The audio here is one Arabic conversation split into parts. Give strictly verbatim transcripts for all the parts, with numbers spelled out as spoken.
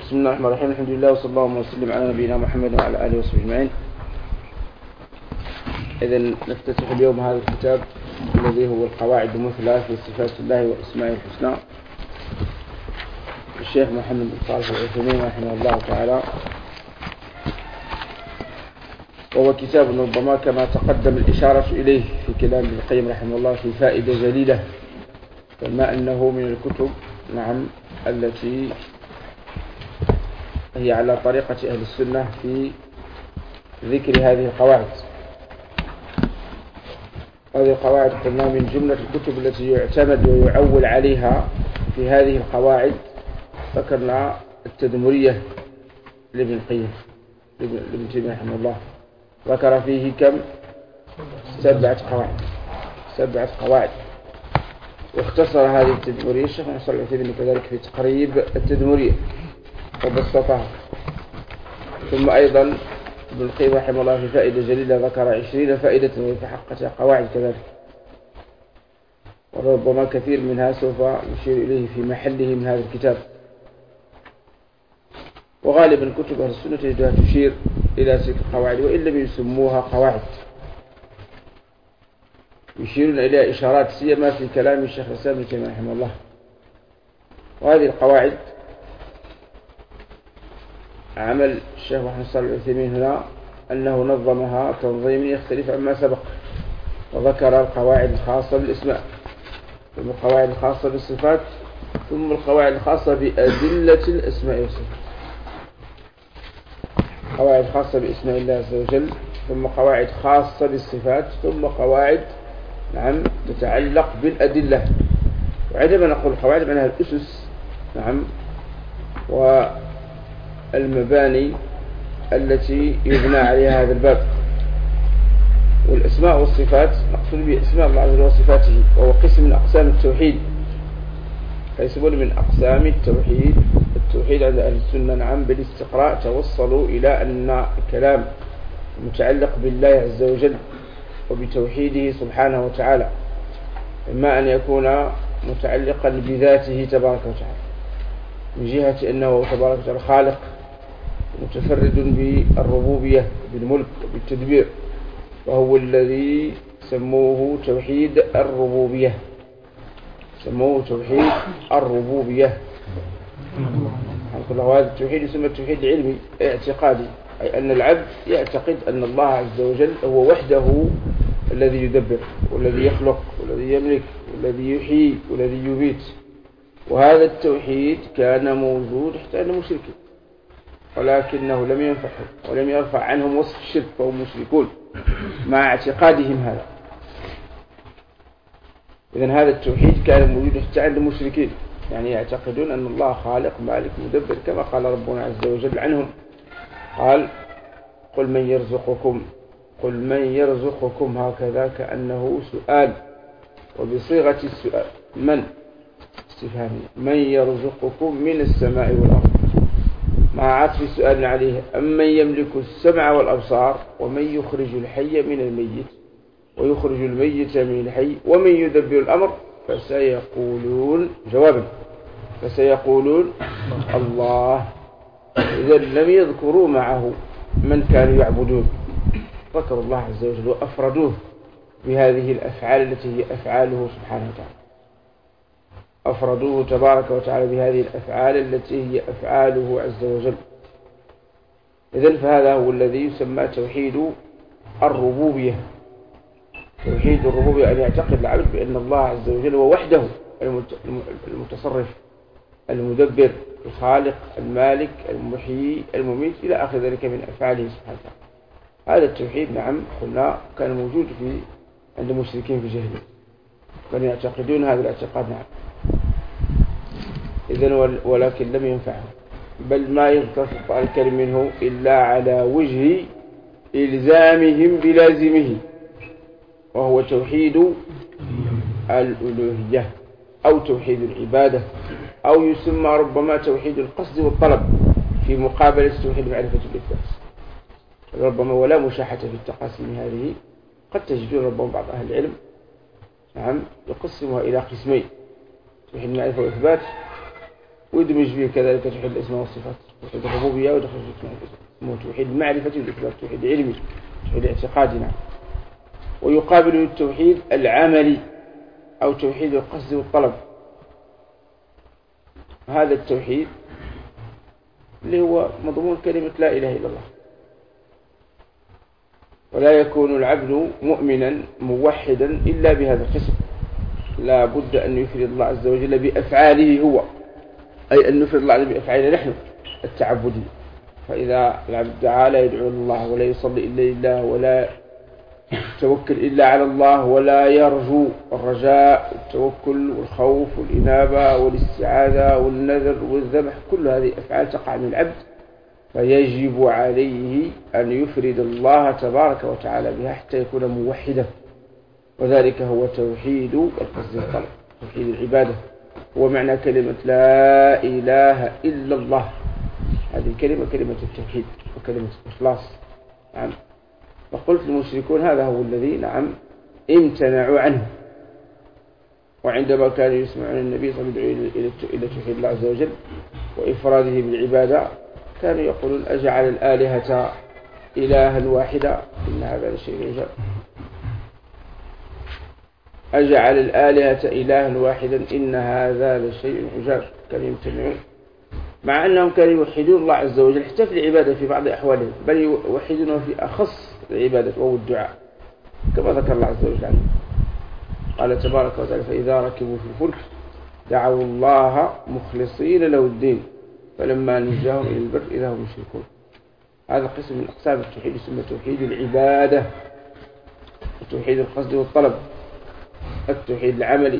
بسم الله الرحمن الرحيم. الحمد لله وصلى الله وسلم على نبينا محمد وعلى آله وصحبه أجمعين. إذن نفتتح اليوم هذا الكتاب الذي هو القواعد المثلى في صفات الله وأسمائه الحسنى، الشيخ محمد بن صالح العثيمين رحمه الله تعالى. وهو كتاب ربما كما تقدم الإشارة إليه في كلام ابن القيم رحمه الله في فائدة جليلة، كما أنه من الكتب نعم التي هي على طريقة أهل السنة في ذكر هذه القواعد. هذه القواعد قلنا من جملة الكتب التي يعتمد ويعول عليها في هذه القواعد. ذكرنا التدمرية لابن القيم لابن تيمية رحمه الله، ذكر فيه كم؟ سبعة قواعد سبعة قواعد واختصر هذه التدمرية الشيخ محمد صلى الله عليه وسلم كذلك في تقريب التدمرية وبسطها. ثم أيضا ابن القيم رحمه الله في فائدة جليلة ذكر عشرين فائدة ويتحقق قواعد كذلك، وربما كثير منها سوف يشير إليه في محله من هذا الكتاب. وغالبا كتب أهل السنة تجدها تشير إلى تلك القواعد وإن لم يسموها قواعد، يشيرون إلى إشارات سيما في كلام الشيخ الإسلام ابن تيمية رحمه الله. وهذه القواعد عمل الشيخ محمد صالح العثيمين هنا أنه نظمها تنظيم يختلف عما سبق، وذكر القواعد الخاصة بالاسماء، ثم القواعد الخاصة بالصفات، ثم القواعد الخاصة بأدلة الأسماء والصفات، قواعد خاصة باسماء الله عز وجل، ثم قواعد خاصة بالصفات، ثم قواعد نعم تتعلق بالأدلة. وعندما نقول القواعد معناها الأسس نعم والمباني التي يبنى عليها هذا الباب. والأسماء والصفات نقصد بأسماء الله عز وجل وصفاته، وهو قسم من أقسام التوحيد، فيسمون من أقسام التوحيد. التوحيد عند أهل السنة نعم بالاستقراء توصلوا إلى أن الكلام متعلق بالله عز وجل وبتوحيده سبحانه وتعالى، إما أن يكون متعلقا بذاته تبارك وتعالى من جهة أنه تبارك وتعالى خالق متفرد بالربوبية بالملك وبالتدبير، وهو الذي سموه توحيد الربوبية سموه توحيد الربوبية. هذا التوحيد يسمى التوحيد العلمي اعتقادي، أي أن العبد يعتقد أن الله عز وجل هو وحده الذي يدبر والذي يخلق والذي يملك والذي يحيي والذي يبيت. وهذا التوحيد كان موجود حتى أن المشركين، ولكنه لم ينفعهم ولم يرفع عنهم وصف الشرك فهم مشركون مع اعتقادهم هذا. إذن هذا التوحيد كان موجود حتى عند المشركين، يعني يعتقدون أن الله خالق مالك مدبر، كما قال ربنا عز وجل عنهم قال قل من يرزقكم قل من يرزقكم هكذا كأنه سؤال وبصيغة السؤال، من استفهامية، من يرزقكم من السماء والأرض مع عطف السؤال عليه، أمن يملك السمع والأبصار ومن يخرج الحي من الميت ويخرج الميت من الحي ومن يدبر الأمر فسيقولون جوابا فسيقولون الله. إذا لم يذكروا معه من كانوا يعبدون، ذكروا الله عز وجل وأفردوه بهذه الأفعال التي هي أفعاله سبحانه وتعالى، أفردوه تبارك وتعالى بهذه الأفعال التي هي أفعاله عز وجل. إذن فهذا هو الذي يسمى توحيد الربوبية. توحيد الربوبية أن يعتقد العبد بأن الله عز وجل هو وحده المتصرف المدبر الخالق المالك المحيي المميت إلى آخر ذلك من أفعاله سبحانه وتعالى. هذا التوحيد نعم قلنا كان موجود في عند المشركين في جهله، كانوا يعتقدون هذا الاعتقاد نعم. إذن ولكن لم ينفعهم، بل ما يذكر في القرآن الكريم منه إلا على وجه إلزامهم بلازمه، وهو توحيد الألوهية أو توحيد العبادة، أو يسمى ربما توحيد القصد والطلب في مقابلة توحيد معرفة الإثبات. ربما ولا مشاحة في التقاسيم هذه، قد تجدون ربما بعض أهل العلم نعم يقسمها إلى قسمين، توحيد المعرفة والإثبات ويدمج فيه كذلك توحيد الأسماء والصفات، توحيد الربوبية ودخل اسمه توحيد المعرفة والإثبات، توحيد علمي، توحيد اعتقادي. نعم. ويقابل التوحيد العملي أو توحيد القصد والطلب. هذا التوحيد اللي هو مضمون كلمة لا إله إلا الله. ولا يكون العبد مؤمنا موحدا إلا بهذا القسم، لا بد أن يفرد الله عز وجل بأفعاله هو، أي أن نفرد الله عز وجل بأفعالنا نحن التعبدية. فإذا العبد تعالى يدعو الله ولا يصلي إلا لله ولا يتوكل إلا على الله ولا يرجو الرجاء والتوكل والخوف والإنابة والاستعاذة والنذر والذبح، كل هذه أفعال تقع من العبد، فيجب عليه أن يفرد الله تبارك وتعالى بها حتى يكون موحدا. وذلك هو توحيد القصد والطلب، توحيد العبادة، هو معنى كلمة لا إله إلا الله. هذه الكلمة كلمة التوحيد وكلمة الإخلاص. نعم. فقلت المشركون هذا هو الذي نعم امتنعوا عنه، وعندما كانوا يسمعون النبي صلى الله عليه وسلم إلى توحيد الله عز وجل وإفراده بالعبادة كانوا يقولون أجعل الآلهة إلها واحدا إن هذا لشيء عجاب، أجعل الآلهة إلها واحدا إن هذا لشيء عجاب. كانوا يمتنعون مع أنهم كانوا يوحدون الله عز وجل حتى في العبادة في بعض أحوالهم، بل يوحدونه في أخص العبادة وهو الدعاء كما ذكر الله عز وجل عنه. قال تبارك وتعالى فإذا ركبوا في الفلك دعوا الله مخلصين له الدين فلما نجاهم إلى البر إذا هم يشركون. هذا قسم من أقسام التوحيد يسمى توحيد العبادة، توحيد القصد والطلب، التوحيد العملي.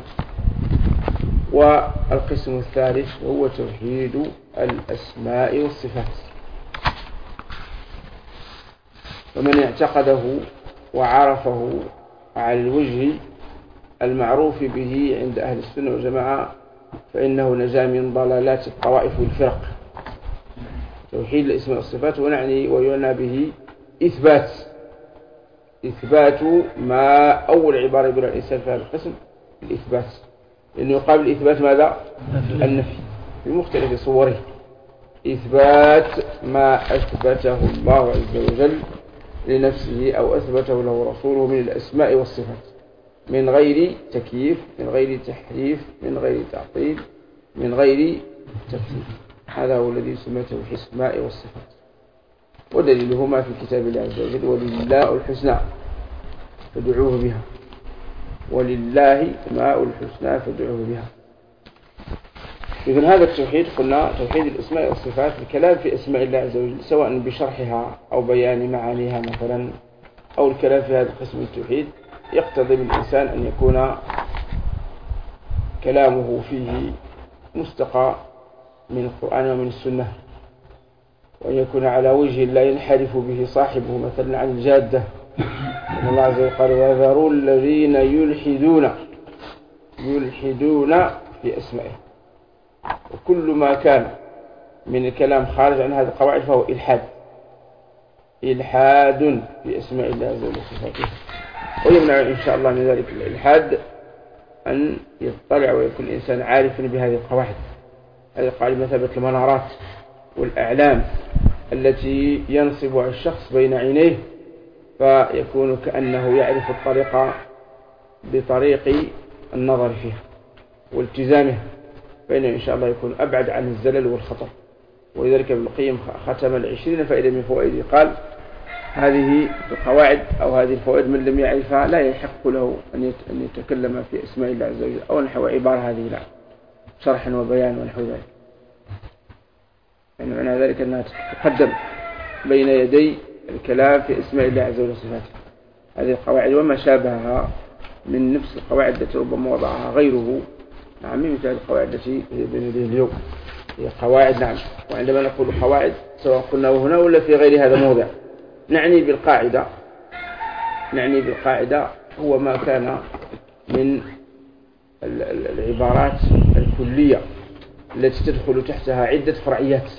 والقسم الثالث هو توحيد الأسماء والصفات. فمن اعتقده وعرفه على الوجه المعروف به عند أهل السنة والجماعة فإنه نجا من ضلالات الطوائف والفرق. توحيد الأسماء والصفات ونعني ويعنى به إثبات إثبات ما أول عبارة يقول الإنسان في هذا القسم الإثبات، لأنه يقابل الإثبات ماذا؟ النفي بمختلف صوره. إثبات ما أثبته الله عز وجل لنفسه أو أثبته له رسوله من الأسماء والصفات من غير تكييف، من غير تحريف، من غير تعطيل، من غير تكييف. هذا هو الذي يسمى توحيد الأسماء والصفات. ودليلهما في كتاب الله عز وجل ولله الحسنى فادعوه بها، ولله ماء الحسنى فادعوه بها. إذن هذا التوحيد قلنا توحيد الأسماء والصفات، الكلام في أسماء الله عز وجل سواء بشرحها أو بيان معانيها مثلا، أو الكلام في هذا القسم من التوحيد يقتضي بالإنسان أن يكون كلامه فيه مستقى من القرآن ومن السنة، وأن يكون على وجه لا ينحرف به صاحبه مثلا عن الجادة. إن الله عز وجل قال وذروا الذين يلحدون يلحدون في أسمائه. وكل ما كان من الكلام خارج عن هذه القواعد فهو إلحاد، إلحاد في أسماء الله عز وجل وصفاته. ويمنع إن شاء الله من ذلك الإلحاد أن يطلع ويكون الإنسان عارفا بهذه القواعد. هذه القواعد مثابة المنارات والأعلام التي ينصب الشخص بين عينيه فيكون كأنه يعرف الطريق بطريق النظر فيها والتزامه، فإنه إن شاء الله يكون أبعد عن الزلل والخطر. ولذلك ابن القيم ختم العشرين فائدة من فوائده قال هذه القواعد أو هذه الفوائد من لم يعرفها لا يحق له أن يتكلم في اسماء الله عز وجل أو نحو عبارة هذه لا شرحا وبيان ونحو ذلك. يعني معنى ذلك أنها تقدم بين يدي الكلام في اسماء الله عز وجل وصفاته. هذه القواعد وما شابهها من نفس القواعد التي ربما وضعها غيره، نعم، مثل القواعد التي بين يديه اليوم هي قواعد. نعم. وعندما نقول قواعد سواء قلنا هنا ولا في غير هذا موضع نعني بالقاعدة نعني بالقاعدة هو ما كان من العبارات الكلية التي تدخل تحتها عدة فرعيات.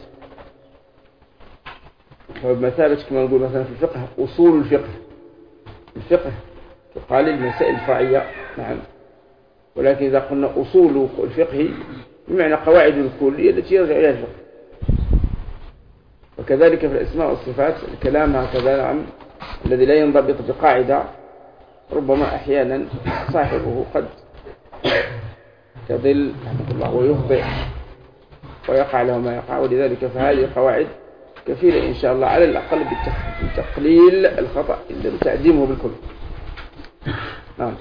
فبمثابة كما نقول مثلا في الفقه أصول الفقه، الفقه يقال المسائل الفرعية. نعم. ولكن إذا قلنا أصول الفقه بمعنى قواعد الكلية التي يرجع إليها الفقه. وكذلك في الأسماء والصفات الكلام هكذا نعم الذي لا ينضبط بقاعدة ربما أحيانا صاحبه قد يضل رحمه الله ويخطئ ويقع له ما يقع. ولذلك فهذه قواعد كفيلة إن شاء الله على الأقل بتقليل الخطأ إذا تعديمه بالكل. نعم.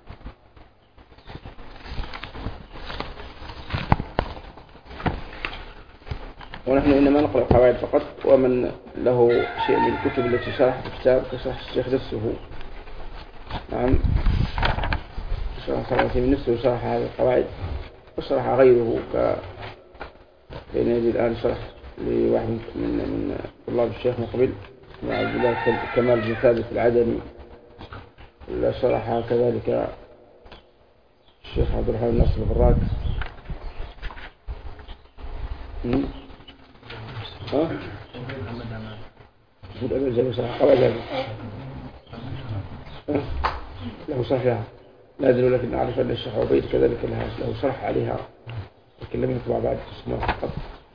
ونحن إنما نقرأ القواعد فقط، ومن له شيء من الكتب التي شرح كتاب كشرح الشيخ نفسه نعم شرح صلاتي من نفسه شرح هذه القواعد وشرح غيره ك بين يدي الآن شرح لواحد من من طلاب الشيخ مقبل مع عبد الله كمال بن ثابت العدني، ولا شرح كذلك الشيخ عبد الرحمن ناصر البراك. ها؟ محمد أمل جابر شرح قواعد هذه له شرح لها نادر، لكن أعرف أن الشيخ عبيد كذلك له شرح عليها لكن لم يطبع بعد اسمه فقط.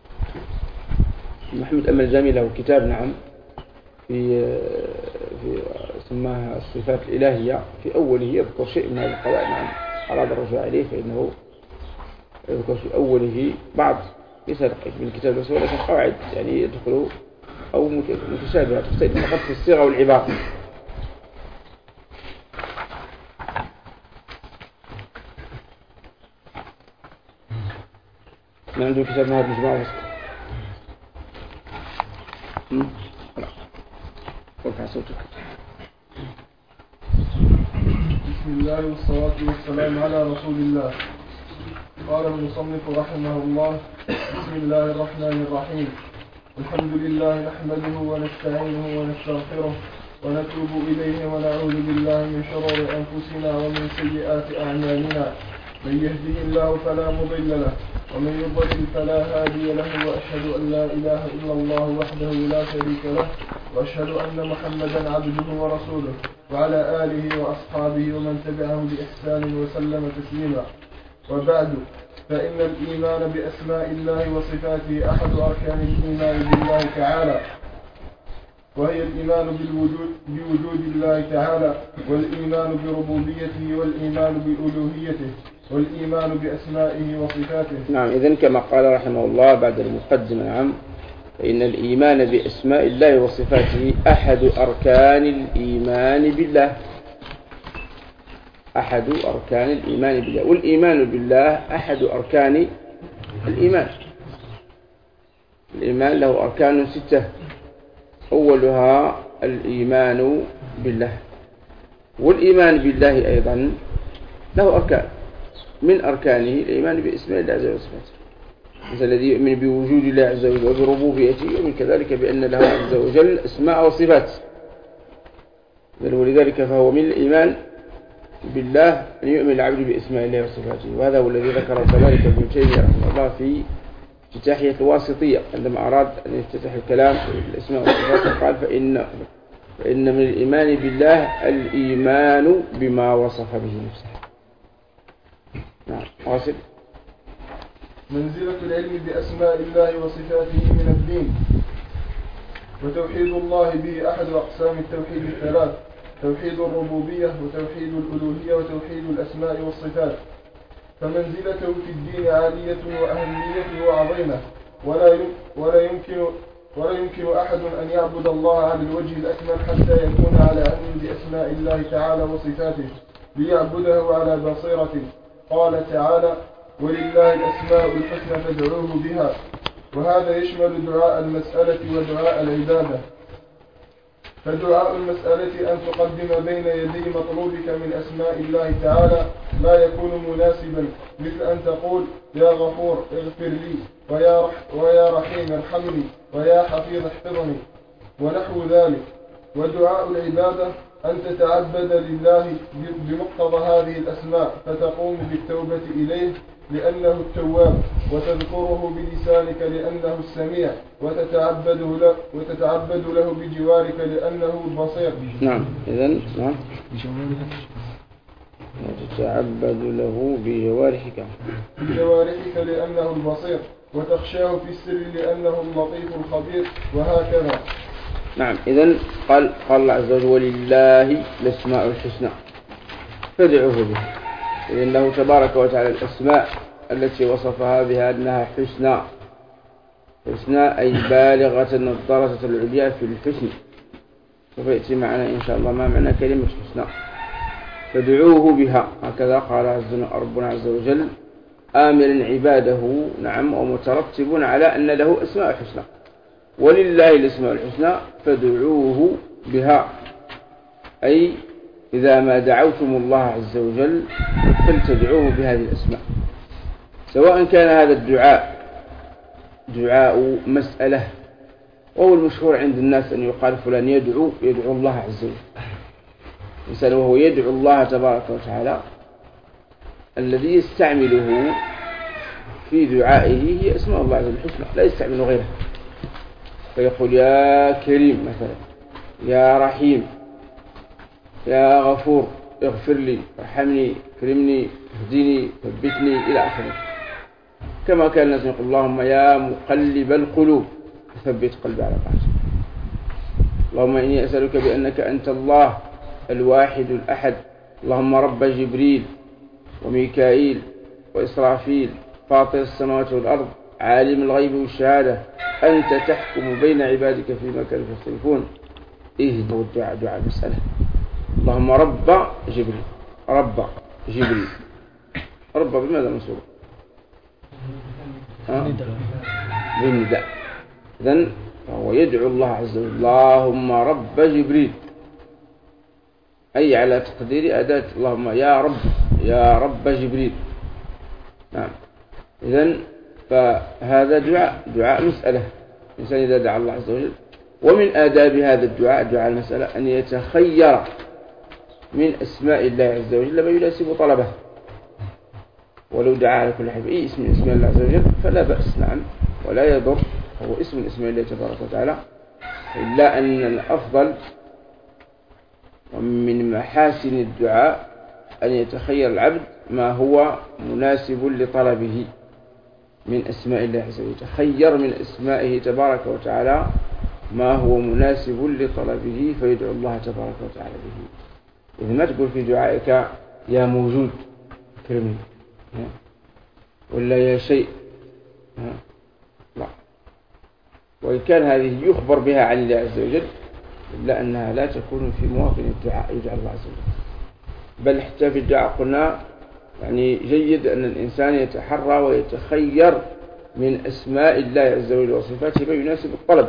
محمد أمل جامي له كتاب نعم في في سماها الصفات الإلهية، في أوله يذكر شيء من هذه القواعد نعم أراد الرجوع عليه فإنه يذكر في أوله بعض ليس من الكتاب بس ولكن قواعد يعني يدخلوا أو متشابهة تختلف فقط في الصيغة والعبارة. ما عنده كتاب نهار مجموعة وسط ارفع صوتك. بسم الله والصلاة والسلام على رسول الله. قال المصنف رحمه الله: بسم الله الرحمن الرحيم. الحمد لله نحمده ونستعينه ونستغفره ونتوب إليه ونعوذ بالله من شرور أنفسنا ومن سيئات أعمالنا. من يهده الله فلا مضل له ومن يضلل فلا هادي له، وأشهد أن لا إله إلا الله وحده لا شريك له، وأشهد أن محمدا عبده ورسوله وعلى آله وأصحابه ومن تبعه بإحسان وسلم تسليما. وبعد، فإن الإيمان بأسماء الله وصفاته أحد أركان الإيمان بالله تعالى، وهي الإيمان بالوجود بوجود الله تعالى، والإيمان بربوبيته، والإيمان بألوهيته، والإيمان بأسمائه وصفاته. نعم. إذن كما قال رحمه الله بعد المقدمة نعم فإن الإيمان بأسماء الله وصفاته أحد أركان الإيمان بالله، أحد أركان الإيمان بالله. والإيمان بالله أحد أركان الإيمان. الإيمان له أركان ستة، أولها الإيمان بالله. والإيمان بالله أيضا له أركان، من أركانه الإيمان بأسماء الله عز وجل، مثل الذي يؤمن بوجود الله عز وجل وبربوبيته، ومن كذلك بأن له عز وجل أسماء وصفات. ولذلك فهو من الإيمان بالله أن يؤمن العبد بأسماء الله وصفاته. وهذا هو الذي ذكره كذلك ابن تيمية رحمه الله في افتتاحية الواسطية عندما أراد أن يفتتح الكلام في الأسماء والصفات قال فإن فإن من الإيمان بالله الإيمان بما وصف به نفسه. نعم. واصل. منزلة العلم بأسماء الله وصفاته من الدين. وتوحيد الله به أحد أقسام التوحيد الثلاث: توحيد الربوبية، وتوحيد الألوهية، وتوحيد الأسماء والصفات. فمنزلته في الدين عالية وأهمية وعظيمة، ولا ولا يمكن ولا يمكن أحد أن يعبد الله على الوجه الأكمل حتى يكون على علم بأسماء الله تعالى وصفاته ليعبده على بصيرة. قال تعالى: ولله الأسماء الحسنى فادعوه بها. وهذا يشمل دعاء المسألة ودعاء العبادة. فدعاء المسألة أن تقدم بين يدي مطلوبك من أسماء الله تعالى ما يكون مناسبا، مثل أن تقول: يا غفور اغفر لي، ويا, رح ويا رحيم ارحمني، ويا حفيظ احفظني، ونحو ذلك. ودعاء العبادة أن تتعبد لله بمقتضى هذه الأسماء، فتقوم بالتوبة إليه لأنه التواب، وتذكره بلسانك لأنه السميع، وتتعبد له, وتتعبد له بجوارك لأنه البصير. نعم. إذن نعم. وتتعبد له بجوارحك بجوارحك لأنه البصير، وتخشاه في السر لأنه اللطيف الخبير، وهكذا. نعم. إذن قال قال الله عز وجل ولله الأسماء الحسنى فادعوه بها. إذن له تبارك وتعالى الأسماء التي وصفها بها أنها حسنى، حسنى أي بالغة الدرجة العليا في الحسن. سوف يأتي معنا إن شاء الله ما معنى كلمة حسنى. فادعوه بها، هكذا قال ربنا عز وجل آمرا عباده، نعم، ومترتب على أن له أسماء حسنى. ولله الأسماء الحسنى فادعوه بها، أي إذا ما دعوتم الله عز وجل فلتدعوه بهذه الأسماء، سواء كان هذا الدعاء دعاء مسألة، وهو المشهور عند الناس أن يقال فلان يدعو يدعو الله عز وجل، مثلا وهو يدعو الله تبارك وتعالى، الذي يستعمله في دعائه هي اسماء الله عز وجل الحسنى، لا يستعمل غيرها. فيقول يا كريم مثلا، يا رحيم، يا غفور اغفر لي، ارحمني، كرمني، اهدني، ثبتني، إلى آخره. كما كان الناس يقول اللهم يا مقلب القلوب ثبت قلبي على طاعتك. اللهم إني أسألك بأنك أنت الله الواحد الأحد، اللهم رب جبريل وميكائيل وإسرافيل فاطر السماوات والأرض عالم الغيب والشهادة، أنت تحكم بين عبادك فيما كانوا يختلفون اهدوا الدعاء دعاء مسألة. اللهم رب جبريل، رب جبريل، رب بماذا منصوب؟ بالنداء. إذن فهو يدعو الله عز وجل اللهم رب جبريل، أي على تقدير أداة اللهم يا رب يا رب جبريل. نعم. إذن فهذا دعاء دعاء مسألة، الإنسان إذا دعا الله عز وجل. ومن آداب هذا الدعاء دعاء المسألة أن يتخير من أسماء الله عز وجل ما يناسب طلبه، ولو دعا على كل حرف أي اسم من اسماء الله عز وجل فلا بأس، نعم، ولا يضر، هو اسم من اسماء الله تبارك وتعالى. إلا أن الأفضل ومن محاسن الدعاء أن يتخير العبد ما هو مناسب لطلبه من أسماء الله عز وجل، يتخير من أسمائه تبارك وتعالى ما هو مناسب لطلبه فيدعو الله تبارك وتعالى به. إذا ما تقول في دعائك يا موجود كرمني ولا يا شيء، لا. وإن كان هذه يخبر بها عن الله عز وجل إلا أنها لا تكون في مواطن الدعاء يدعى الله عز وجل. بل حتى في الدعاء قلنا يعني جيد أن الإنسان يتحرى ويتخير من أسماء الله عز وجل وصفاته ما يناسب الطلب.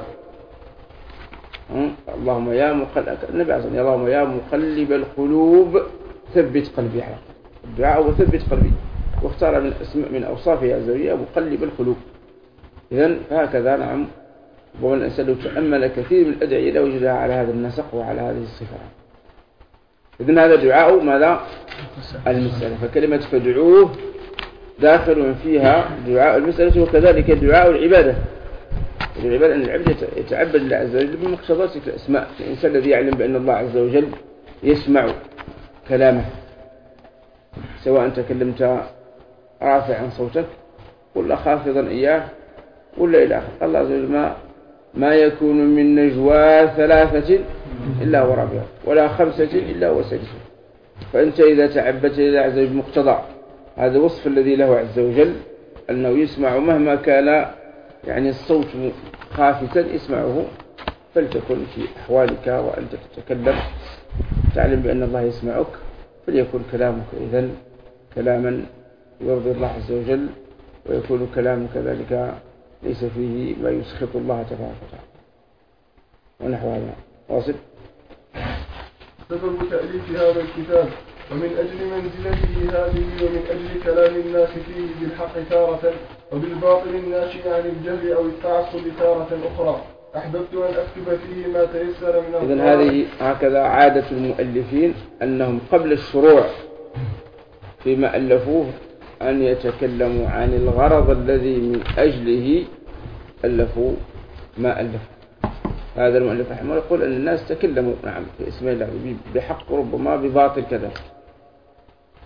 اللهم يا مقلب النبي عز وجل اللهم يا مقلب القلوب ثبت قلبي على الدعاء وثبت قلبي، واختار من أسماء من أوصافه عز وجل مقلب القلوب. إذن فهكذا، نعم، ومن الإنسان لو تأمل كثير من الأدعية لوجدها على هذا النسق وعلى هذه الصفات. إذن هذا دعاء ماذا؟ المسألة. فكلمة فادعوه داخل فيها دعاء المسألة، وكذلك دعاء العبادة. العبادة أن العبد يتعبد لله عز وجل بمقتضى تلك الأسماء. الإنسان الذي يعلم بأن الله عز وجل يسمع كلامه، سواء تكلمت رافعا صوتك ولا خافضا إياه ولا إلى آخره. الله عز وجل ما ما يكون من نجوى ثلاثة إلا هو رابعهم ولا خمسة إلا هو سادسهم. فأنت إذا تعبدت لله عز وجل بمقتضى هذا الوصف الذي له عز وجل أنه يسمع مهما كان يعني الصوت خافتا يسمعه، فلتكن في أحوالك وأنت تتكلم تعلم بأن الله يسمعك، فليكن كلامك إذن كلاما يرضي الله عز وجل، ويكون كلامك كذلك ليس فيه ما يسخط الله تبارك وتعالى ونحو هذا. واصل. سبب تأليف هذا الكتاب ومن أجل منزلته هذه ومن أجل كلام الناس فيه بالحق تارة وبالباطل الناشئ عن الجهل أو التعصب تارة أخرى أحببت أن أكتب فيه ما تيسر من القرآن. إذن هذه هكذا عادة المؤلفين أنهم قبل الشروع فيما ألفوه أن يتكلموا عن الغرض الذي من أجله ألفوا ما ألفوا. هذا المؤلف رحمه الله يقول أن الناس تكلموا نعم في اسم الله بحق ربما بباطل كذا،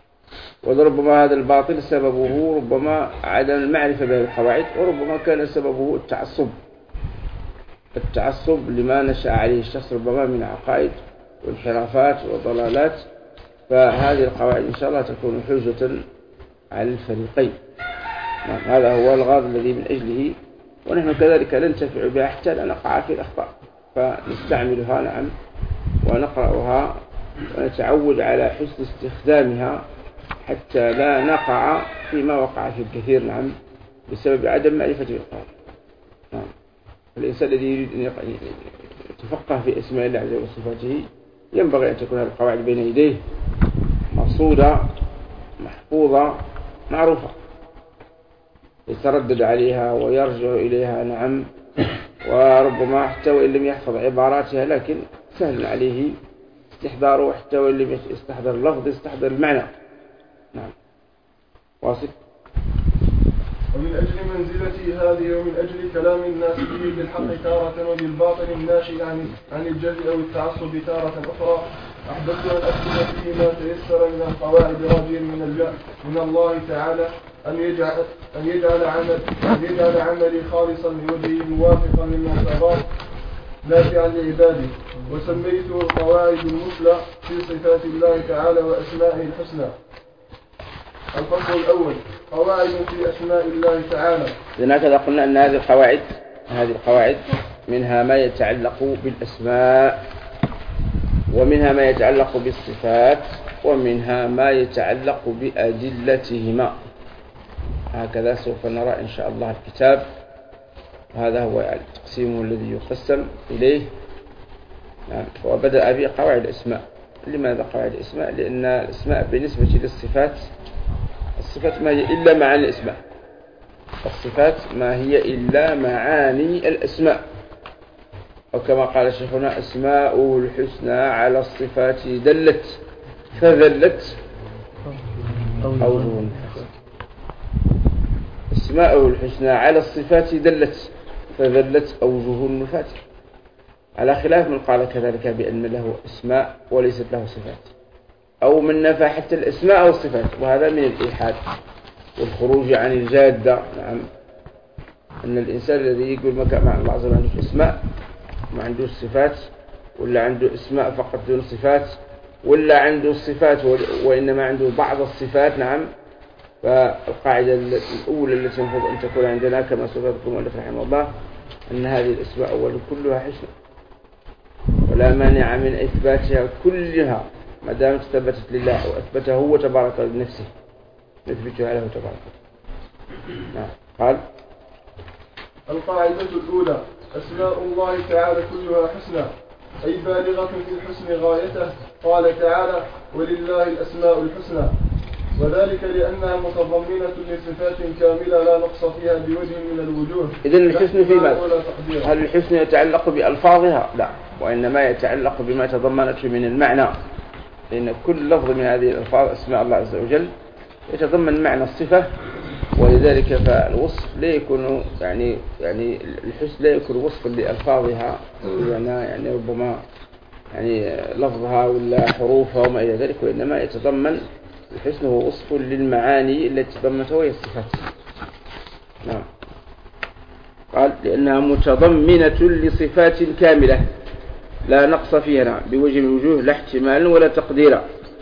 ولربما هذا الباطل سببه ربما عدم المعرفة بهذه القواعد، وربما كان سببه التعصب التعصب لما نشأ عليه الشخص ربما من عقائد وانحرافات وضلالات. فهذه القواعد إن شاء الله تكون حجة على الفريقين. نعم، هذا هو الغرض الذي من أجله، ونحن كذلك ننتفع بها حتى لا نقع في الأخطاء، فنستعملها نعم ونقرأها ونتعود على حسن استخدامها حتى لا نقع فيما وقع في الكثير نعم بسبب عدم معرفة القواعد. نعم، الإنسان الذي يريد أن يتفقه في اسماء الله عز وجل وصفاته ينبغي أن تكون هذه القواعد بين يديه مقصودة محفوظة معروفة، يتردد عليها ويرجع إليها نعم، وربما حتى وإن لم يحفظ عباراتها لكن سهل عليه استحضاره، حتى وإن لم يستحضر اللفظ يستحضر المعنى. نعم، واصل. ومن أجل منزلته هذه ومن أجل كلام الناس به بالحق تارة وبالباطل الناشئ عن عن الجهل أو التعصب تارة أخرى، أحببت أن أكتب فيه ما تيسر من القواعد راجيا من من الله تعالى أن يجعل أن يجعل عمل أن يجعل عملي خالصا لوجهه موافقا للمعتبرات نافعا لعباده، وسميته القواعد المثلى في صفات الله تعالى وأسمائه الحسنى. الفصل الأول: قواعد في أسماء الله تعالى. إذن هكذا قلنا أن هذه القواعد هذه القواعد منها ما يتعلق بالأسماء، ومنها ما يتعلق بالصفات، ومنها ما يتعلق بأدلتهما. هكذا سوف نرى إن شاء الله الكتاب، وهذا هو التقسيم الذي يقسم إليه. نعم، وبدأ بقواعد الأسماء. لماذا قواعد الأسماء؟ لأن الأسماء بالنسبة للصفات، الصفات ما هي إلا معاني الأسماء، الصفات ما هي إلا معاني الأسماء، أو كما قال شيخنا: أسماؤه الحسنى على الصفات دلت فذلت أوجه. أسماؤه الحسنى على الصفات دلت فذلت أوجه النفات، على خلاف من قال كذلك بأن له أسماء وليست له صفات، أو من نفى حتى الأسماء والصفات، وهذا من الإلحاد والخروج عن الجادة. نعم، أن الإنسان الذي يقول مع الله عز وجل عنده أسماء ما عنده صفات، ولا عنده أسماء فقط دون صفات، ولا عنده الصفات وإنما عنده بعض الصفات. نعم، فالقاعدة الأولى التي المفروض أن تكون عندنا كما سوف يذكر المؤلف رحمه الله أن هذه الأسماء أولا كلها حسنى، ولا مانع من إثباتها كلها ما دامت ثبتت لله وأثبته هو تبارك لنفسه نثبتها له تبارك. نعم، قال: القاعدة الأولى: أسماء الله تعالى كلها حسنى، أي بالغة في الحسن غايته. قال تعالى: ولله الأسماء الحسنى، وذلك لأنها متضمنة لصفات كاملة لا نقص فيها بوجه من الوجوه. إذن الحسن في ماذا؟ هل الحسن يتعلق بألفاظها؟ لا، وإنما يتعلق بما تضمنته من المعنى، لأن كل لفظ من هذه الألفاظ أسماء الله عز وجل يتضمن معنى الصفة، ولذلك فالوصف لا يكون يعني يعني الحسن لا يكون وصفا لألفاظها، يعني يعني ربما يعني لفظها ولا حروفها وما إلى ذلك، وإنما يتضمن الحسن هو وصف للمعاني التي تضمنتها وهي الصفات. نعم، قال: لأنها متضمنة لصفات كاملة لا نقص فيها. نعم، بوجه من الوجوه لا احتمال ولا تقدير.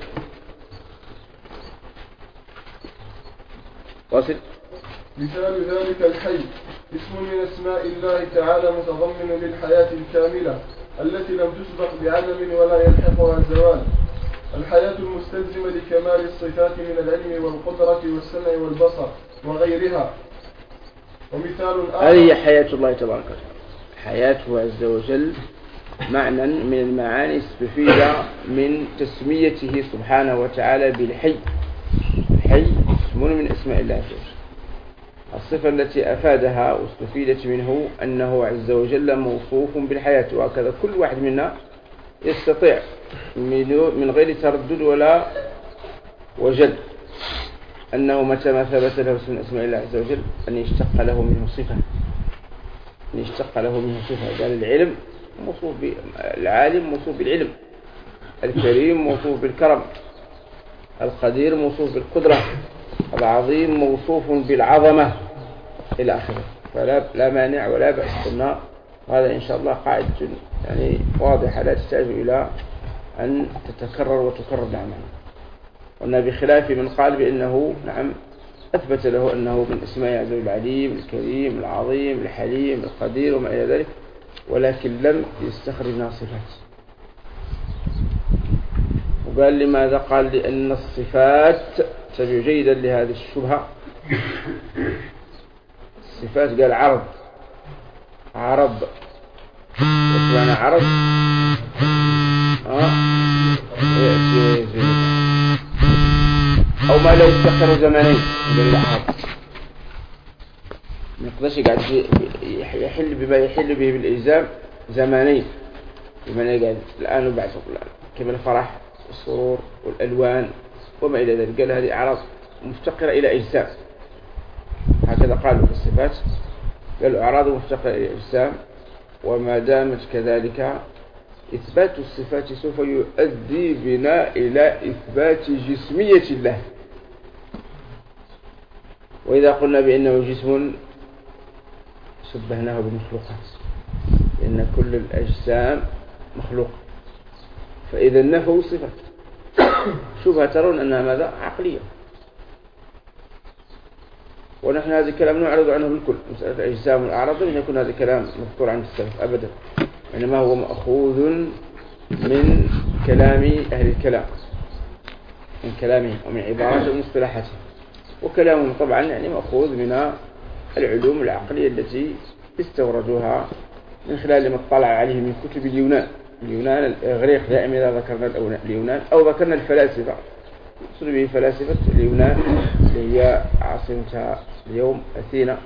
واصل. مثال ذلك الحي، اسم من اسماء الله تعالى متضمن للحياة الكاملة التي لم تسبق بعدم ولا يلحقها الزوال، الحياة المستلزمة لكمال الصفات من العلم والقدرة والسمع والبصر وغيرها. ومثال آخر: هذه هي حياة الله تبارك وتعالى، حياته عز وجل معنى من المعاني استفيد من تسميته سبحانه وتعالى بالحي. الحي اسم من اسماء الله عز وجل. الصفة التي أفادها واستفيدت منه أنه عز وجل موصوف بالحياة، وهكذا كل واحد منا يستطيع من غير تردد ولا وجد أنه متى ما ثبت له اسم اسماء الله عز وجل أن يشتق له منه صفة، أن يشتق له منه صفة. قال: العلم موصوف بالعالم، موصوف بالعلم، الكريم موصوف بالكرم، القدير موصوف بالقدرة، العظيم موصوف بالعظمة إلى آخره. فلا لا مانع ولا بأس. قلنا هذا إن شاء الله قاعدة يعني واضحة لا تحتاج إلى أن تتكرر وتكرر. نعم. قلنا بخلاف من قال بأنه نعم أثبت له أنه من اسماء عز وجل العليم الكريم العظيم الحليم القدير وما إلى ذلك، ولكن لم يستخرج منها صفات. وقال لماذا؟ قال لأن الصفات تبع جيدا لهذه الشبهة. الصفات قال عرض عرض وسمعنا عرض آه. أو ما لا يستخر زمانين ما يقدرش يقعد يحل بما يحل به بالإلزام زمانين، بمعنى يقعد الآن وبعد الآن كما الفرح والسرور والألوان وما إلى ذلك. قال هذه أعراض مفتقرة إلى إجسام، هكذا قالوا في الصفات، قالوا أعراض مفتقرة إلى إجسام. وما دامت كذلك إثبات الصفات سوف يؤدي بنا إلى إثبات جسمية الله. وإذا قلنا بأنه جسم شبهناه بالمخلوقات، لأن كل الأجسام مخلوق، فإذا نفوا صفة شبهة ترون أنها ماذا؟ عقلية. ونحن هذا الكلام نعرض عنه بالكل، مسألة الأجسام والأعراض لم يكن هذا الكلام مذكور عند السلف أبدا، إنما هو مأخوذ من كلام أهل الكلام، من كلامهم ومن عبارات ومصطلحاتهم. وكلامهم طبعا يعني مأخوذ من العلوم العقلية التي استوردوها من خلال ما اطلع عليه من كتب اليونان. اليونان الإغريق دائما إذا ذكرنا اليونان أو ذكرنا الفلاسفة يقصد به فلاسفة اليونان اللي هي عاصمتها اليوم أثينا.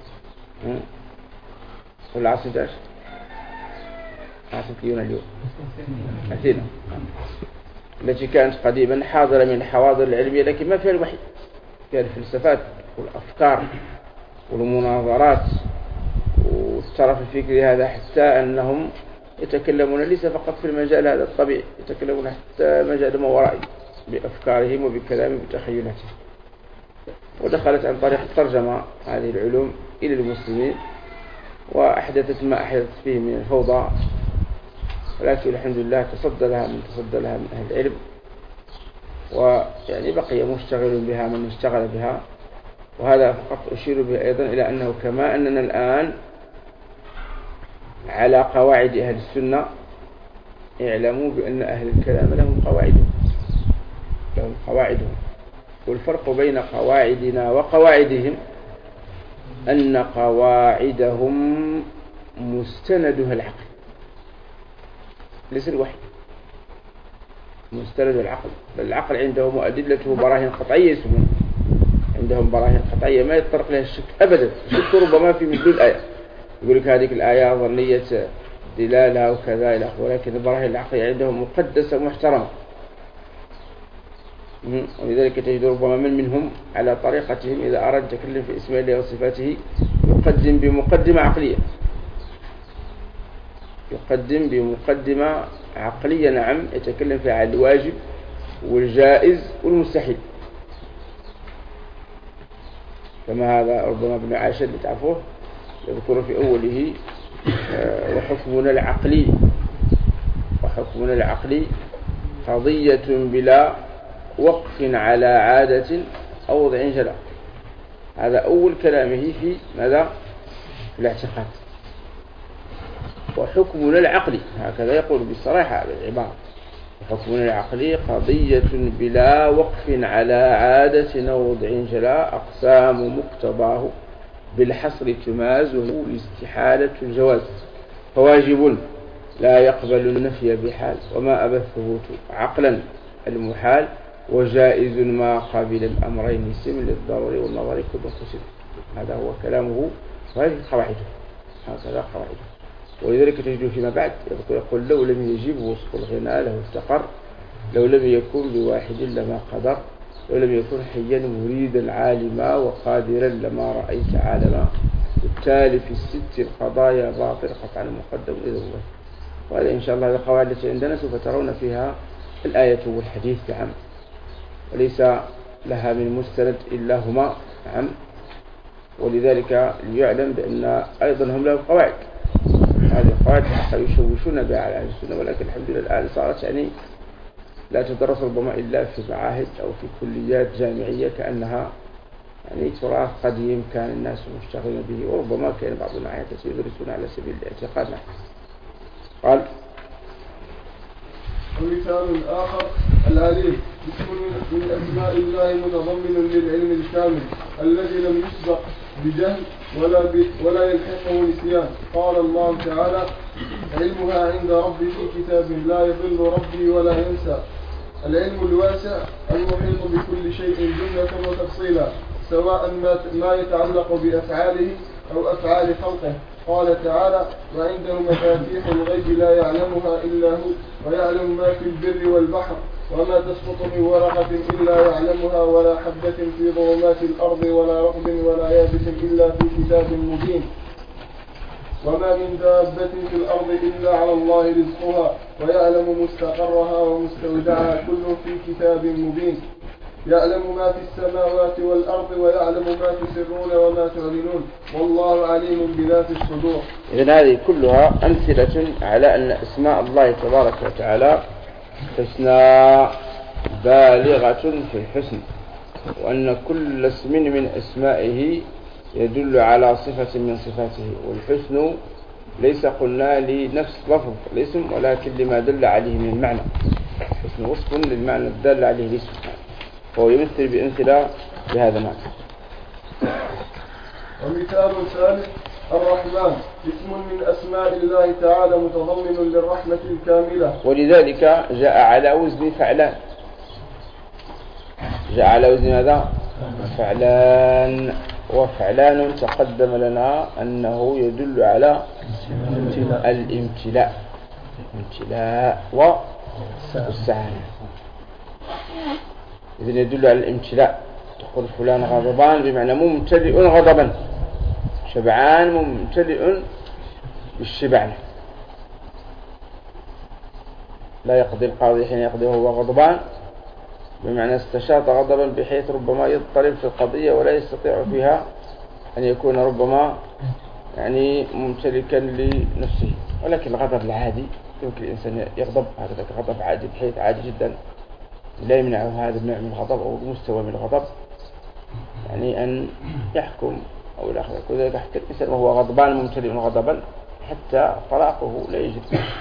ولا عاصمة إيش؟ عاصمة اليونان اليوم أثينا، التي كانت قديما حاضرة من الحواضر العلمية لكن ما فيها الوحي، فيها الفلسفات والأفكار والمناظرات والطرف الفكري هذا، حتى أنهم يتكلمون ليس فقط في المجال هذا الطبيعي، يتكلمون حتى مجال ما ورائي بأفكارهم وبكلامهم وبتخيلاتهم. ودخلت عن طريق الترجمة هذه العلوم إلى المسلمين وأحدثت ما أحدثت فيه من الفوضى، ولكن الحمد لله تصدى لها من تصدى لها من أهل العلم، ويعني بقي مشتغل بها من اشتغل بها. وهذا فقط أشير به أيضا إلى أنه كما أننا الآن على قواعد أهل السنة، اعلموا بأن أهل الكلام لهم قواعدهم لهم قواعدهم والفرق بين قواعدنا وقواعدهم أن قواعدهم مستندها العقل ليس الوحي، مستند العقل، بل العقل عندهم أدلته براهين قطعية يسمون، عندهم براهين قطعية ما يتطرق لها الشك أبدا. الشك ربما في مدلول الآية، يقول لك هذه الآية ظنية دلالة وكذا إلى آخره، ولكن البراهين العقلية عندهم مقدسة محترمة. ولذلك تجد ربما من منهم على طريقتهم إذا أراد يتكلم في اسم الله وصفاته يقدم بمقدمة عقلية، يقدم بمقدمة عقلية نعم يتكلم فيها عن الواجب والجائز والمستحيل. كما هذا ربما ابن عاشر اللي تعرفوه يذكر في أوله وحكمنا العقلي وحكمنا العقلي قضية بلا وقف على عادة أو وضع جلاء. هذا أول كلامه في ماذا؟ في الاعتقاد. وحكمنا العقلي هكذا يقول بصراحة العبارة، وحكمنا العقلي قضية بلا وقف على عادة أو وضع جلاء، أقسام مقتضاه بالحصر تمازه الاستحالة الجواز، فواجب لا يقبل النفي بحال، وما أبى الثبوت عقلا المحال، وجائز ما قابل الأمرين سم للضروري والنظر كل قسم. هذا هو كلامه وهذه قواعده، هكذا قواعده. ولذلك تجد فيما بعد يقول لو لم يجب وصف الغناء له افتقر، لو لم يكن بواحد لما قدر، لو لم يكن حيا مريدا عالما وقادرا لما رأيت عالما، بالتالي في الست القضايا باطل قطعا مقدم إذا الله. وهذا إن شاء الله القواعد التي عندنا سوف ترون فيها الآية والحديث عام. وليس لها من مستند إلا هما. نعم. ولذلك ليعلم بأن أيضا هم لهم قواعد، هذه القواعد يشوشون بها على أهل السنة، ولكن الحمد لله الآن صارت يعني لا تدرس ربما إلا في معاهد أو في كليات جامعية، كأنها يعني تراث قديم كان الناس مشتغلين به، وربما كان بعض المعاهد يدرسون على سبيل الاعتقاد. قال ومثال آخر العليم اسم من أسماء الله متضمن للعلم الكامل الذي لم يسبق بجهل ولا, ب... ولا يلحقه نسيان. قال الله تعالى علمها عند ربي في كتاب لا يضل ربي ولا ينسى. العلم الواسع المحيط بكل شيء جملة وتفصيلا، سواء ما يتعلق بأفعاله أو أفعال خلقه. قال تعالى وعنده مفاتيح الغيب لا يعلمها إلا هو ويعلم ما في البر والبحر وما تسقط من ورقة إلا يعلمها ولا حبة في ظلمات الأرض ولا رطب ولا يابس إلا في كتاب مبين. وما من دابة في الأرض إلا على الله رزقها ويعلم مستقرها ومستودعها كل في كتاب مبين. يعلم ما في السماوات والأرض ويعلم ما تسرون وما تعلنون والله عليم بذات الصدور. إذن هذه كلها أمثلة على أن أسماء الله تبارك وتعالى حسنى بالغة في الحسن، وأن كل اسم من أسمائه يدل على صفة من صفاته، والحسن ليس قلنا لنفس لفظ الاسم ولكن لما دل عليه من المعنى. الحسن وصف للمعنى الدال عليه الاسم، فهو يمثل بأمثلة بهذا المعنى. ومثال ثالث الرحمن اسم من أسماء الله تعالى متضمن للرحمة الكاملة، ولذلك جاء على وزن فعلان. جاء على وزن ماذا؟ فعلان. وفعلان تقدم لنا أنه يدل على الامتلاء الامتلاء والسعادة. إذن يدل على الامتلاء، تقول فلان غضبان بمعنى ممتلئ غضبا، شبعان ممتلئ بالشبع. لا يقضي القاضي حين يقضي وهو غضبان، بمعنى استشاط غضبا بحيث ربما يضطرب في القضية ولا يستطيع فيها أن يكون ربما يعني ممتلكا لنفسه. ولكن الغضب العادي يمكن الإنسان يغضب هذا غضب عادي بحيث عادي جدا لا يمنعه هذا النوع من الغضب أو المستوى من الغضب يعني أن يحكم أو لا يحكم. وذلك حتى الإنسان وهو غضبان ممتلئ غضبا حتى طلاقه لا يجد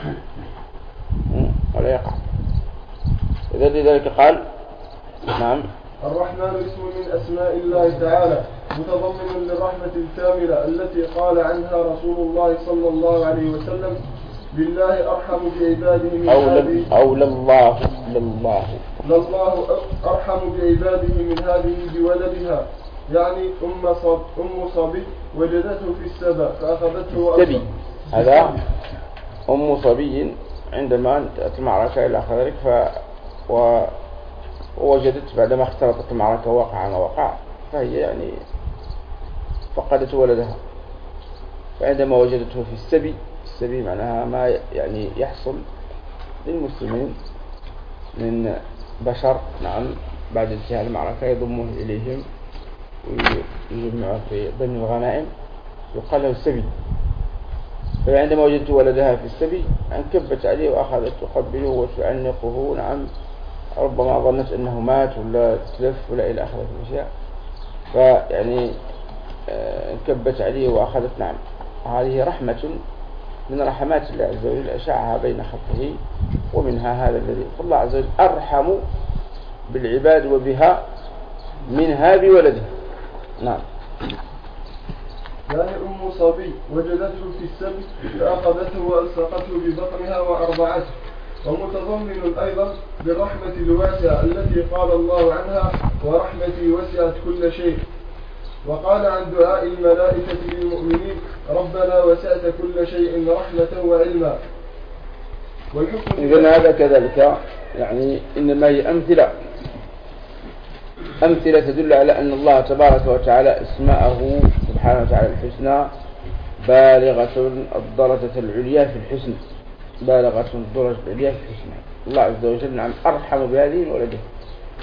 ولا يقع. لذلك قال نعم الرحمن اسم من أسماء الله تعالى متضمن للرحمة الكاملة التي قال عنها رسول الله صلى الله عليه وسلم بالله أرحم بعباده من هذه أو لله لله لله أرحم بعباده من هذه بولدها، يعني أم صب أم صبي وجدته في السبا فأخذته وأخذته. هذا أم صبي عندما تأتي المعركة إلى آخر ذلك ف و ووجدت بعدما اختلطت المعركة وقع ما وقع فهي يعني فقدت ولدها، فعندما وجدته في السبي، السبي معناها ما يعني يحصل للمسلمين من بشر نعم بعد انتهاء المعركة يضمه إليهم ويجمعه في ضمن الغنائم يقال له السبي. فعندما وجدت ولدها في السبي انكبت عليه وأخذت تقبله وتعنقه نعم، ربما ظنت أنه مات ولا تلف ولا إلى آخر الأشياء، فيعني انكبت عليه وأخذت نعم. هذه رحمة من رحمات الله عز وجل أشعها بين خلقه، ومنها هذا الذي فالله عز وجل أرحم بالعباد وبها منها بولده. نعم. يعني أم صبي وجدته في السبي فأخذته وألصقته ببطنها وأرضعته. ومتضمن أيضا بالرحمة الواسعة التي قال الله عنها ورحمتي وسعت كل شيء. وقال عن دعاء الملائكة للمؤمنين ربنا وسعت كل شيء رحمة وعلما. إذن هذا كذلك يعني إنما هي أمثلة أمثلة تدل على أن الله تبارك وتعالى اسماءه سبحانه وتعالى الحسنى بالغة الدرجة العليا في الحسن، بالغة الدرجة العليا في الحسنى. الله عز وجل نعم أرحم بهذه ولده،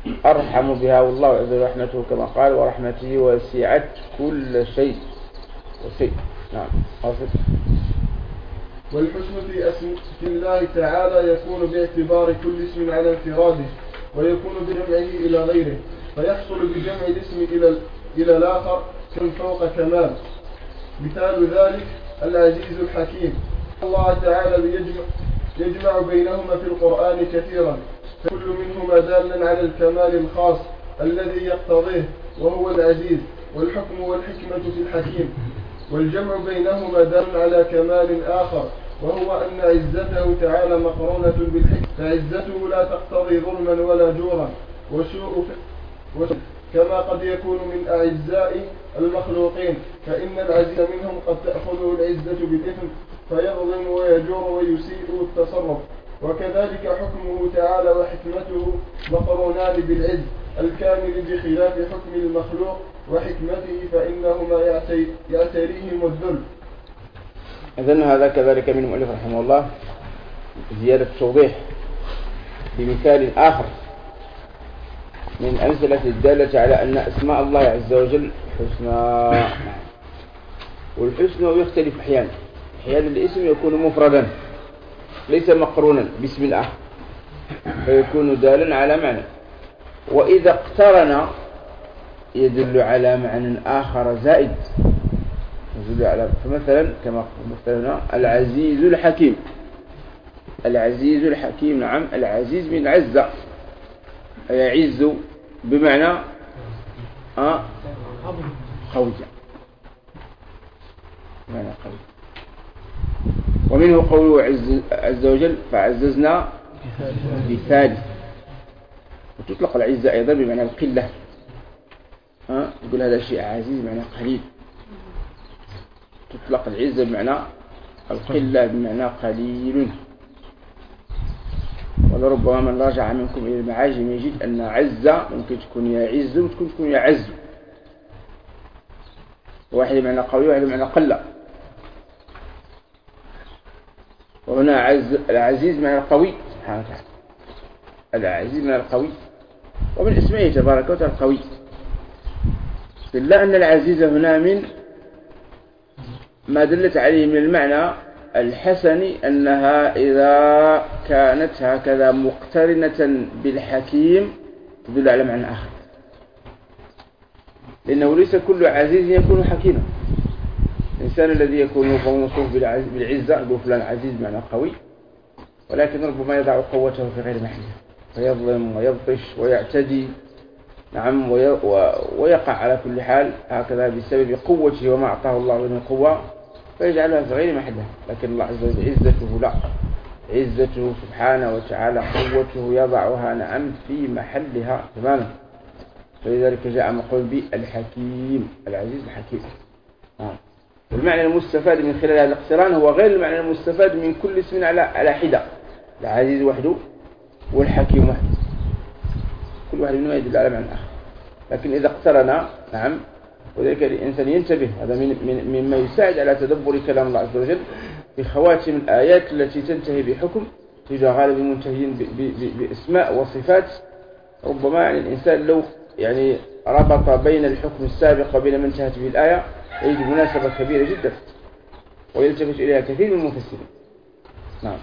أرحم بها، والله عز وجل رحمته كما قال ورحمته وسعت كل شيء وشيء. نعم. حافظ. والحسن في اسم الله تعالى يكون باعتبار كل اسم على انفراده، ويكون بجمعه إلى غيره، فيحصل بجمع الاسم إلى إلى الآخر كم فوق كمال. مثال ذلك العزيز الحكيم. الله تعالى يجمع, يجمع بينهما في القرآن كثيرا، فكل منهما دالا على الكمال الخاص الذي يقتضيه وهو العزيز، والحكم والحكمة في الحكيم. والجمع بينهما دال على كمال آخر، وهو أن عزته تعالى مقرونة بالحكمة، فعزته لا تقتضي ظلما ولا جورا وسوء كما قد يكون من أعزاء المخلوقين، فإن العزيز منهم قد تأخذه العزة بالإثم فيظلم ويجور ويسيء التصرف. وكذلك حكمه تعالى وحكمته مقرونان بالعز الكامل بخلاف حكم المخلوق وحكمته، فإنهما يعتريهم الذل. إذن هذا كذلك من المؤلف رحمه الله زيادة توضيح بمثال آخر من الأمثلة الدالة على أن أسماء الله عز وجل حسنى. والحسنى يختلف أحيانا، أحيانا الاسم يكون مفردا ليس مقرونا باسم الآخر فيكون دالا على معنى، وإذا اقترن يدل على معنى آخر زائد يدل على، فمثلا كما مثلنا العزيز الحكيم. العزيز الحكيم، نعم، العزيز من عزة، يعز بمعنى آه قوي، بمعنى قوي. ومنه قوله عز, عز وجل فعززنا بثالث. وتطلق العزة أيضا بمعنى القلة، ها يقول هذا شيء عزيز بمعنى قليل. تطلق العزة بمعنى القلة بمعنى قليل. ولربما من رجع منكم إلى المعاجم يجد أن عزة ممكن تكون يعز وممكن تكون يعز، واحد بمعنى قوي وواحد بمعنى قلة. وهنا عز العزيز معنى القوي سبحانه وتعالى، العزيز معنى القوي، ومن اسمه تبارك وتعالى القوي. إلا أن العزيز هنا من ما دلت عليه من المعنى الحسن أنها إذا كانت هكذا مقترنة بالحكيم تدل على معنى آخر، لأنه ليس كل عزيز يكون حكيما. الإنسان الذي يكون موصوف بالعزة يقول فلان عزيز بمعنى قوي، ولكن ربما يضع قوته في غير محله فيظلم ويبطش ويعتدي، نعم، ويقع على كل حال هكذا بسبب قوته وما أعطاه الله من قوة فيجعلها في غير محلها. لكن الله عز وجل عزته لا، عزته سبحانه وتعالى قوته يضعها نعم في محلها تماما. فلذلك جاء مقول بالحكيم، العزيز الحكيم. آه. والمعنى المستفاد من خلال هذا الاقتران هو غير المعنى المستفاد من كل اسم على على حدة، العزيز وحده والحكيم وحده، كل واحد منهما يدل على معنى آخر. لكن إذا اقترنا نعم، وذلك الإنسان ينتبه، هذا من من مما يساعد على تدبر كلام الله عز وجل بخواتم الآيات التي تنتهي بحكم، تجاه غالب المنتهين باسماء وصفات. ربما يعني الإنسان لو يعني ربط بين الحكم السابق وبين ما انتهت به الآية يجد مناسبة كبيرة جدا ويلتفت إليها كثير من المفسرين. نعم.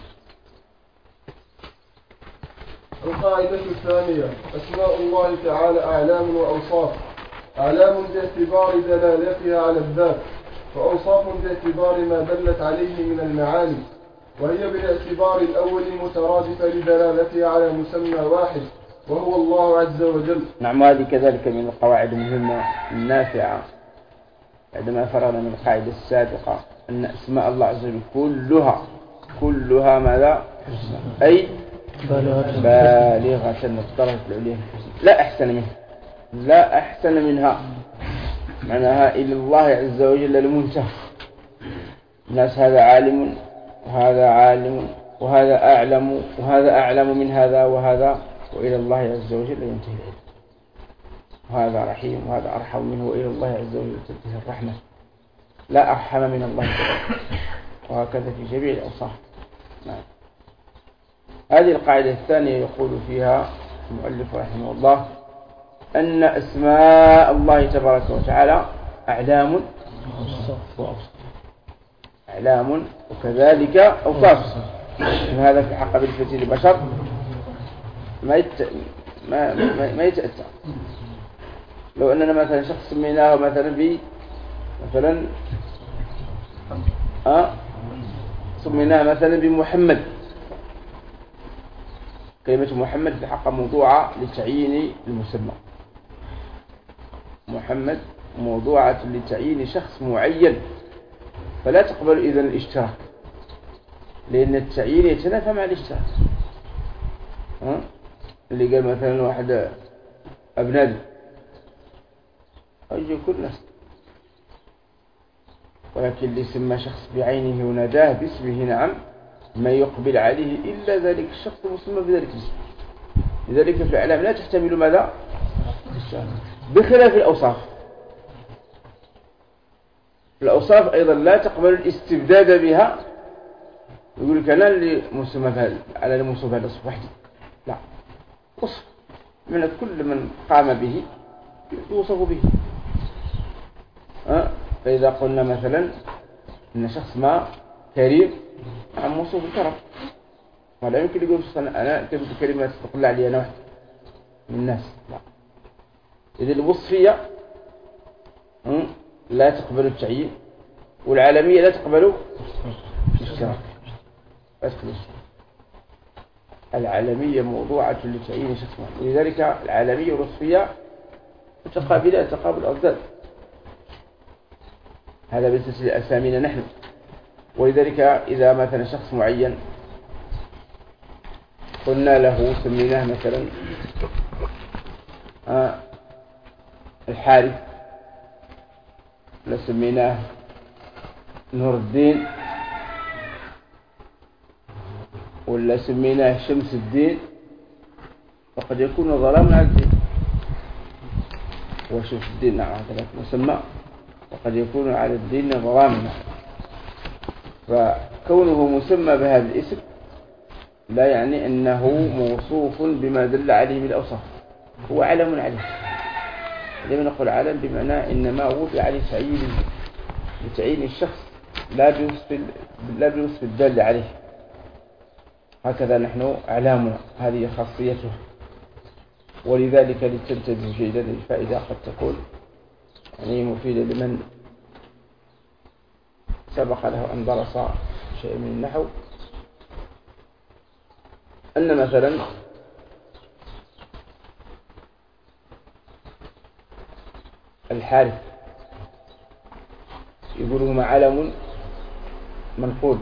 القاعدة الثانية: أسماء الله تعالى أعلام وأوصاف. أعلام باعتبار دلالتها على الذات، وأوصاف باعتبار ما دلت عليه من المعاني، وهي بالاعتبار الأول مترادفة لدلالتها على مسمى واحد وهو الله عز وجل. نعم، هذه كذلك من القواعد المهمة النافعة عندما فرغنا من القاعدة السابقة أن أسماء الله عز وجل كلها كلها ماذا؟ أي بالغة الدرجة العليا، لا أحسن منها، لا أحسن منها، معناها إلى الله عز وجل المنتهى. الناس هذا عالم وهذا عالم وهذا أعلم وهذا أعلم من هذا وهذا، وإلى الله عز وجل ينتهي العلم. وهذا رحيم وهذا أرحم منه، وإلى الله عز وجل تنتهي الرحمة، لا أرحم من الله تعالى. وهكذا في جميع الأوصاف. نعم. هذه القاعدة الثانية يقول فيها المؤلف رحمه الله أن أسماء الله تبارك وتعالى أعلام وأوصاف، أعلام وكذلك أوصاف. هذا في حق بالنسبة للبشر ما يت... ما ما, ما يتأتى. لو أننا مثلا شخص سميناه مثلا ب مثلا أه سميناه مثلا بمحمد، كلمة محمد في حق موضوعة لتعيين المسمى. محمد موضوعة لتعيين شخص معين، فلا تقبل إذن الاشتراك، لأن التعيين يتنافى مع الاشتراك. أه؟ اللي قال مثلا واحد أبنادي أجي كل ناس، ولكن اللي سمى شخص بعينه وناداه باسمه نعم ما يقبل عليه إلا ذلك الشخص المسمى بذلك الاسم. لذلك في الإعلام لا تحتمل ماذا؟ بخلاف الأوصاف. الأوصاف أيضا لا تقبل الاستبداد بها، يقول لك أنا اللي مسمى بهذا على الموصوف بهذا الوصف وحدي، لا، وصف من كل من قام به يوصف به. أه؟ فإذا قلنا مثلا أن شخص ما كريم عن موصوف الكرم، ولا يمكن يقول أنا كلمة كريمة تقول علي أنا واحد من الناس، لا. إذا الوصفية لا تقبل التعيين، والعالمية لا تقبل الاشتراك. العالمية موضوعة لتعيين شخص واحد، ولذلك العالمية والوصفية متقابلة تقابل أضداد. هذا بالنسبة لأسامينا نحن. ولذلك إذا مثلا شخص معين قلنا له سميناه مثلا آه الحارث، لسميناه نور الدين، ولا سميناه شمس الدين، فقد يكون ظلاما على الدين. وشمس الدين نعم هذا مسمى، وقد يكون على الدين ظلاما. فكونه مسمى بهذا الاسم لا يعني أنه موصوف بما دل عليه من الأوصاف، هو علم عليه. لما نقول علم بمعنى إنما وضع عليه تعيين لتعيين الشخص لا بوصف لا بوصف الدال عليه. هكذا نحن أعلامنا هذه خاصيتها. ولذلك لتنتبه جيدا الفائدة قد تكون يعني مفيدة لمن سبق له أن درس شيء من النحو. أن مثلا الحارث يقول هما علم منقول،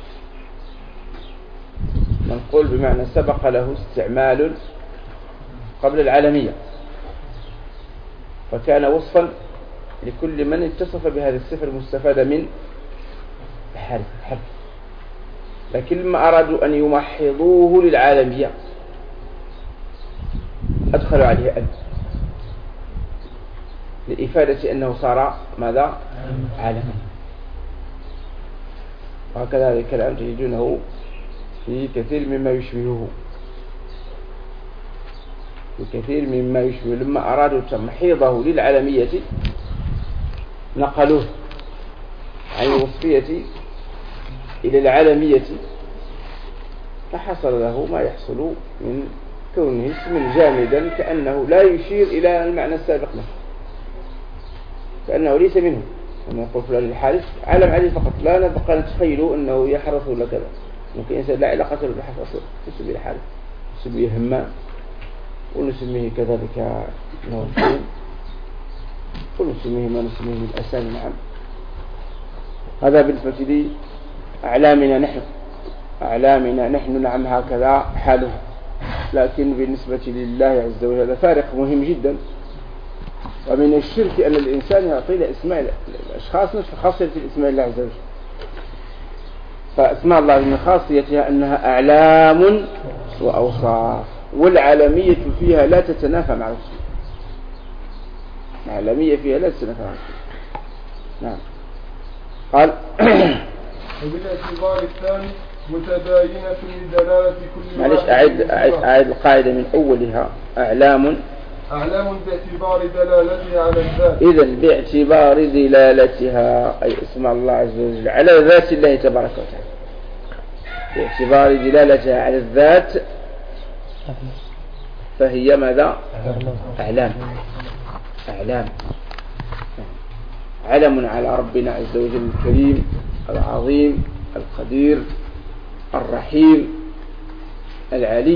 منقول بمعنى سبق له استعمال قبل العالمية، فكان وصفا لكل من اتصف بهذه الصفة المستفادة من الحارث. لكن لما أرادوا أن يمحضوه للعالمية أدخلوا عليه أن لإفادة أنه صار ماذا؟ عالما. وهكذا هذا الكلام تجدونه في كثير مما يشبهه، في كثير مما يشبه. لما أرادوا تمحيضه للعالمية نقلوه عن الوصفية إلى العالمية، فحصل له ما يحصل من كونه اسما جامدا كأنه لا يشير إلى المعنى السابق له، كأنه ليس منه. لما يقول فلان الحارث علم عليه فقط، لا نبقى نتخيله أنه يحرث ولا كذا. ممكن إنسان لا علاقة له بالحرث أصلا، نسميه الحارث، نسميه همام، ونسميه كذلك نور الدين، ونسميه ما نسميه من الأسامي. نعم، هذا بالنسبة لي أعلامنا نحن، أعلامنا نحن نعم هكذا حاله. لكن بالنسبة لله عز وجل هذا فارق مهم جدا. ومن الشرك أن الإنسان يعطي لأسماء الأشخاص نفس خاصية الإسماء الله عز وجل. فأسماء الله من خاصيتها أنها أعلام وأوصاف، والعالمية فيها لا تتنافى مع الوصف. العالمية فيها لا تتنافى مع الوصف. نعم. قال وبالاعتبار الثاني متباينة لدلالة كل معلش أعد, أعد, أعد القاعدة من أولها. أعلام أعلام باعتبار دلالتها على الذات. إذن باعتبار دلالتها أي اسم الله عز وجل على ذات الله تبارك وتعالى، باعتبار دلالتها على الذات فهي ماذا؟ أعلام. أعلام علم على ربنا عز وجل الكريم العظيم القدير الرحيم العلي.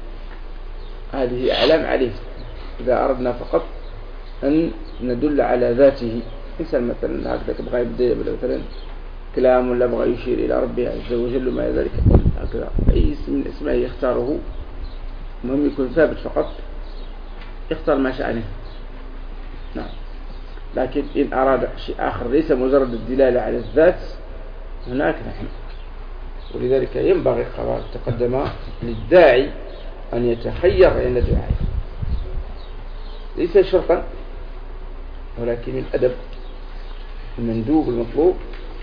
هذه أعلام عليه. إذا أردنا فقط أن ندل على ذاته، إنسان مثلا هكذا يبغى يبدأ مثلا كلام ولا يبغى يشير إلى ربه عز وجل وما ذلك هكذا أي اسم من اسمه يختاره، المهم يكون ثابت فقط، يختار ما شاء عنه. نعم. لكن إن أراد شيء آخر ليس مجرد الدلالة على الذات هناك نحن، ولذلك ينبغي قرار تقدم للداعي أن يتخير عند دعائه، ليس شرطا ولكن من الأدب المندوب المطلوب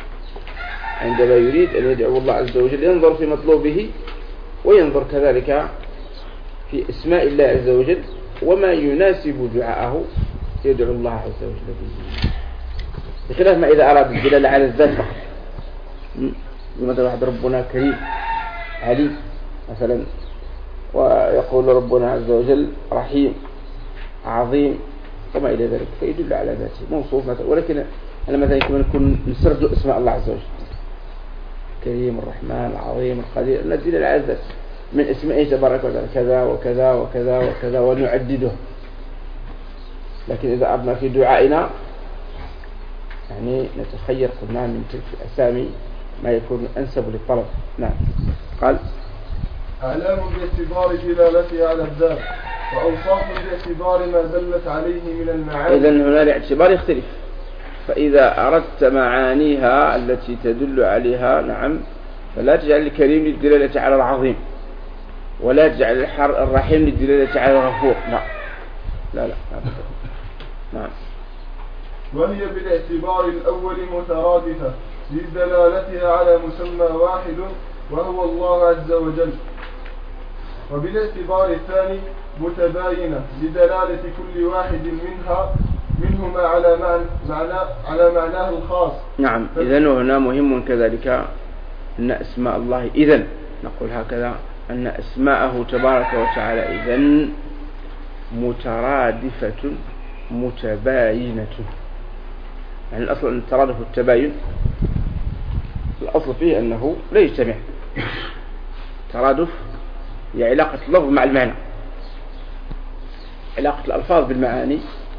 عندما يريد أن يدعو الله عز وجل ينظر في مطلوبه وينظر كذلك في اسماء الله عز وجل وما يناسب دعاءه يدعو الله عز وجل به، بخلاف ما إذا أراد الدلالة على الذات فقط. مثلا واحد ربنا كريم علي مثلا، ويقول ربنا عز وجل رحيم عظيم وما إلى ذلك، فيدل على ذاته موصوف مثلا. ولكن أنا مثلا يكون نسرد اسماء الله عز وجل كريم الرحمن العظيم القدير، ندل على الذات من اسمه تبارك وتعالى كذا وكذا وكذا وكذا ونعدده. لكن إذا أردنا في دعائنا يعني نتخير قلنا من تلك الأسامي ما يكون أنسب للطلب. نعم. قال أعلام باعتبار دلالتها على الذات، وأوصاف باعتبار ما دلت عليه من المعاني. إذن هنا الاعتبار يختلف، فإذا أردت معانيها التي تدل عليها نعم فلا تجعل الكريم للدلالة على العظيم، ولا تجعل الرحيم للدلالة على الغفور. لا لا لا نعم. وهي بالاعتبار الأول مترادفة لدلالتها على مسمى واحد وهو الله عز وجل، وبالاعتبار الثاني متباينة لدلالة كل واحد منها منهما على معنى, معنى على معناه الخاص. نعم. إذن هنا مهم كذلك أن أسماء الله إذن نقول هكذا أن أسماءه تبارك وتعالى إذن مترادفة متباينة. يعني الأصل أن الترادف والتباين الأصل فيه أنه لا يجتمع. ترادف هي علاقة اللفظ مع المعنى، علاقة الألفاظ بالمعاني.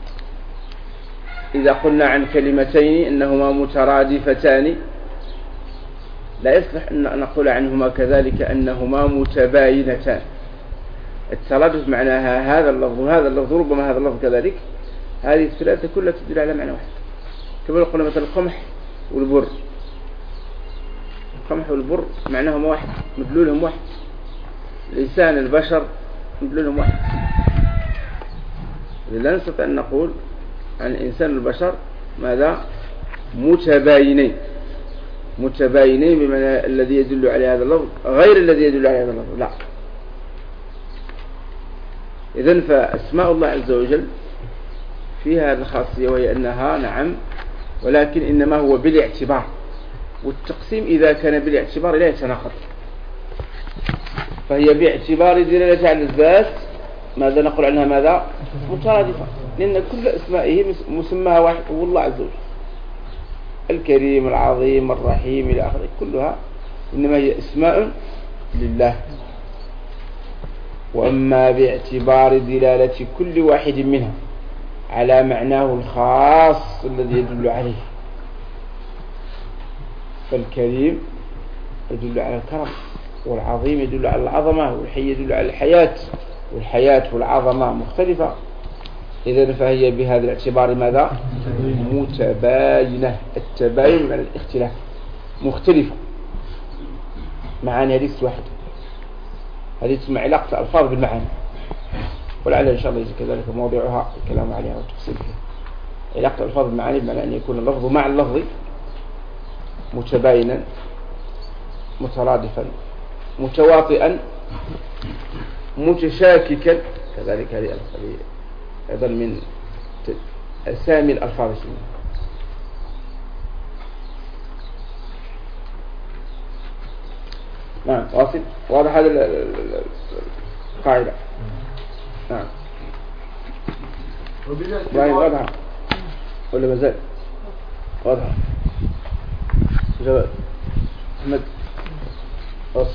إذا قلنا عن كلمتين أنهما مترادفتان لا يصلح أن نقول عنهما كذلك أنهما متباينتان. الترادف معناها هذا اللفظ وهذا اللفظ ربما هذا اللفظ كذلك، هذه الثلاثة كلها تدل على معنى واحد. كما قلنا مثلا القمح والبر، القمح والبر معناهم واحد مدلولهم واحد، لسان البشر مدلولهم واحد. لا نستطيع أن نقول عن إنسان البشر ماذا متباينين متباينين بمعنى الذي يدل على هذا اللفظ غير الذي يدل على هذا اللفظ، لا. إذن فأسماء الله عز وجل فيها هذه الخاصية، وهي أنها نعم ولكن إنما هو بالاعتبار، والتقسيم إذا كان بالاعتبار لا يتناقض. فهي باعتبار دلالة على الذات ماذا نقول عنها ماذا مترادفة، لأن كل أسمائه مسمى واحد هو الله عز وجل، الكريم العظيم الرحيم إلى آخره، كلها إنما هي اسماء لله. وأما باعتبار دلالة كل واحد منها على معناه الخاص الذي يدل عليه، فالكريم يدل على الكرم، والعظيم يدل على العظمة، والحي يدل على الحياة، والحياة والعظمة مختلفة. إذن فهي بهذا الاعتبار ماذا متباينة. التباين معنى الاختلاف، مختلفة، معاني ليست واحدة. هذه تسمى علاقة الألفاظ بالمعاني، ولعل إن شاء الله يجي كذلك موضوعها الكلام عليها والتفصيل فيها. علاقة الألفاظ بالمعاني بمعنى أن يكون اللفظ مع اللفظ متباينا مترادفا متواطئا متشاككا، كذلك هذه أيضا من أسامي الألفاظ الاسمية. نعم واصل، واضح هذا القاعدة. نعم باين واضحة ولا مازال؟ واضحة. جواب أحمد واصل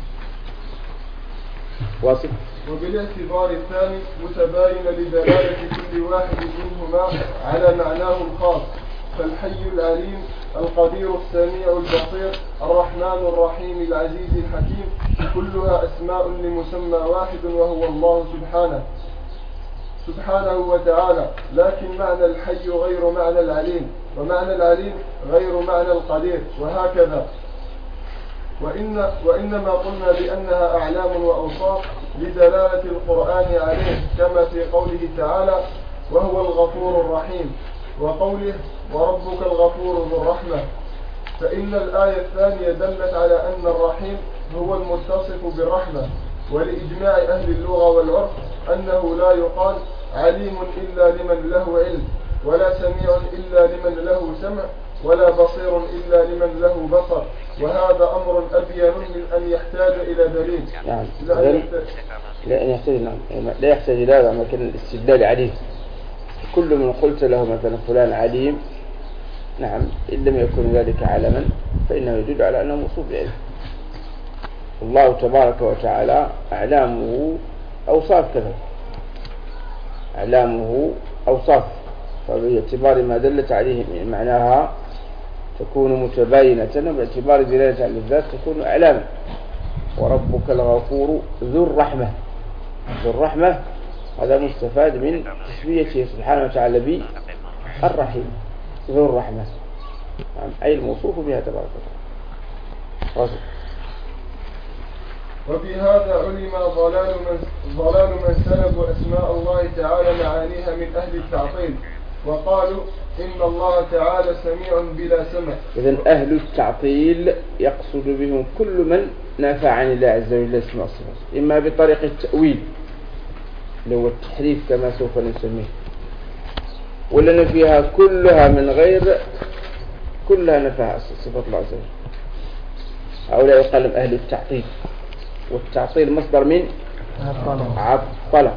واصل. وبالاعتبار الثاني متباين لدلالة كل واحد منهما على معناه الخاص، فالحي العليم القدير السميع البصير الرحمن الرحيم العزيز الحكيم كلها أسماء لمسمى واحد وهو الله سبحانه سبحانه وتعالى، لكن معنى الحي غير معنى العليم، ومعنى العليم غير معنى القدير، وهكذا. وإن وإنما قلنا بأنها أعلام وأوصاف لدلالة القرآن عليه، كما في قوله تعالى وهو الغفور الرحيم، وقوله وربك الغفور ذو الرحمة. فإن الآية الثانية دلت على أن الرحيم هو المتصف بالرحمة، ولإجماع أهل اللغة والعرف أنه لا يقال عليم إلا لمن له علم، ولا سميع إلا لمن له سمع، ولا بصير إلا لمن له بصر، وهذا أمر أبين من أن يحتاج إلى دليل. نعم لا يحتاج لا يحتاج إلى مكان الاستدلال عليه. كل من قلت له مثلا فلان عليم، نعم إن لم يكن ذلك علما فإنه يدل على أنه موصوف بعلم. الله تبارك وتعالى أعلامه أوصاف كذا، أعلامه أوصاف، فباعتبار ما دلت عليه معناها تكون متباينة، وباعتبار دلالة على الذات تكون أعلاما. وربك الغفور ذو الرحمة، ذو الرحمة هذا مستفاد من تسميته سبحانه وتعالى بالرحيم، ذو الرحمة، أي الموصوف بها تبارك وتعالى. وبهذا علم ضلال من ضلال من سلبوا أسماء الله تعالى معانيها من أهل التعطيل، وقالوا إن الله تعالى سميع بلا سمع. إذن أهل التعطيل يقصد بهم كل من نافع عن الله عز وجل اسماء الصفات، إما بطريقة التأويل اللي هو التحريف كما سوف نسميه، ولا نفيها كلها من غير كلها نفاها صفات الله عز وجل. هؤلاء يقال أهل التعطيل، والتعطيل مصدر من عطل،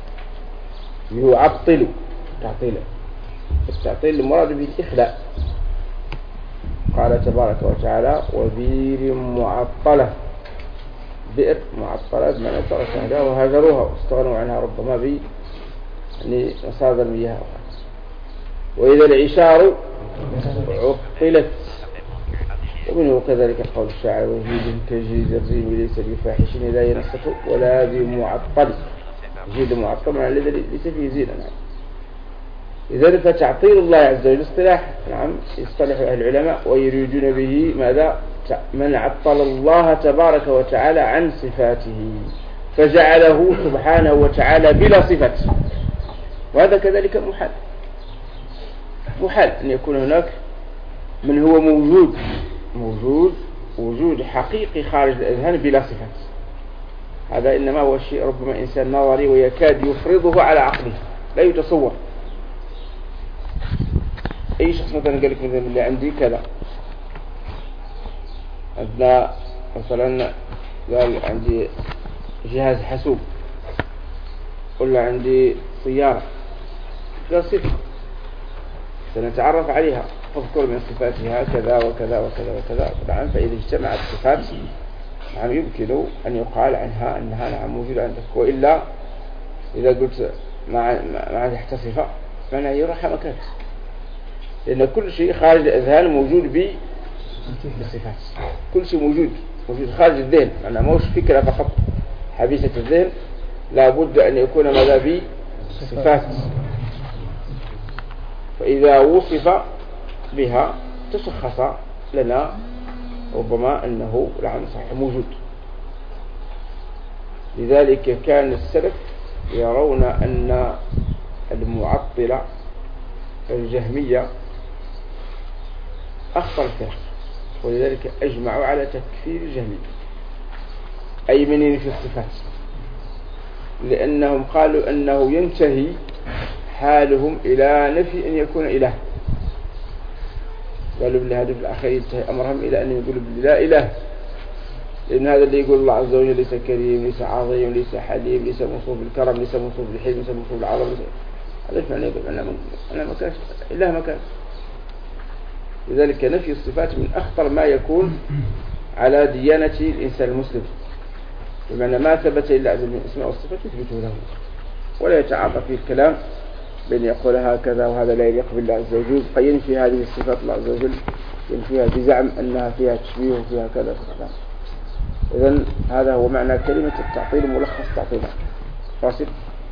يعطل تعطيلا. التعطيل المراد به الإخلاء. قال تبارك وتعالى وبير معطلة، بئر معطلة بمعنى تركها وهاجروها واستغنوا عنها ربما بي يعني مصادر المياه. وإذا العشار عطلت، ومنه كذلك قول الشاعر وجيد كجيد الريم ليس بفاحش لا ينصف ولا ذي معطل. جيد معطل معنى الذي ليس فيه زينة. نعم. إذا فتعطيل الله عز وجل اصطلاح، نعم يصطلح أهل العلماء ويريدون به ماذا؟ من عطل الله تبارك وتعالى عن صفاته فجعله سبحانه وتعالى بلا صفة، وهذا كذلك محال. محال أن يكون هناك من هو موجود موجود وجود حقيقي خارج الأذهان بلا صفات. هذا إنما هو شيء ربما إنسان نظري ويكاد يفرضه على عقله، لا يتصور. أي شخص مثلا قال لك مثلا اللي عندي كذا، عندنا مثلا قال عندي جهاز حاسوب، ولا عندي سيارة، لا صفة سنتعرف عليها، تذكر من صفاتها كذا وكذا وكذا وكذا. نعم فإذا اجتمعت صفات نعم يمكن أن يقال عنها أنها نعم موجودة عندك. وإلا إذا قلت مع مع تحت صفة معناه يروح مكان، لأن كل شيء خارج الأذهان موجود بالصفات. كل شيء موجود موجود خارج الذهن، معناه موش فكرة فقط حبيسة الذهن، لا بد أن يكون ماذا بصفات. فإذا وصف بها تشخص لنا ربما أنه لعن صحيح موجود. لذلك كان السلف يرون أن المعطلة الجهمية أخطر الفرق، ولذلك أجمعوا على تكفير الجهمية أي من ينفي الصفات، لأنهم قالوا أنه ينتهي حالهم إلى نفي أن يكون إله. قالوا بالهدف الأخير ينتهي أمرهم إلى أن يقولوا لا إله، لأن هذا اللي يقول الله عز وجل ليس كريم ليس عظيم ليس حليم ليس موصوف بالكرم ليس موصوف بالحلم ليس موصوف بالعظم، هذا معنى يقول أنا أنا ما كانش إله ما كان. لذلك نفي الصفات من أخطر ما يكون على ديانة الإنسان المسلم، بمعنى ما ثبت إلا عز وجل من الأسماء والصفات يثبته له، ولا يتعاطى فيه الكلام بأن يقول هكذا وهذا لا يليق بالله عز وجل، فينفي هذه الصفات الله عز وجل ينفيها بزعم أنها فيها تشبيه وفيها كذا كذا. إذن هذا هو معنى كلمة التعطيل ملخص تعطيلها. فاصل.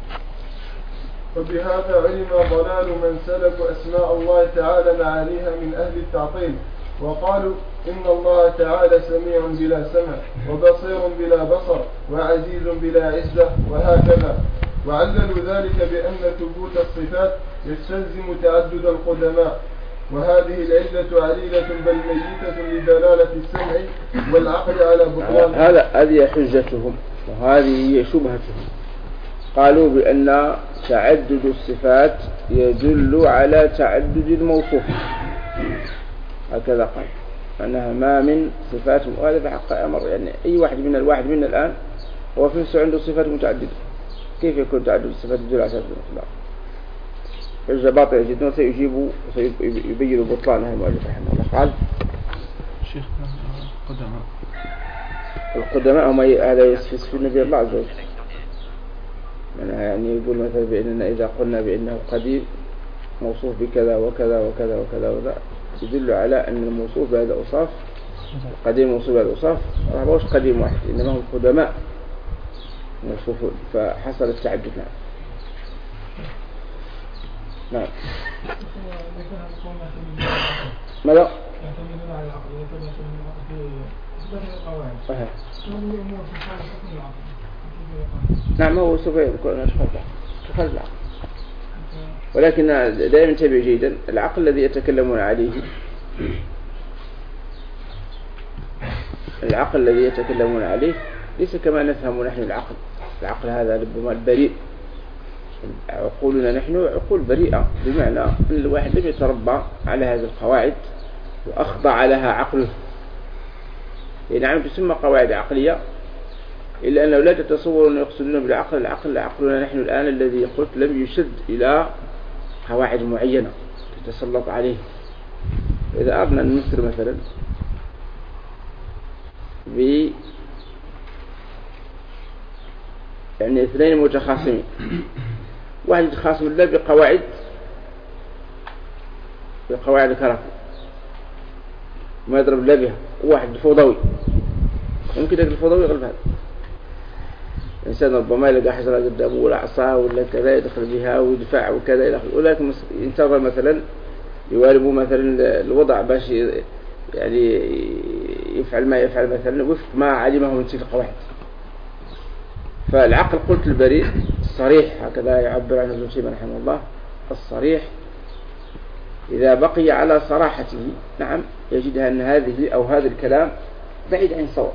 وبهذا علم ضلال من سلكوا أسماء الله تعالى معانيها من أهل التعطيل، وقالوا إن الله تعالى سميع بلا سمع وبصير بلا بصر وعزيز بلا عزة وهكذا، وعللوا ذلك بأن ثبوت الصفات يستلزم تعدد القدماء، وهذه العلة عليلة بل ميتة لدلالة السمع والعقل على بطلان. هذا هذه حجتهم وهذه هي شبهتهم. قالوا بأن تعدد الصفات يدل على تعدد الموصوف، هكذا قال، أنها ما من صفات، وهذا في حق أمر يعني أي واحد من الواحد منا الآن هو في نفسه عنده صفات متعددة، كيف يكون تعدد الصفات يدل على تعدد الموصوف؟ حجة باطلة جدا، سيجيب وسيبين بطلانها المؤلف رحمه الله. قال شيخ القدماء القدماء هم هذا يسفسفون نبي الله عز وجل، يعني يقول مثلا بأننا إذا قلنا بأنه قديم موصوف بكذا وكذا وكذا وكذا وكذا يدل على أن الموصوف بهذا الأوصاف قديم موصوف بهذا الأوصاف ربوش قديم واحد، إنما هم القدماء موصوفون، فحصل التعدد. نعم نعم. ماذا؟ يعتمدون على العقل ويعتمدون في إثبات القواعد. نعم هو سوف يكون خلف العقل، ولكن دائما انتبه جيدا، العقل الذي يتكلمون عليه العقل الذي يتكلمون عليه ليس كما نفهم نحن العقل. العقل هذا ربما البريء، عقولنا نحن عقول بريئة، بمعنى أن الواحد لم يتربى على هذه القواعد وأخضع لها عقله. نعم تسمى قواعد عقلية، إلا أنه لا تتصور أن يقصدون بالعقل العقل عقلنا نحن الآن الذي قلت لم يشد إلى قواعد معينة تتسلط عليه. إذا أردنا أن نمثل مثلا ب يعني اثنين متخاصمين، واحد يتخاصم الله بقواعد بقواعد الكرافة ما يضرب الله بها، وواحد فوضوي ممكن يقول الفوضوي يغلب هذا الإنسان، ربما يلقى حجرة قدامه ولا عصاه ولا كذا يدخل بها ويدفع وكذا إلى آخره، ولكن ينتظر مثلا يوالبه مثلا الوضع باش يعني يفعل ما يفعل مثلا وفق ما علمه من تلك القواعد. فالعقل قلت البريء الصريح، هكذا يعبر عنه ابن تيمية رحمه الله، الصريح إذا بقي على صراحته نعم يجد أن هذه أو هذا الكلام بعيد عن الصواب،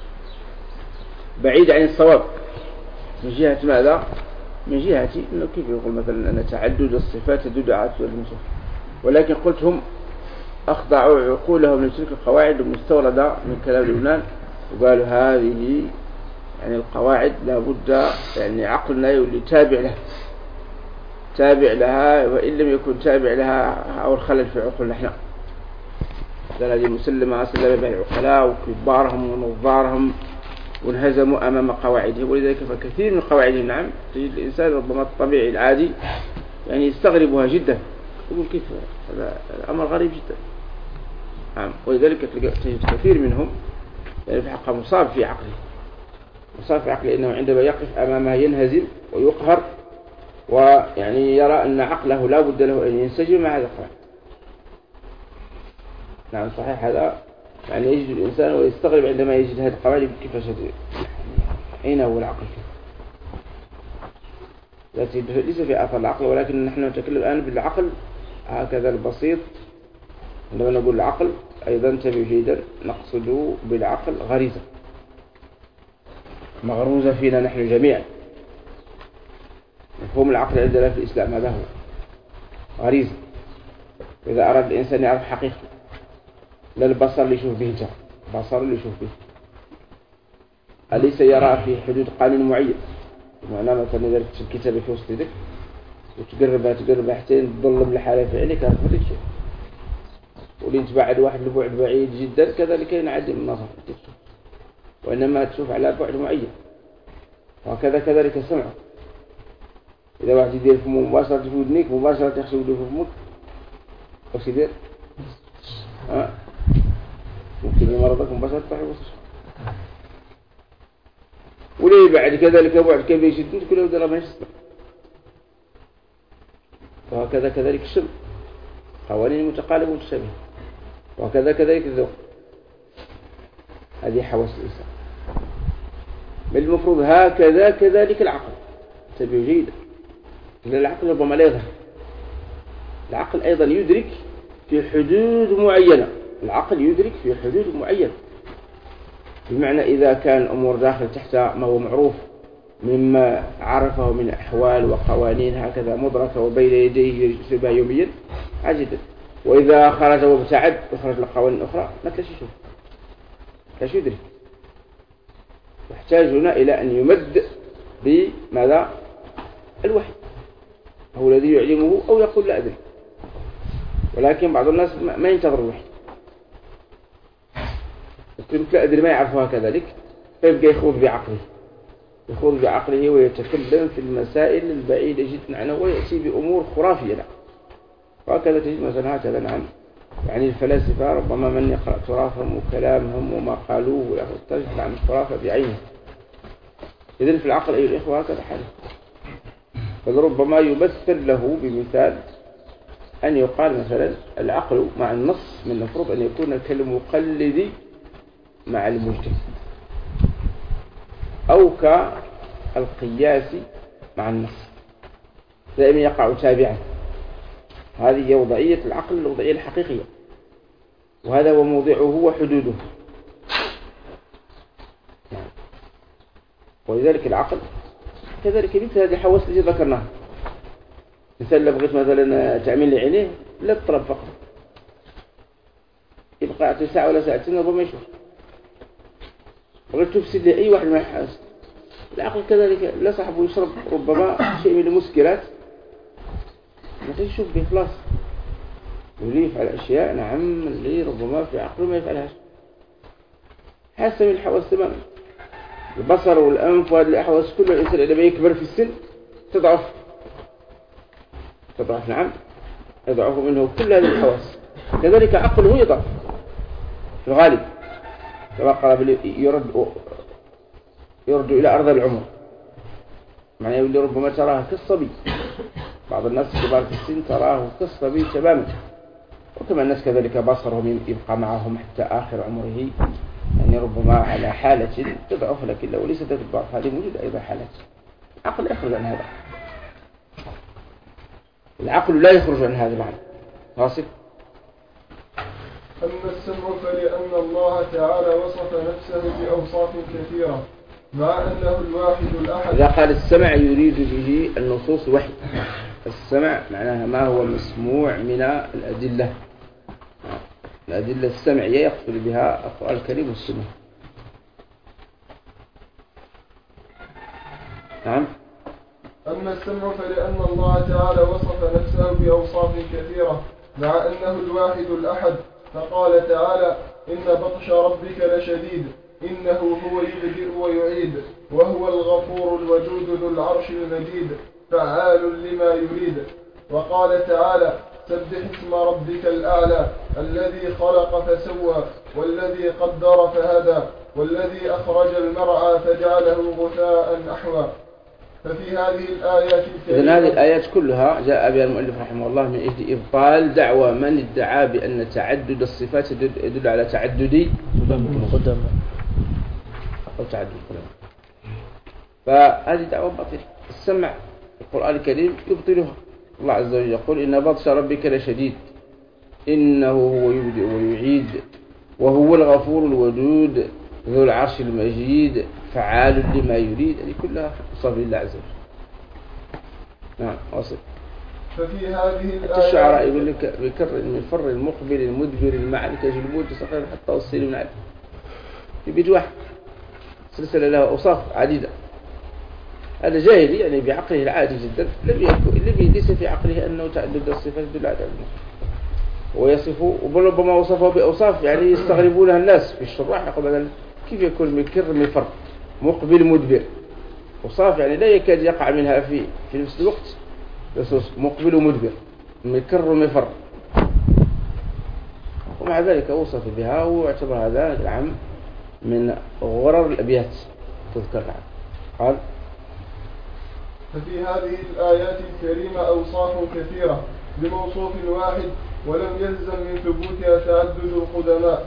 بعيد عن الصواب من جهة ماذا؟ من جهة إنه كيف يقول مثلا أن تعدد الصفات تدل على تعدد الموصوف، ولكن قلت هم أخضعوا عقولهم لتلك القواعد المستوردة من كلام اليونان، وقالوا هذه يعني القواعد لابد يعني عقلنا يولي تابع لها تابع لها، وإن لم يكن تابع لها أو الخلل في عقولنا احنا. هذه مسلمة سلم بها العقلاء وكبارهم ونظارهم وانهزموا أمام قواعدهم، ولذلك فكثير من قواعدهم نعم تجد الإنسان ربما الطبيعي العادي يعني يستغربها جدا، يقول كيف هذا الأمر غريب جدا. نعم ولذلك تجد كثير منهم يعني في حقه مصاب في عقله مصاب في عقله إنه عندما يقف أمامه ينهزم ويقهر، ويعني يرى أن عقله لا بد له أن ينسجم مع هذا القواعد. نعم صحيح هذا يعني يجد الإنسان ويستغرب عندما يجد هذه القواعد كيف شديد، أين هو العقل التي ليس في أثر العقل، ولكن نحن نتكلم الآن بالعقل هكذا البسيط. عندما نقول العقل أيضا انتبهوا جيدا، نقصد بالعقل غريزة مغروزة فينا نحن جميعا. مفهوم العقل عندنا في الإسلام هذا هو غريزة. إذا أراد الإنسان يعرف حقيقته، لا البصر اللي يشوف به جهة، البصر اللي يشوف به أليس يرى في حدود قانون معين. معناه مثلا إذا كتب كتابة في وسط يدك وتقربها تقربها حتى تظلم لحالة فعلك هتفرق شيء، ولين تبعد واحد لبعد بعيد جدا كذلك ينعدم النظر تشوف، وإنما تشوف على بعد معين. وهكذا كذلك السمع، إذا واحد يدير فمه مباشرة في ودنيك مباشرة يخشى ودنه في فمك وش يدير؟ ها ممكن مرضك مباشرة تحي وصش. وليه بعد كذلك بعد كيف يشد كل يوم دلا ما يسمع. وهكذا كذلك الشم، قوانين متقاربة ومتشابهة. وهكذا كذلك الذوق، هذه حواس الإنسان. بل المفروض هكذا كذلك العقل. تبيه جيدا، لأن العقل ربما لا يظهر. العقل أيضا يدرك في حدود معينة، العقل يدرك في حدود معينة، بمعنى إذا كان الأمور داخل تحت ما هو معروف مما عرفه من أحوال وقوانين هكذا مدركة وبين يديه يشبه يوميا عجدا. وإذا خرج وابتعد وخرج لقوانين أخرى ما تلاش يشوف، تلاش يدرك. يحتاج هنا إلى أن يمد بماذا؟ الوحي هو الذي يعلمه، أو يقول لا أدري. ولكن بعض الناس ما ينتظر الوحي، يقول لا أدري ما يعرفها كذلك، فيبقى يخوض بعقله يخوض بعقله ويتكلم في المسائل البعيدة جدا عنه ويأتي بأمور خرافية. لا. وهكذا تجد مثلا هكذا نعم، يعني الفلاسفة ربما من يقرأ تراثهم وكلامهم وما قالوه تجد عن الخرافة بعينه. إذن في العقل أيها الإخوة هكذا حاله. فلربما يمثل له بمثال أن يقال مثلا العقل مع النص من المفروض أن يكون كالمقلد مع المجتهد، أو كالقياس مع النص، دائما يقع تابعا. هذه هي وضعية العقل، الوضعية الحقيقية، وهذا هو موضعه وحدوده. ولذلك العقل كذلك مثل هذه الحواس التي ذكرناها. مثال لو بغيت مثلا تعمل لعينيه لا تطلب فقط، يبقى عطي ساعة ولا ساعتين ربما يشوف. بغيت تفسد لأي واحد ما يحاس. العقل كذلك لا صاحبه يشرب ربما شيء من المسكرات ما تشوف به خلاص، واللي يفعل أشياء نعم اللي ربما في عقله ما يفعلهاش. حاسة من الحواس تماما، البصر والأنف وهذه الأحواس كل الإنسان لما يكبر في السن تضعف تضعف نعم يضعف منه كل هذه الحواس. كذلك عقله يضعف في الغالب، كما قال يرد يرد إلى أرض العمر، معناه يقول ربما تراه كالصبي. بعض الناس كبار في السن تراه كالصبي تماما. وكما الناس كذلك بصرهم يبقى معهم حتى آخر عمره، يعني ربما على حالة تضعف، لكن لو ليست تضعف هذه موجودة أيضا حالات. العقل يخرج عن هذا، العقل لا يخرج عن هذا المعنى. واصل. أما السمع فلأن الله تعالى وصف نفسه بأوصاف كثيرة مع أنه الواحد الأحد. إذا قال السمع يريد به النصوص وحي. السمع معناها ما هو مسموع من الأدلة، الأدلة السمعية يقصد بها القرآن الكريم والسنة. نعم. أما السمع فلأن الله تعالى وصف نفسه بأوصاف كثيرة مع أنه الواحد الأحد، فقال تعالى: إن بطش ربك لشديد إنه هو يبدئ ويعيد وهو الغفور الودود ذو العرش المجيد فعال لما يريد. وقال تعالى: سبح اسم ربك الأعلى الذي خلق فسوى والذي قدر فهدى والذي أخرج المرعى فجعله غثاء أحوى. ففي هذه الآيات إذن هذه الآيات كلها جاء بها المؤلف رحمه الله من أجل إبطال دعوى من ادعى بأن تعدد الصفات يدل على تعدد القدم أو تعدد القدم. فهذه دعوة باطلة. السمع القرآن الكريم يبطلها. الله عز وجل يقول: إن بطش ربك لشديد. إنه هو يبدئ ويعيد وهو الغفور الودود ذو العرش المجيد فعال لما يريد. هذه كلها صفات لله عز وجل. نعم واصل. ففي هذه حتى الشعراء يقول لك بكر من فر المقبل المدبر المعنى كجلبوت صغير حتى وصيل من عدل. في بيت واحد سلسلة لها أوصاف عديدة. هذا جاهلي يعني بعقله العادي جدا الذي ليس في عقله أنه تعدد الصفات يدل على تعدد ويصف وربما وصفه بأوصاف يعني يستغربونها الناس في الشراح. يقول مثلا كيف يكون مكر مفر مقبل مدبر أوصاف يعني لا يكاد يقع منها في في نفس الوقت مقبل ومدبر مكر مفر ومع ذلك وصف بها واعتبر هذا العام من غرر الأبيات تذكر عنه. قال ففي هذه الآيات الكريمة أوصاف كثيرة بموصوف واحد ولم يلزم من ثبوتها تعدد القدماء.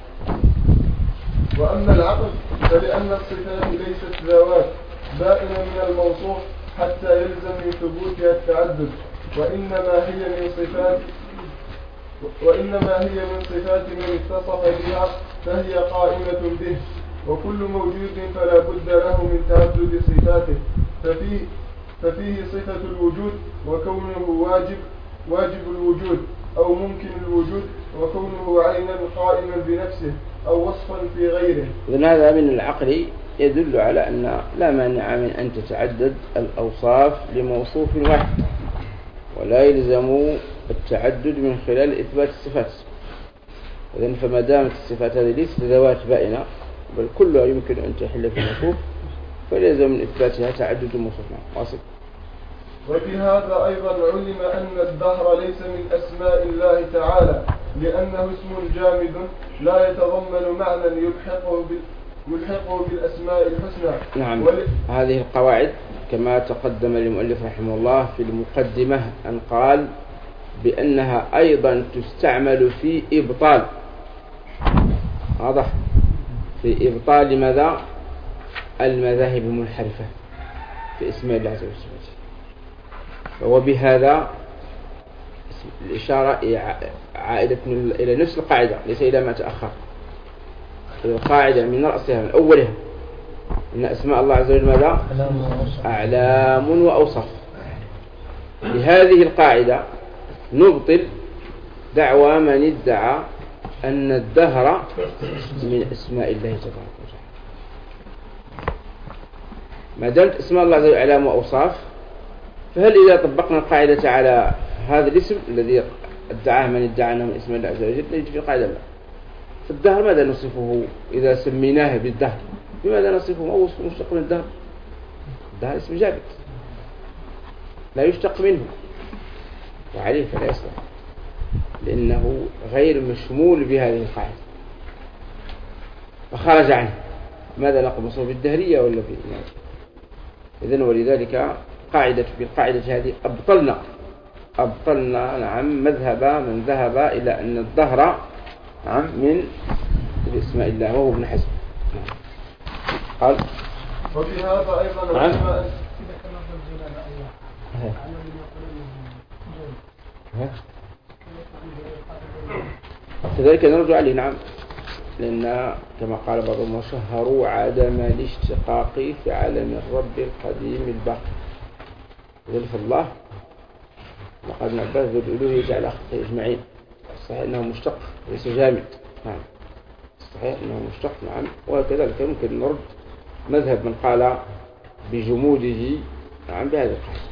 وأما العقل فلأن الصفات ليست ذوات بائنة من الموصوف حتى يلزم من ثبوتها التعدد وإنما هي من صفات وإنما هي من صفات من اتصف بها فهي قائمة به وكل موجود فلا بد له من تعدد صفاته. ففيه, ففيه صفة الوجود وكونه واجب واجب الوجود أو ممكن الوجود وكونه عينا قائما بنفسه أو وصفا في غيره. إذن هذا من العقل يدل على أن لا مانع من أن تتعدد الأوصاف لموصوف واحد ولا يلزم التعدد من خلال إثبات الصفات. إذن فما دامت الصفات هذه ليست ذوات بائنة بل كلها يمكن أن تحل في الموصوف فليلزم من إثباتها تعدد الموصوف. واصل. وفي هذا أيضا علم أن الدهر ليس من أسماء الله تعالى لأنه اسم جامد لا يتضمن معنى يلحقه يلحقه بالأسماء الحسنى. نعم ول... هذه القواعد كما تقدم للمؤلف رحمه الله في المقدمة أن قال بأنها أيضا تستعمل في إبطال واضح في إبطال ماذا المذاهب المنحرفة في اسماء الله عز وجل. وبهذا الإشارة عائدة إلى نفس القاعدة ليس إلى ما تأخر. القاعدة من رأسها من أولها إن أسماء الله عز وجل ماذا أعلام وأوصاف. لهذه القاعدة نبطل دعوى من ادعى أن الدهر من أسماء الله تبارك وتعالى. ما دامت أسماء الله عز وجل أعلام وأوصاف فهل إذا طبقنا القاعدة على هذا الاسم الذي ادعاه من ادعى أنه من اسم الله عز وجل نجد في القاعدة لا. فالدهر ماذا نصفه إذا سميناه بالدهر بماذا نصفه؟ هو وصف مشتق من الدهر. الدهر اسم جامد لا يشتق منه وعليه فلا يصلح لأنه غير مشمول بهذه القاعدة فخرج عنه. ماذا نقول مصروف بالدهرية ولا بالناس؟ إذن ولذلك قاعدة بالقاعدة هذه أبطلنا أبطلنا نعم مذهب من ذهب إلى أن الدهر نعم من اسماء الله وهو ابن حزم. قال وفي هذا أيضا نعم. كذلك نرجع عليه نعم لأن كما قال بعضهم وشهروا عدم الاشتقاق في عالم الرب القديم الباقي. ذلك الله وقال ابن عباس بالألوهية على خلقه أجمعين. صحيح أنه مشتق ليس جامد. نعم صحيح أنه مشتق نعم. وكذلك يمكن نرد مذهب من قال بجموده نعم بهذا القاعدة.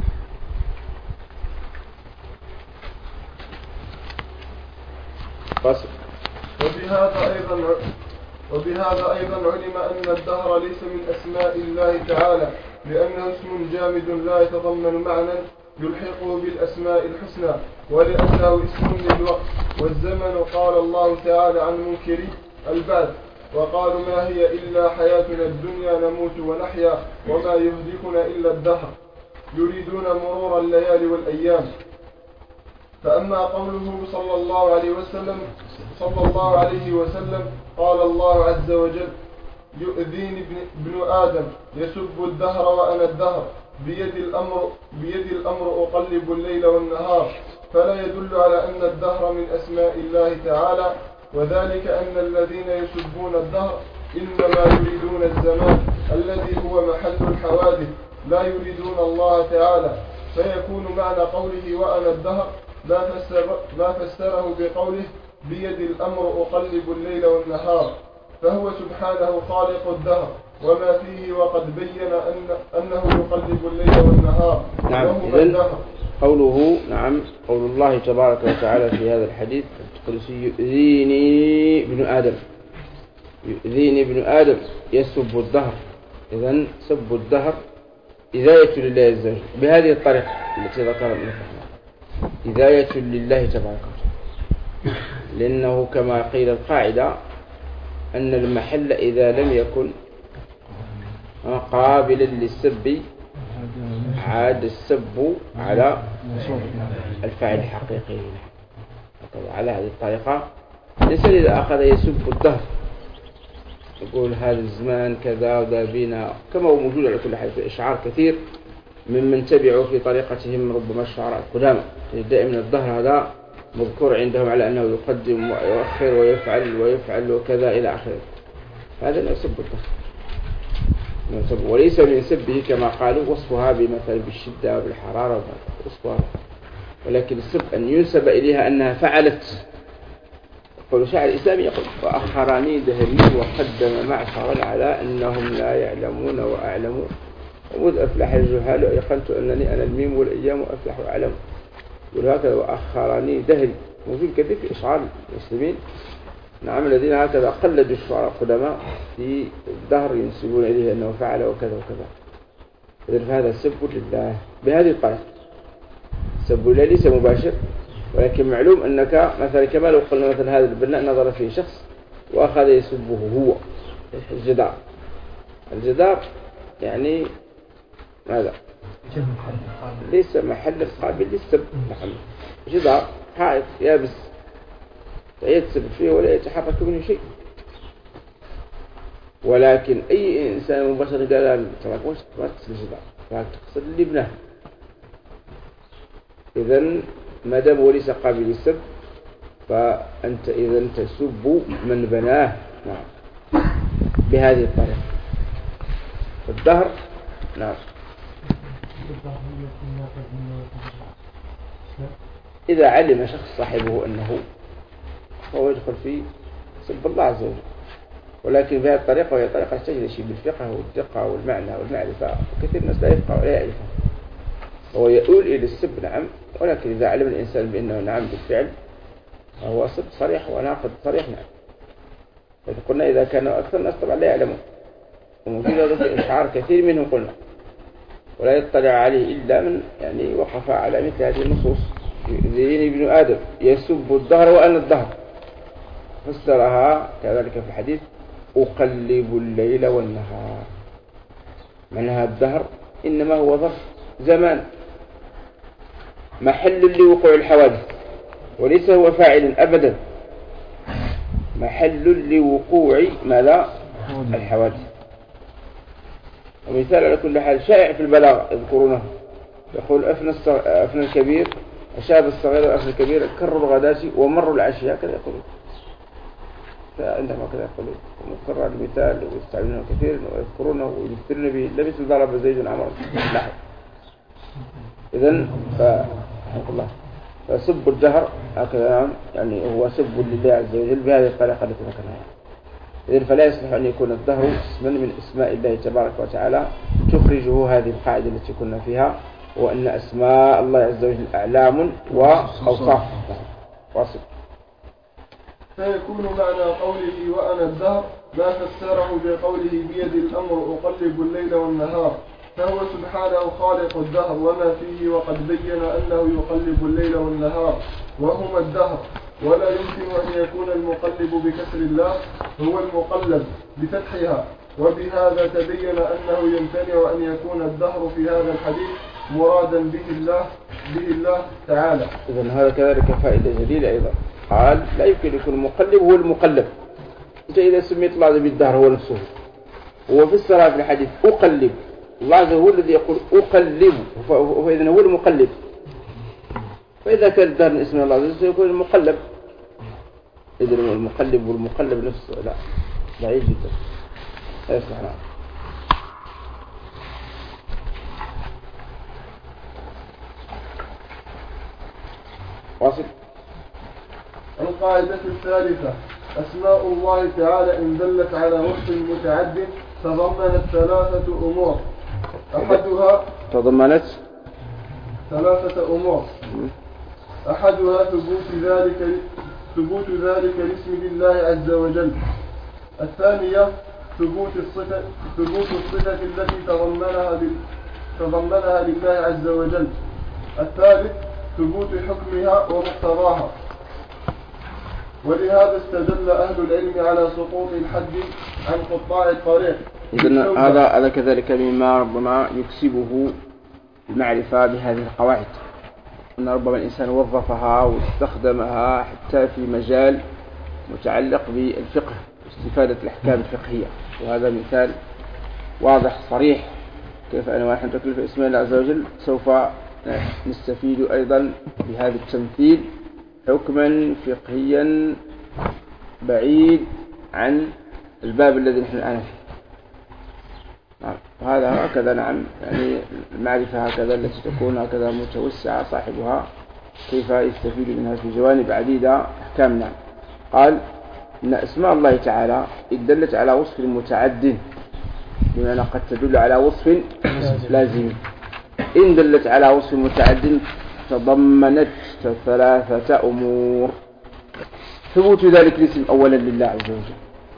فاصل. وبهذا أيضا وبهذا أيضا علم أن الدهر ليس من أسماء الله تعالى لأنه اسم جامد لا يتضمن معنى يلحقه بالأسماء الحسنى ولأنه اسم للوقت والزمن. قال الله تعالى عن منكري البعث وقالوا ما هي إلا حياتنا الدنيا نموت ونحيا وما يهلكنا إلا الدهر يريدون مرور الليالي والأيام. فأما قوله صلى الله عليه وسلم صلى الله عليه وسلم قال الله عز وجل يؤذيني ابن آدم يسب الدهر وأنا الدهر بيد الأمر بيد الأمر أقلب الليل والنهار فلا يدل على أن الدهر من أسماء الله تعالى، وذلك أن الذين يسبون الدهر إنما يريدون الزمان الذي هو محل الحوادث، لا يريدون الله تعالى، فيكون معنى قوله وأنا الدهر ما فسر ما فسره بقوله بيد الأمر أقلب الليل والنهار، فهو سبحانه خالق الدهر وما فيه، وقد بين أن أنه يقلب الليل والنهار. نعم. إذن قوله نعم قول الله تبارك وتعالى في هذا الحديث القدسي يؤذيني ابن آدم، يؤذيني ابن آدم يسب الدهر. إذن سب الدهر إذاية لله عز وجل بهذه الطريقة التي ذكرها ابن كثير، إذاية لله تبارك وتعالى، لأنه كما قيل القاعدة أن المحل إذا لم يكن قابلا للسب عاد السب على الفاعل الحقيقي. على هذه الطريقة الإنسان إذا أخذ يسب الدهر يقول هذا الزمان كذا وذا بنا، كما هو موجود على كل حال في إشعار كثير ممن تبعوا في طريقتهم ربما الشعراء القدامى، دائما الدهر هذا مذكور عندهم على أنه يقدم ويؤخر ويفعل ويفعل وكذا إلى آخره. هذا يسب الدهر، وليس من سبه كما قالوا وصفها بمثل بالشدة وبالحرارة وصفها، ولكن السب أن ينسب إليها أنها فعلت. يقول شاعر الإسلامي يقول وأخرني دهري وقدم معشرا على أنهم لا يعلمون وأعلمون، ومذ أفلح الجهال أيقنت أنني أنا الميم والأيام أفلح وأعلم. يقول هكذا وأخرني دهري، موجود كثير في إشعار المسلمين نعم الذين هكذا قلدوا الشعراء القدماء في الدهر ينسبون إليه أنه فعل وكذا وكذا. إذن فهذا سب لله بهذه الطريقة، سب لله ليس مباشر، ولكن معلوم أنك مثلا كما لو قلنا مثلا هذا البناء نظر فيه شخص وأخذ يسبه هو الجدار. الجدار يعني ماذا؟ ليس محل قابل للسب. جدار حائط يابس لا يتسب فيه ولا يتحرك منه شيء، ولكن أي إنسان مباشر قال تراك وش ما تقصد الجدار، تراك تقصد اللي بناه. إذن ما دام وليس قابل للسب فأنت إذن تسب من بناه نعم بهذه الطريقة. الدهر نعم إذا علم شخص صاحبه أنه هو يدخل في سب الله عز وجل، ولكن بهذه الطريقة وهي طريقة تجري شيء بالفقه والدقة والمعنى والمعرفة، وكثير الناس لا يفقه ولا يعرفه، هو يؤول إلى السب نعم، ولكن إذا علم الإنسان بأنه نعم بالفعل فهو سب صريح وناقض صريح نعم. إذا قلنا إذا كانوا أكثر الناس طبعا لا يعلمون، وموجود هذا في إشعار كثير منهم قلنا، ولا يطلع عليه إلا من يعني وقف على مثل هذه النصوص. يؤذيني ابن آدم يسب الدهر وأنا الدهر، فسرها كذلك في الحديث أقلب الليل والنهار. معناها الدهر إنما هو ظرف زمان محل لوقوع الحوادث، وليس هو فاعل أبدا، محل لوقوع ماذا؟ الحوادث. ومثال على كل حال شائع في البلاغ يذكرونه، يقول أفنى, الصغ... أفنى الكبير أشاب الصغير وأفنى الكبير كروا الغداة ومروا العشية كذا يقولون، فعندما كذا يقولون ومكرر المثال ويستعملونه كثير ويذكرونه ويذكرون به لبس ضرب زيد عمر نحو. إذن فحق الله فسب الدهر هكذا يعني هو سب لله عز وجل بهذه الطريقة التي ذكرناها. إذن فلا يصلح أن يكون الدهر اسما من اسماء الله تبارك وتعالى تخرجه هذه القاعدة التي كنا فيها، وأن أسماء الله عز وجل أعلام وأوصاف واصف. فيكون معنى قوله وأنا الدهر ما فسره بقوله بيد الأمر أقلب الليل والنهار، فهو سبحانه خالق الدهر وما فيه، وقد بين أنه يقلب الليل والنهار وهما الدهر، ولا يمكن أن يكون المقلب بكسر الله هو المقلب بفتحها، وبهذا تبين أنه يمتنع أن يكون الدهر في هذا الحديث مرادا به الله به الله تعالى. إذن هذا كذلك فائدة جديدة أيضا، قال لا يمكن يكون المقلب هو المقلب. أنت إذا سميت الله بالدهر هو نفسه، هو في الصلاة في الحديث أقلب، الله هو الذي يقول أقلب، فإذن هو المقلب. فإذا كان دار اسم الله عز وجل سيكون المقلب، إذن المقلب والمقلب نفسه لا بعيد جدا لا يصلح. نعم. واصل. القاعدة الثالثة: أسماء الله تعالى إن دلت على وصف متعد تضمنت ثلاثة أمور. أحدها تضمنت ثلاثة أمور أحدها ثبوت ذلك ثبوت ذلك الاسم لله عز وجل. الثانية ثبوت الصفة ثبوت الصفة التي تضمنها تضمنها لله عز وجل. الثالث ثبوت حكمها ومقتضاها. ولهذا استدل أهل العلم على سقوط الحد عن قطاع الطريق. إذن هذا هذا كذلك مما ربما يكسبه المعرفة بهذه القواعد، أن ربما الإنسان وظفها واستخدمها حتى في مجال متعلق بالفقه واستفادة الأحكام الفقهية. وهذا مثال واضح صريح كيف أن ونحن نتكلم في اسم الله عز وجل سوف نستفيد أيضا بهذا التمثيل حكما فقهيا بعيد عن الباب الذي نحن الآن فيه. وهذا هكذا نعم، يعني المعرفة هكذا التي تكون هكذا متوسعة صاحبها كيف يستفيد منها في جوانب عديدة أحكام. نعم. قال إن أسماء الله تعالى إن دلت على وصف متعد، بمعنى قد تدل على وصف لازم. إن دلت على وصف متعد تضمنت ثلاثة أمور. ثبوت ذلك الاسم أولا لله عز وجل،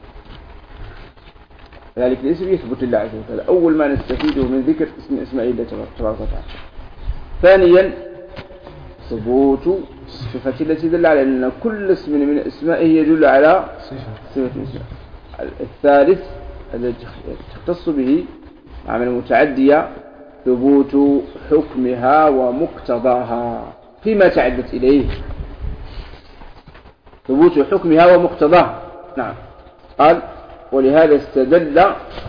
ذلك الاسم يثبت لله عز وجل، أول ما نستفيده من ذكر اسم اسماء الله تبارك وتعالى. ثانيا ثبوت الصفة التي دل على أن كل اسم من اسمائه يدل على صفة اسمه. الثالث الذي تختص به عمل متعدية ثبوت حكمها ومقتضاها فيما تعدت إليه، ثبوت حكمها ومقتضاها. نعم. قال ولهذا استدل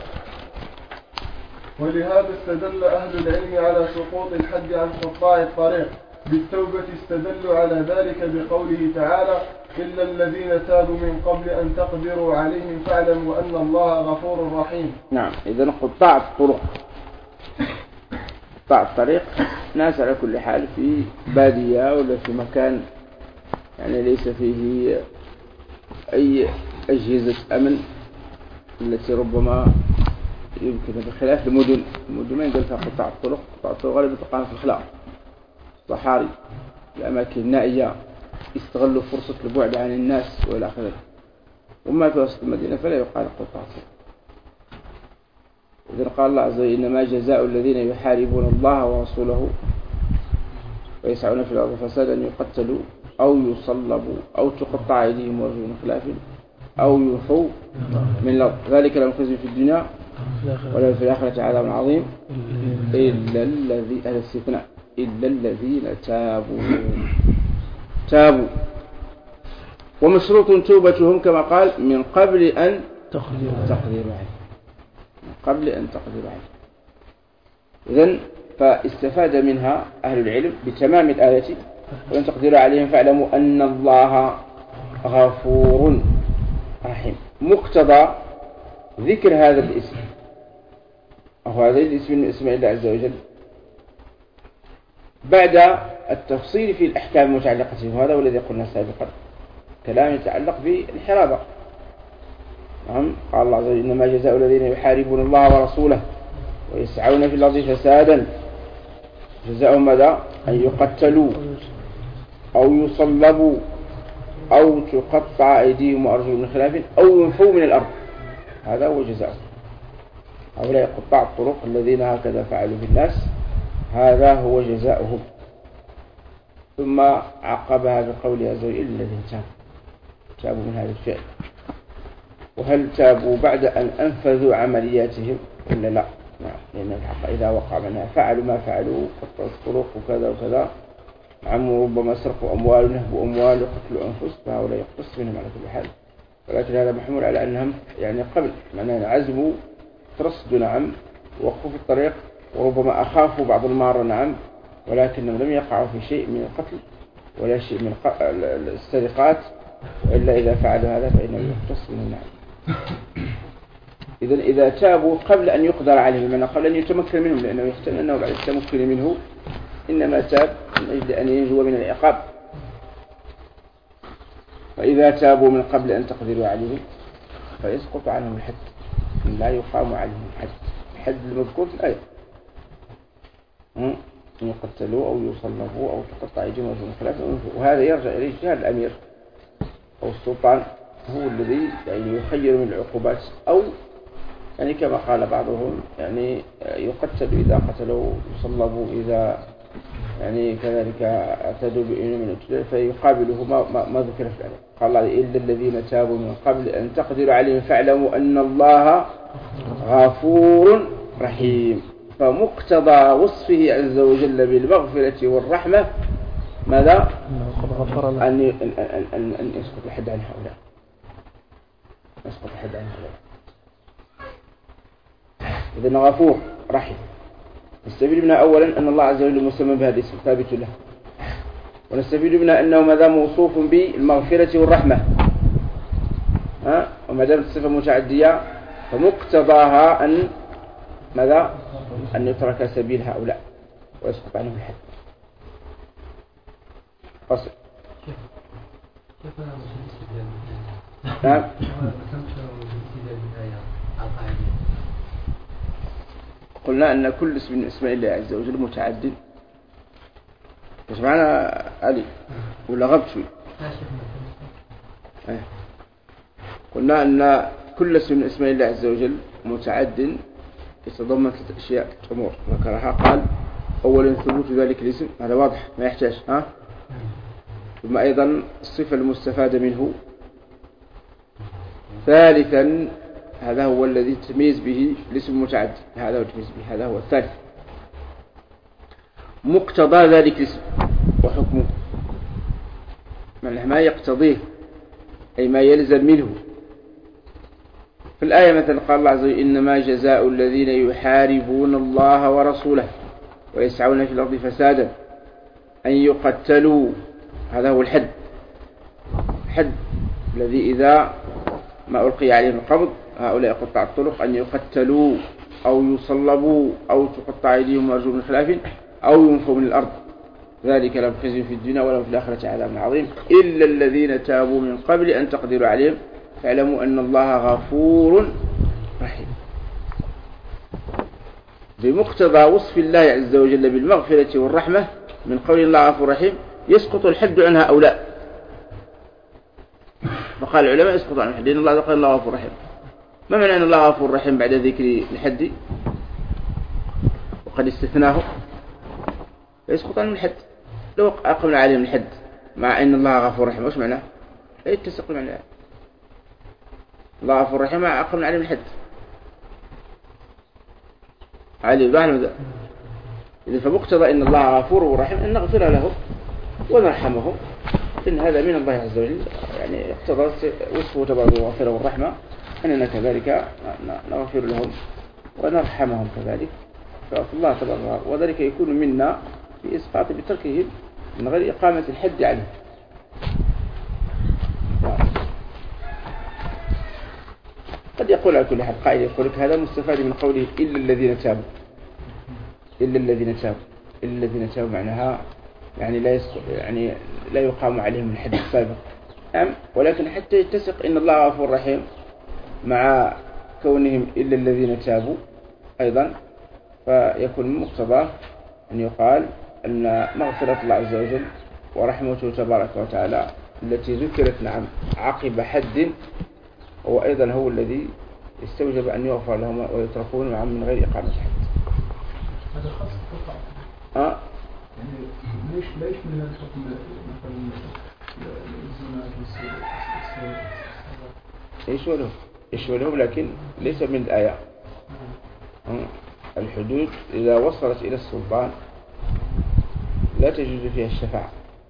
ولهذا استدل أهل العلم على سقوط الحد عن قطاع الطريق. بالتوبة استدلوا على ذلك بقوله تعالى: إلا الذين تابوا من قبل أن تقدروا عليهم فاعلموا أن الله غفور رحيم. نعم. إذن قطاع الطرق، قطاع الطريق ناس على كل حال في بادية ولا في مكان يعني ليس فيه أي أجهزة أمن التي ربما يمكن بخلاف المدن. المدن ما يندل فيها قطاع الطرق، قطاع الطرق غالبا تقع في الخلاء، الصحاري، الأماكن النائية، يستغلوا فرصة البعد عن الناس وإلى آخره. وما في وسط المدينة فلا يقال قطاع الطرق. إذن قال الله عز وجل: إنما جزاء الذين يحاربون الله ورسوله ويسعون في الأرض فسادا يقتلوا أو يصلبوا أو تقطع أيديهم وأرجلهم من خلاف أو ينفوا من الأرض ذلك لهم خزي في الدنيا ولهم في الآخرة عذاب عظيم إلا الذي هذا الاستثناء إلا الذين تابوا تابوا ومشروط توبتهم كما قال من قبل أن تقدروا عليه، من قبل أن تقدروا عليه. إذن فاستفاد منها أهل العلم بتمام الآية وأن تقدروا عليهم فاعلموا أن الله غفور رحيم. مقتضى ذكر هذا الاسم أو هذا الاسم من اسماء الله عز وجل بعد التفصيل في الأحكام المتعلقة به، وهذا والذي قلنا سابقا كلام يتعلق بالحرابة. نعم. قال الله عز وجل: إنما جزاء الذين يحاربون الله ورسوله ويسعون في الأرض فسادا جزاؤهم ماذا؟ أن يقتلوا أو يصلبوا أو تقطع أيديهم وأرجلهم من خلاف أو ينفوا من الأرض. هذا هو جزاؤهم. هؤلاء قطاع الطرق الذين هكذا فعلوا بالناس، هذا هو جزاؤهم. ثم عقبها بقوله عز وجل: الذين تابوا تابوا من هذا الفعل. وهل تابوا بعد أن أنفذوا عملياتهم ولا لا؟ نعم. لأن الحق إذا وقع منها فعلوا ما فعلوا قطعوا الطرق وكذا وكذا، نعم، ربما سرقوا أموال ونهبوا أموال وقتلوا أنفس، فهؤلاء يقتص منهم على كل حال. ولكن هذا محمول على أنهم يعني قبل معناه عزموا ترصدوا، نعم، وقفوا في الطريق وربما أخافوا بعض المار، نعم، ولكنهم لم يقعوا في شيء من القتل ولا شيء من السرقات، إلا إذا فعلوا هذا فإنه يختص من النعم. إذا إذا تابوا قبل أن يقدر عليهم، من قبل أن يتمكن منهم، لأنه يحتمل أنه بعد التمكن منه إنما تاب من أجل أن ينجو من العقاب. فإذا تابوا من قبل أن تقدروا عليهم فيسقط عنهم الحد، لا يقام عليهم الحد، الحد المذكور في الآية، أن يقتلوا أو يصلبوا أو تقطع أيديهم وأرجلهم من خلاف. وهذا يرجع إلى اجتهاد الأمير أو السلطان، هو الذي يعني يخير من العقوبات، أو يعني كما قال بعضهم يعني يقتل إذا قتلوا، يصلبوا إذا يعني كذلك اعتدوا بإنه من الجدل، فيقابله ما, ما, ما ذكر في الآية. قال الله إلا الذين تابوا من قبل أن تقدروا عليهم فاعلموا أن الله غفور رحيم. فمقتضى وصفه عز وجل بالمغفرة والرحمة ماذا؟ أن أن أن أن يسقط الحد عن هؤلاء، يسقط الحد عن هؤلاء. إذن غفور رحيم. نستفيد منها أولا أن الله عز وجل مسمى بهذا الاسم ثابت له، ونستفيد منها أنه ماذا موصوف بالمغفرة والرحمة، ها؟ وما دامت الصفة متعدية فمقتضاها أن ماذا؟ أن يترك سبيل هؤلاء ويسقط عنهم الحد. فصل. نعم. قلنا أن كل اسم من اسماء الله عز وجل متعدد. مش معنى علي ولا غبت شوي؟ قلنا أن كل اسم من اسماء الله عز وجل متعدد يتضمن ثلاث أشياء أمور ذكرها. قال أولا ثبوت ذلك الاسم، هذا واضح ما يحتاج، ها؟ ثم أيضا الصفة المستفادة منه. ثالثا هذا هو الذي تميز به الاسم المتعدد، هذا هو تميز به، هذا هو الثالث. مقتضى ذلك الاسم وحكمه، معنى ما يقتضيه أي ما يلزم منه. في الآية مثلا قال الله عز وجل إنما جزاء الذين يحاربون الله ورسوله ويسعون في الأرض فسادا أن يقتلوا، هذا هو الحد، الحد الذي إذا ما ألقي عليهم القبض هؤلاء قطع الطرق، أن يقتلوا أو يصلبوا أو تقطع أيديهم وأرجلهم من خلاف أو ينفوا من الأرض، ذلك لهم خزي في الدنيا ولهم في الآخرة عذاب عظيم إلا الذين تابوا من قبل أن تقدروا عليهم فاعلموا أن الله غفور رحيم. بمقتضى وصف الله عز وجل بالمغفرة والرحمة من قول الله غفور رحيم يسقط الحد عن هؤلاء. فقال العلماء يسقط عن الحد لأن الله قال الله غفور رحيم. ما معنى أن الله غفور رحيم بعد ذكر الحد وقد استثناه؟ يسقط عن الحد. لو أقمنا عليهم الحد مع أن الله غفور رحيم وش معناه؟ لا يتسق معناه. الله غفور رحيم مع أقمنا عليهم الحد علي بحنا ذا. إذن فمقتضى إن الله غفور ورحيم أن نغفر لهم ونرحمهم، إن هذا من الله عز وجل، يعني اقتضى وصفه تبارك الغفرة والرحمة أننا كذلك نغفر لهم ونرحمهم كذلك. فالله تبارك وذلك يكون منا في إسقاط بتركهم من غير إقامة الحد عليه. قد يقول على كل حال قائل يقول لك هذا مستفاد من قوله إلا الذين تابوا، إلا الذين تابوا، إلا الذين تابوا معناها يعني لا يسق... يعني لا يقام عليهم الحد السابق، نعم، ولكن حتى يتسق إن الله غفور رحيم مع كونهم إلا الذين تابوا أيضا، فيكون مقتضى أن يقال أن مغفرة الله عز وجل ورحمته تبارك وتعالى التي ذكرت نعم عقب حد هو أيضا هو الذي يستوجب أن يغفر لهم ويتركون معهم من غير إقامة حد. هذا خاص بالقطع. آه. يعني ليش ليش من الحكم مثلا الزنا والسرقة؟ إيش وله؟ إيش وله؟ لكن ليس من الآية. الحدود إذا وصلت إلى السلطان لا تجوز فيها الشفاعة.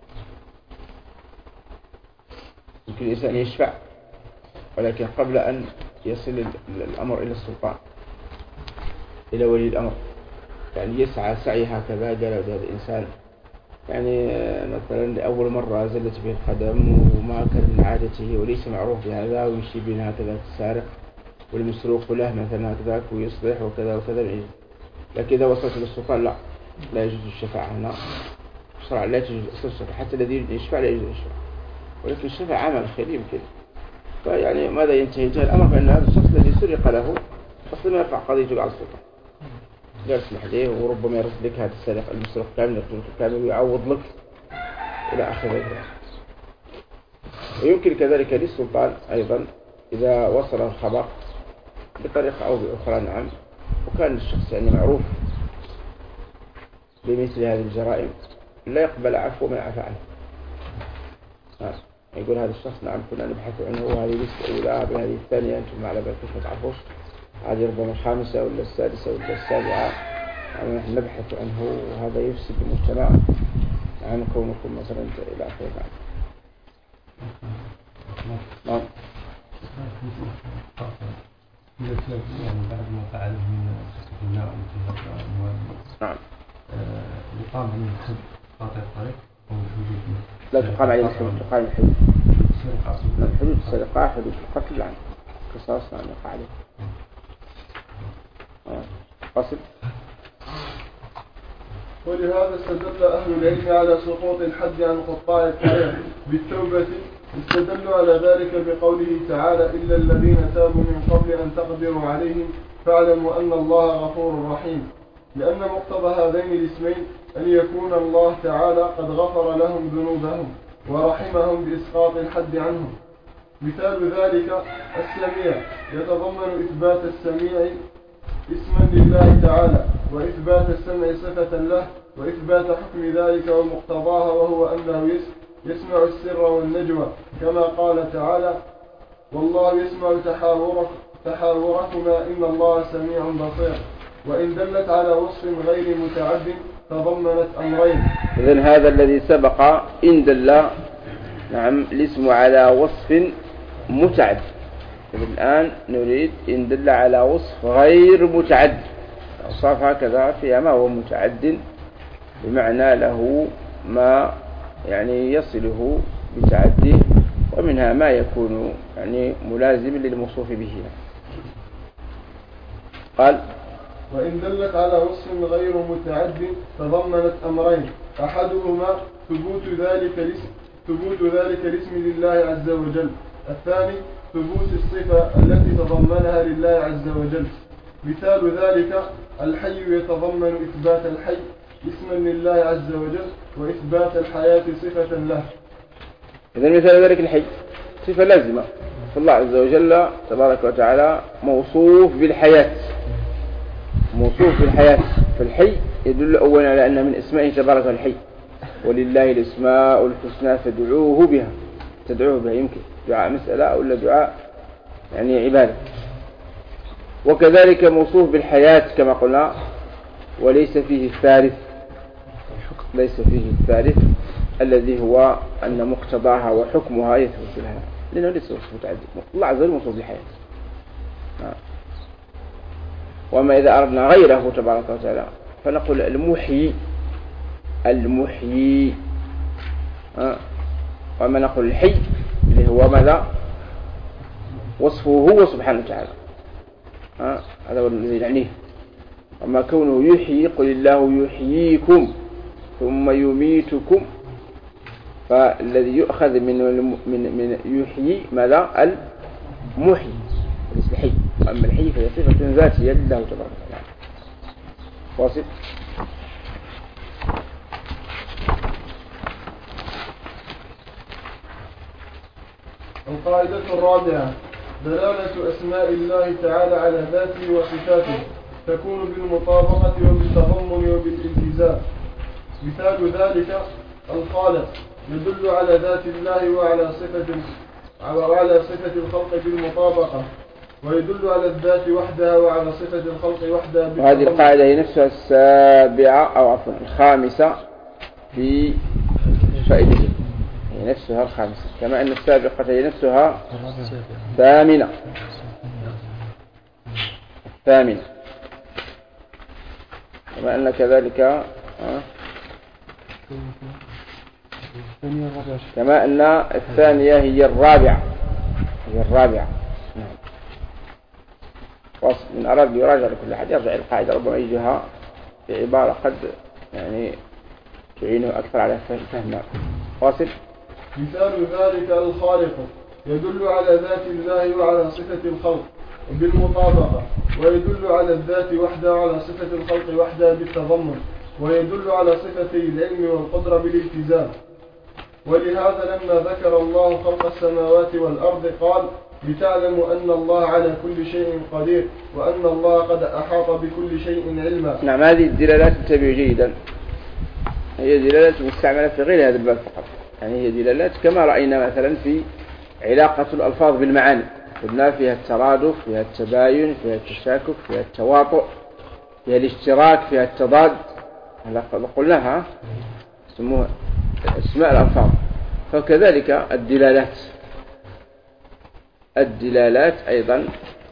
يمكن الإنسان يشفع ولكن قبل أن يصل الأمر إلى السلطان إلى ولي الأمر، يعني يسعى سعي هكذا قال هذا الإنسان يعني مثلا لأول مرة زلت به القدم وما كان من عادته وليس معروف بهذا ويمشي بنا هكذا السارق والمسروق له مثلا هكذا ويصلح وكذا وكذا. لكن إذا وصلت للسلطان لا لا يجوز الشفاعة هنا شرع لا يجوز الشفاعة حتى الذي يشفع لا يجوز الشفاعة، ولكن الشفاعة عمل خير يمكن. فيعني ماذا ينتهي جاء الأمر بأن هذا الشخص الذي سرق له أصلا ما يقع قضيته على السلطان لا يسمح له، وربما يرد لك هذا السارق المسروق كامل يقتلك كامل ويعوض لك إلى آخر ذلك. ويمكن كذلك للسلطان أيضا إذا وصل الخبر بطريقة أو بأخرى نعم وكان الشخص يعني معروف بمثل هذه الجرائم لا يقبل عفو ما يعفى عنه. آه. يقول هذا الشخص نعم كنا نبحث عنه وهذه لسه أولى بهذه الثانية أنتم على بالكم ما تعرفوش، هذه ربما الخامسة ولا السادسة ولا السابعة يعني نحن نبحث عنه وهذا يفسد المجتمع عن كونكم مثلا إلى آخره. نعم. يعني بعد ما فعله من النار نعم. يقام عليه الحد قاطع الطريق أو الحدود؟ لا تقام عليه الحدود، تقام الحدود. الحدود السرقة حدود القتل عن قصاص عن يقع عليه. قصد. ولهذا استدل أهل العلم على سقوط الحد عن قطاع الطريق بالتوبة، استدلوا على ذلك بقوله تعالى إلا الذين تابوا من قبل أن تقدروا عليهم فاعلموا أن الله غفور رحيم، لأن مقتضى هذين الاسمين أن يكون الله تعالى قد غفر لهم ذنوبهم ورحمهم بإسقاط الحد عنهم. مثال ذلك السميع يتضمن إثبات السميع اسما لله تعالى وإثبات السمع صفة له وإثبات حكم ذلك ومقتضاها وهو أنه يسمع السر والنجوى كما قال تعالى والله يسمع تحاورك تحاوركما إن الله سميع بصير. وإن دلت على وصف غير متعد تضمنت أمرين. إذن هذا الذي سبق إن دل نعم الاسم على وصف متعد، الآن نريد إن دل على وصف غير متعد. أوصاف هكذا فيها ما هو متعد بمعنى له ما يعني يصله بتعديه ومنها ما يكون يعني ملازم للموصوف به. قال وإن دلت على وصف غير متعد تضمنت أمرين، أحدهما ثبوت ذلك الاسم ثبوت ذلك الاسم لله عز وجل، الثاني ثبوت الصفة التي تضمنها لله عز وجل. مثال ذلك الحي يتضمن إثبات الحي اسما لله عز وجل وإثبات الحياة صفة له. إذن مثال ذلك الحي صفة لازمة، فالله عز وجل تبارك وتعالى موصوف بالحياة، موصوف بالحياة، فالحي يدل أولا على أن من اسمائه تبارك الحي ولله الاسماء الحسنى فادعوه بها، تدعوه بها يمكن دعاء مسألة أو لا دعاء يعني عبادة. وكذلك موصوف بالحياة كما قلنا وليس فيه الثالث، ليس فيه الثالث الذي هو أن مقتضاها وحكمها يثبت لها لأنه ليس وصف متعدد. الله عز وجل موصوف بالحياة. وما إذا أردنا غيره تبارك وتعالى فنقول المحيي المحيي، وما نقول الحي اللي هو ماذا وصفه هو سبحانه وتعالى، هذا هو الذي نعنيه. أما كونه يحيي قل الله يحييكم ثم يميتكم، فالذي يؤخذ من من من يحيي ماذا المحيي ليس الحي، أما الحي فهي صفة ذاتية لله تبارك وتعالى. واصل. القاعدة الرابعة دلالة أسماء الله تعالى على ذاته وصفاته تكون بالمطابقة وبالتضمن وبالالتزام. مثال ذلك الخالق يدل على ذات الله وعلى صفة وعلى صفة الخلق بالمطابقة، ويدل على الذات وحدها وعلى صفة الخلق وحدها. وهذه القاعدة هي نفسها السابعة أو عفوا الخامسة في فائدته، هي نفسها الخامسة كما أن السابقة هي نفسها ثامنة ثامنة كما أن كذلك كما أن الثانية هي الرابعة هي الرابعة. نعم. وصف من أراد يراجع لكل أحد يرجع إلى القاعدة، ربما يجيها بعبارة قد يعني تعينه أكثر على فهمها. واصل. مثال ذلك الخالق يدل على ذات الله وعلى صفة الخلق بالمطابقة، ويدل على الذات وحدها على صفة الخلق وحدها بالتضمن، ويدل على صفتي العلم والقدرة بالالتزام. ولهذا لما ذكر الله خلق السماوات والأرض قال لتعلموا أن الله على كل شيء قدير وأن الله قد أحاط بكل شيء علما. نعم، هذه الدلالات انتبهوا جيدا، هي دلالات مستعملة في غير هذا الباب فقط، يعني هي دلالات كما رأينا مثلا في علاقة الألفاظ بالمعاني، قلنا فيها الترادف، فيها التباين، فيها التشاكك، فيها التواطؤ، فيها الاشتراك، فيها التضاد، قلناها يسموها اسماء الألفاظ. فكذلك الدلالات الدلالات أيضا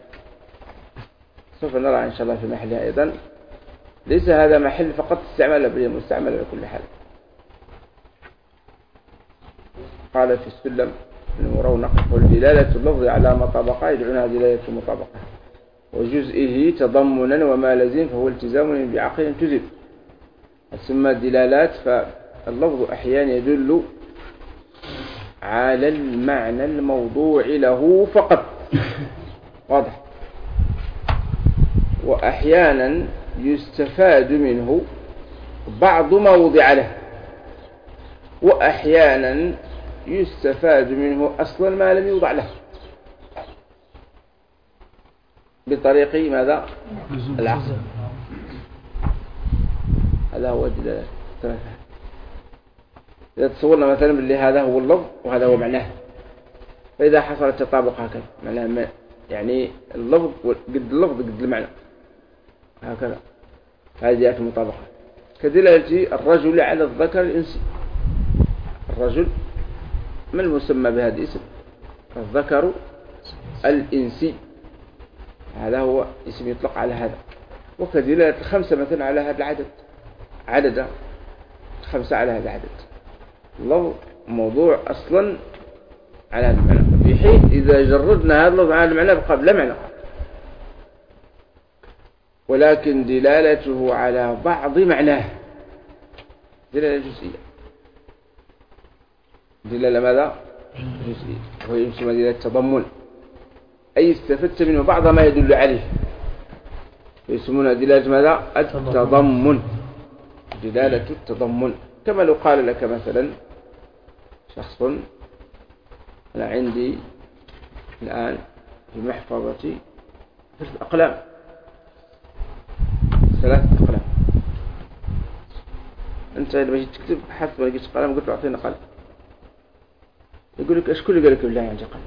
سوف نرى إن شاء الله في محلها أيضا، ليس هذا محل فقط استعمال بل مستعمل بكل حال. قال في السلم المرونق والدلالة اللفظ على مطابقة يدعونها دلالة المطابقة، وجزئه تضمنا وما لزم فهو التزام بعقل تزم. ثم الدلالات فاللفظ أحيانا يدل على المعنى الموضوع له فقط، واضح، وأحيانا يستفاد منه بعض ما وضع له، وأحيانا يستفاد منه أصلا ما لم يوضع له بطريق ماذا؟ العقل. هذا هو الدلالة الثلاثة. إذا تصورنا مثلا باللي هذا هو اللفظ وهذا هو معناه، فإذا حصل التطابق هكذا معناه يعني اللفظ قد اللفظ قد المعنى هكذا، هذه جاءت المطابقة. كدلالة الرجل على الذكر الإنسي، الرجل ما المسمى بهذا الاسم؟ الذكر الإنسي، هذا هو اسم يطلق على هذا. وكدلالة الخمسة مثلا على هذا العدد، عدد خمسة على هذا العدد، اللفظ موضوع أصلا على هذا المعنى، في حين إذا جردنا هذا اللفظ على المعنى بقى بلا معنى، ولكن دلالته على بعض معناه دلالة جزئية. دلالة ماذا؟ جزئية، وهي يسمى دلالة التضمن، أي استفدت منه بعض ما يدل عليه، يسمونها دلالة ماذا؟ التضمن، دلالة التضمن. كما لو قال لك مثلا شخص أنا عندي الآن في محفظتي ثلاث أقلام، ثلاث أقلام، أنت لما جيت تكتب بحثت ما لقيت قلم قلت له أعطينا قلم، يقول لك إيش كل قال لك بالله عندي قلم،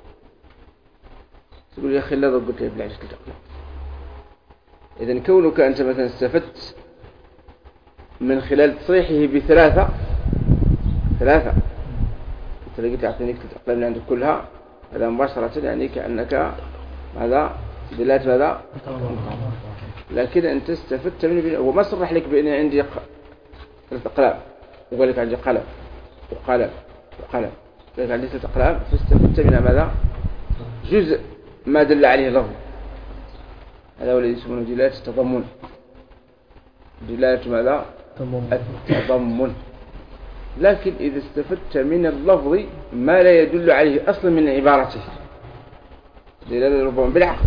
تقول يا أخي لا ضد، قلت له بالله عندي ثلاث أقلام. إذن كونك أنت مثلا استفدت من خلال تصريحه بثلاثة ثلاثة أنت لقيت أعطيني ثلاث أقلام من عندك كلها، هذا مباشرة يعني كأنك ماذا؟ دلالة ماذا؟ لكن أنت استفدت منه، هو ما صرح لك بأن عندي ثلاث أقلام وقال لك عندي قلم وقلم وقلم، لك عندي ثلاث أقلام، فاستفدت منها ماذا؟ جزء ما دل عليه لفظ، هذا هو الذي يسمونه دلالة التضمن، دلالة ماذا؟ التضمن. لكن إذا استفدت من اللفظ ما لا يدل عليه أصلا من عبارته، دلالة ربما بالعقل.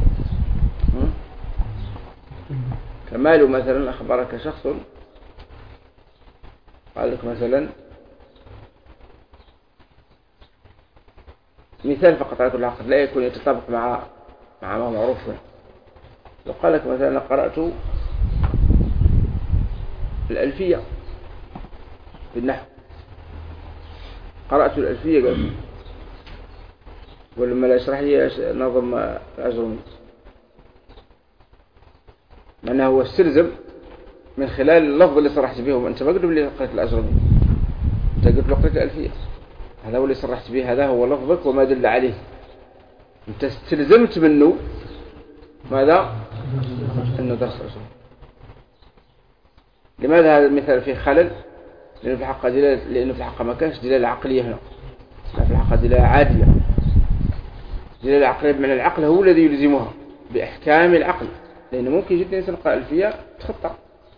كما لو مثلا أخبرك شخص قال لك مثلا، مثال فقط على كل عقل لا يكون يتطابق مع مع ما معروف، لو قال لك مثلا قرأت الألفية بالنحو، قرأت الألفية قال ولما لا يشرح لي نظم الأجرمي، معناه هو استلزم من خلال اللفظ اللي صرحت به، وأنت ما قلت لي قرأت الأجرمي، أنت قلت له قرأت الألفية، هذا هو اللي صرحت به، هذا هو لفظك وما دل عليه، أنت استلزمت منه ماذا؟ أنه درس أجرمي. لماذا هذا المثال فيه خلل؟ لأنه في الحقيقة دلالة لأنه في الحقيقة ما كانش دلالة عقلية هنا، في الحقيقة دلالة عادية. دلالة عقلية بمعنى العقل هو الذي يلزمها بأحكام العقل، لأنه ممكن جدا إنسان قرأ ألفية تخطأ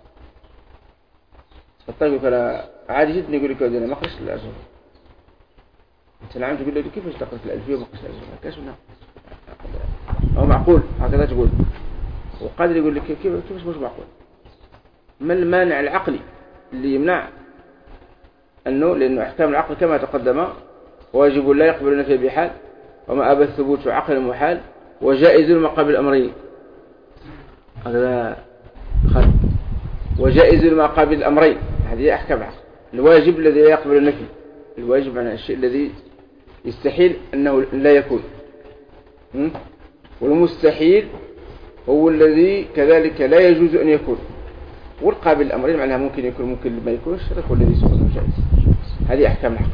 تخطأ يقول أنا عادي جدا يقول لك أنا ما قرأتش الأجر، أنت نعم تقول له كيفاش تقرأ الألفية وما قرأتش الأجر؟ ما كاش منها، هو معقول هكذا تقول، وقادر يقول لك كيف كيفاش مش معقول. ما المانع العقلي اللي يمنع أنه لأنه أحكام العقل كما تقدم واجب لا يقبل نفي بحال، وما أبى الثبوت عقل محال، وجائز ما قبل الأمرين هذا خلق، وجائز ما قبل الأمرين هذه أحكام العقل. الواجب الذي لا يقبل النفي، الواجب معنى الشيء الذي يستحيل أنه لا يكون، والمستحيل هو الذي كذلك لا يجوز أن يكون، والقابل الأمرين معناها ممكن يكون ممكن ما يكونش، هو الذي يكون جائز. هذه أحكام العقل.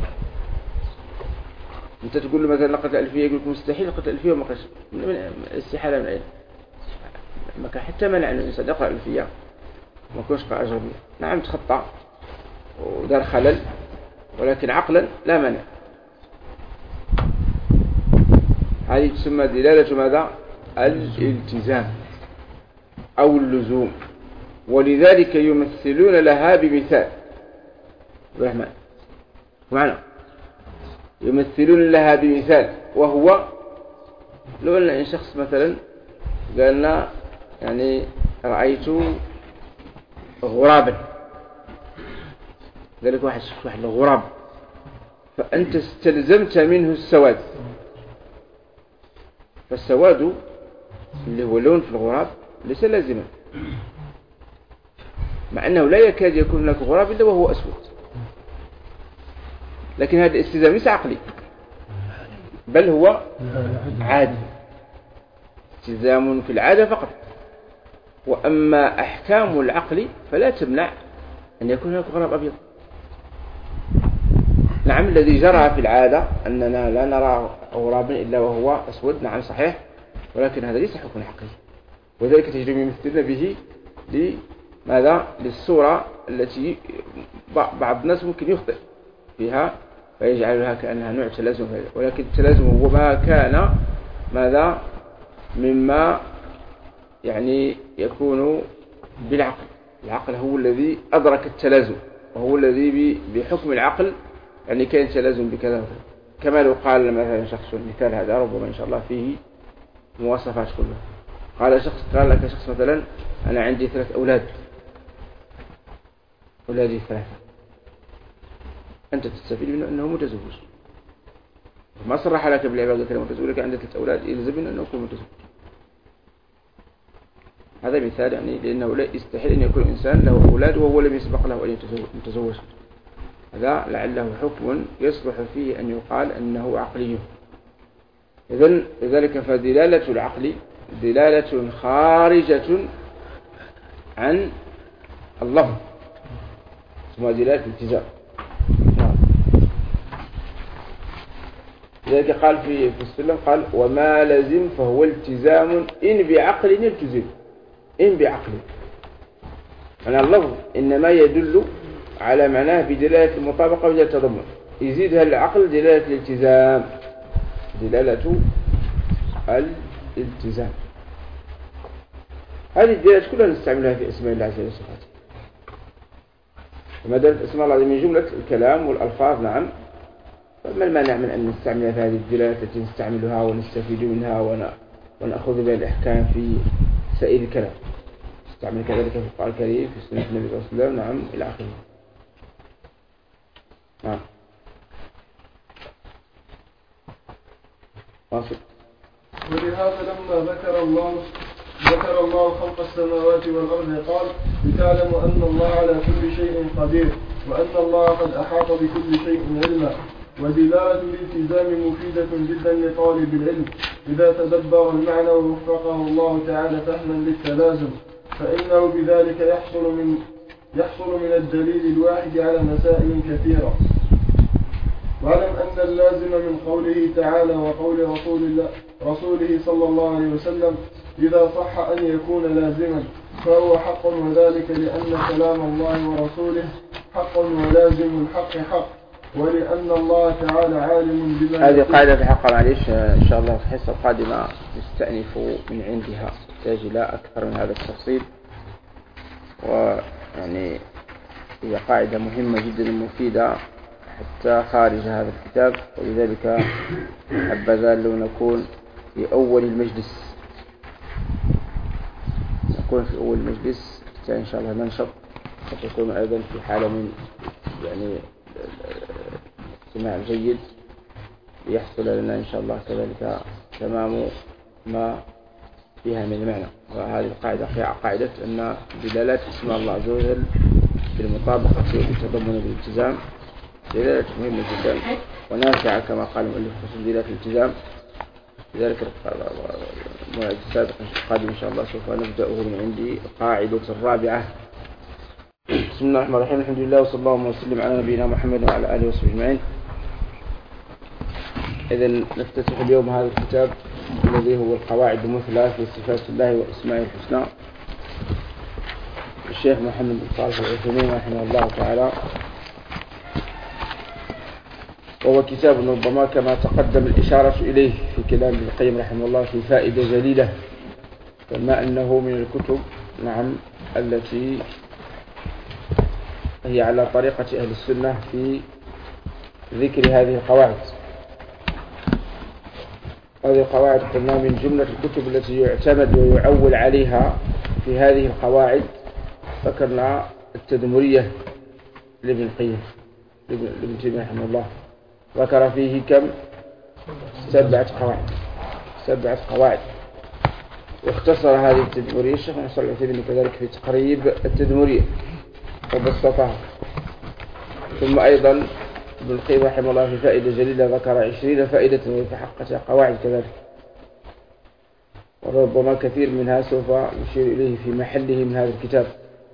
أنت تقول له مثلا لقد الألفية يقول لك مستحيل لقد الألفية وما قش من الاستحالة من أين؟ ما كان حتى منع أن الإنسان يقرأ الألفية ما كونش قراءة أجنبية، نعم تخطأ ودار خلل، ولكن عقلا لا مانع. هذه تسمى دلالة ماذا؟ الالتزام أو اللزوم، ولذلك يمثلون لها بمثال. الرحمن معنا يمثلون لها بمثال، وهو لو أن شخص مثلا قالنا يعني رأيت غرابا، قال لك واحد شخص واحد الغراب، فأنت استلزمت منه السواد، فالسواد اللي هو لون في الغراب ليس لازما، مع أنه لا يكاد يكون هناك غراب إلا وهو أسود، لكن هذا الاستلزام ليس عقلي بل هو عادي، استلزام في العادة فقط. وأما أحكام العقل فلا تمنع أن يكون هناك غراب أبيض. نعم الذي جرى في العادة أننا لا نرى غرابا إلا وهو أسود، نعم صحيح، ولكن هذا ليس حكم عقلي، وذلك تجربة يمثلنا به لماذا؟ للصورة التي بعض الناس ممكن يخطئ فيها فيجعلها كأنها نوع تلازم، ولكن التلازم هو ما كان ماذا؟ مما يعني يكون بالعقل. العقل هو الذي أدرك التلازم، وهو الذي بحكم العقل يعني كان تلازم بكذا وكذا. كما لو قال مثلا شخص، مثال هذا ربما إن شاء الله فيه مواصفات كلها، قال شخص قال لك شخص مثلا أنا عندي ثلاث أولاد، أولادي ثلاثة، أنت تستفيد منه أنه متزوج، ما صرح لك بالعبادة كلمة متزوج، لك عندك ثلاث أولاد يلزم منه أنه يكون متزوج. هذا مثال يعني لأنه لا يستحيل أن يكون إنسان له أولاد وهو لم يسبق له أن يتزوج. هذا لعله حكم يصلح فيه أن يقال أنه عقلي. إذن لذلك فدلالة العقل دلالة خارجة عن اللفظ، اسمها دلالة الالتزام. لذلك قال في في السلم قال وما لزم فهو التزام إن بعقل يلتزم، إن بعقل معنى اللفظ إنما يدل على معناه بدلالة المطابقة ودلالة التضمن، يزيدها العقل دلالة الالتزام، دلالة الالتزام. هذه الدلالات كلها نستعملها في اسماء الله عز وجل وصفاته. وما دامت اسماء الله من جملة الكلام والألفاظ نعم، فما المانع من أن نستعمل هذه الدلالات التي نستعملها ونستفيد منها ونأخذ بها الإحكام في سائر الكلام، نستعمل كذلك في القرآن الكريم في سنة النبي صلى الله عليه وسلم نعم إلى آخره. نعم واصل. ولهذا لما ذكر الله ذكر الله خلق السماوات والأرض قال لتعلموا أن الله على كل شيء قدير وأن الله قد أحاط بكل شيء علما. ودلالة الالتزام مفيدة جدا لطالب العلم إذا تدبر المعنى ووفقه الله تعالى فهما للتلازم، فإنه بذلك يحصل من يحصل من الدليل الواحد على مسائل كثيرة. واعلم أن اللازم من قوله تعالى وقول رسول الله رسوله صلى الله عليه وسلم إذا صح أن يكون لازما فهو حق، وذلك لأن كلام الله ورسوله حق ولازم الحق حق، ولأن الله تعالى عالم بما هذه قاعدة في حق معليش إن شاء الله في الحصة القادمة نستأنف من عندها، تحتاج إلى أكثر من هذا التفصيل، ويعني هي قاعدة مهمة جدا ومفيدة حتى خارج هذا الكتاب، ولذلك حبذا لو نكون في أول المجلس نكون في أول المجلس حتى إن شاء الله ننشط، فتكون أيضا في حالة من يعني استماع جيد ليحصل لنا إن شاء الله كذلك تمام ما فيها من المعنى. وهذه القاعدة قاعدة أن دلالات اسماء الله عز وجل بالمطابقة والتضمن بالالتزام دلالة مهمة جدا ونافعة كما قال المؤلف خصوصا دلالة الالتزام. لذلك الموعد السابق القادم إن شاء الله سوف نبدأه من عندي القاعدة الرابعة. بسم الله الرحمن الرحيم، الحمد لله وصلى الله وسلم على نبينا محمد وعلى آله وصحبه أجمعين. إذن نفتتح اليوم هذا الكتاب الذي هو القواعد المثلى في صفات الله وأسمائه الحسنى، الشيخ محمد بن صالح العثيمين رحمه الله تعالى، وهو كتاب ربما كما تقدم الإشارة إليه في كلام ابن القيم رحمه الله في فائدة جليلة، كما أنه من الكتب نعم التي هي على طريقة أهل السنة في ذكر هذه القواعد. هذه القواعد قلنا من جملة الكتب التي يعتمد ويعول عليها في هذه القواعد. ذكرنا التدمرية لابن القيم لابن تيمية رحمه الله، ذكر فيه كم؟ سبعة قواعد سبعة قواعد واختصر هذه التدمرية الشيخ محمد صلى الله عليه وسلم كذلك في تقريب التدمرية وبسطها. ثم أيضا ابن القيم رحمه الله في فائدة جليلة ذكر عشرين فائدة وفي حقها قواعد كذلك، وربما كثير منها سوف يشير إليه في محله من هذا الكتاب.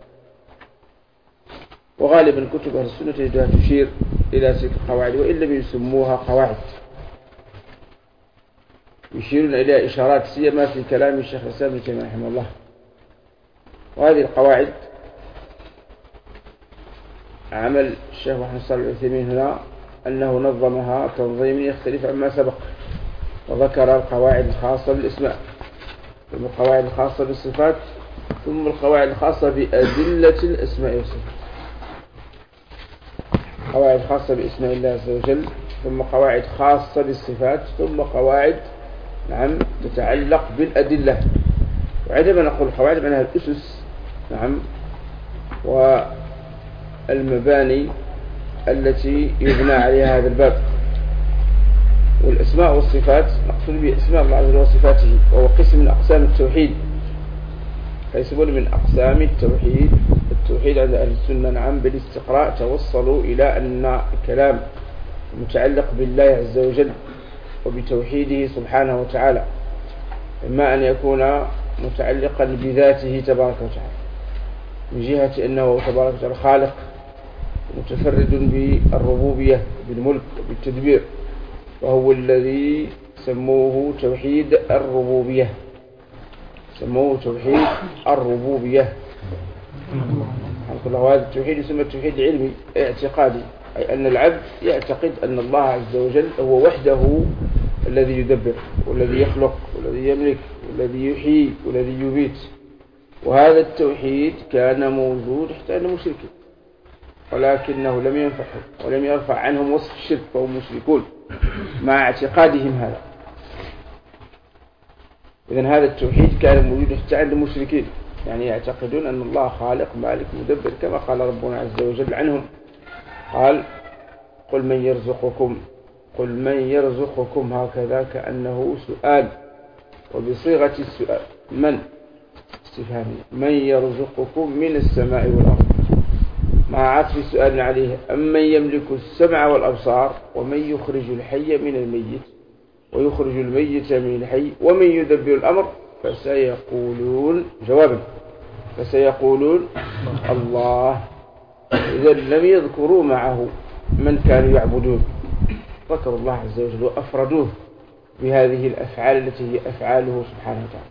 وغالبا كتب أهل السنة تجدها تشير إلى تلك القواعد وإن لم يسموها قواعد، يشيرون إلى إشارات سيما في كلام الشيخ الإسلام ابن تيمية رحمه الله. وهذه القواعد عمل الشيخ محمد صالح العثيمين هنا أنه نظمها تنظيم يختلف عما سبق، وذكر القواعد الخاصة بالاسماء، ثم القواعد الخاصة بالصفات، ثم القواعد الخاصة بأدلة الأسماء والصفات، قواعد خاصة باسماء الله عز وجل، ثم قواعد خاصة بالصفات، ثم قواعد نعم تتعلق بالأدلة. وعندما نقول قواعد معناها الأسس نعم والمباني التي يبنى عليها هذا الباب. والأسماء والصفات نقصد بأسماء الله عز وجل وصفاته، وهو قسم من أقسام التوحيد، فيسمون من أقسام التوحيد. التوحيد عند أهل السنة نعم بالاستقراء توصلوا إلى أن الكلام متعلق بالله عز وجل وبتوحيده سبحانه وتعالى، إما أن يكون متعلقا بذاته تبارك وتعالى من جهة أنه تبارك وتعالى خالق متفرد بالربوبية بالملك وبالتدبير، وهو الذي سموه توحيد الربوبية سموه توحيد الربوبية. هذا التوحيد يسمى التوحيد العلمي اعتقادي، أي أن العبد يعتقد أن الله عز وجل هو وحده الذي يدبر والذي يخلق والذي يملك والذي يحيي والذي يبيت. وهذا التوحيد كان موجود حتى أن المشركين، ولكنه لم ينفعهم ولم يرفع عنهم وصف الشرك فهم مشركون مع اعتقادهم هذا. إذن هذا التوحيد كان موجود حتى عند المشركين، يعني يعتقدون أن الله خالق مالك مدبر كما قال ربنا عز وجل عنهم، قال قل من يرزقكم قل من يرزقكم هكذا كأنه سؤال وبصيغة السؤال، من استفهامي، من يرزقكم من السماء والأرض مع عطف السؤال عليه، أمن يملك السمع والأبصار ومن يخرج الحي من الميت ويخرج الميت من الحي ومن يدبر الأمر فسيقولون جوابا فسيقولون الله. إذا لم يذكروا معه من كانوا يعبدون، ذكروا الله عز وجل وأفردوه بهذه الأفعال التي هي أفعاله سبحانه وتعالى،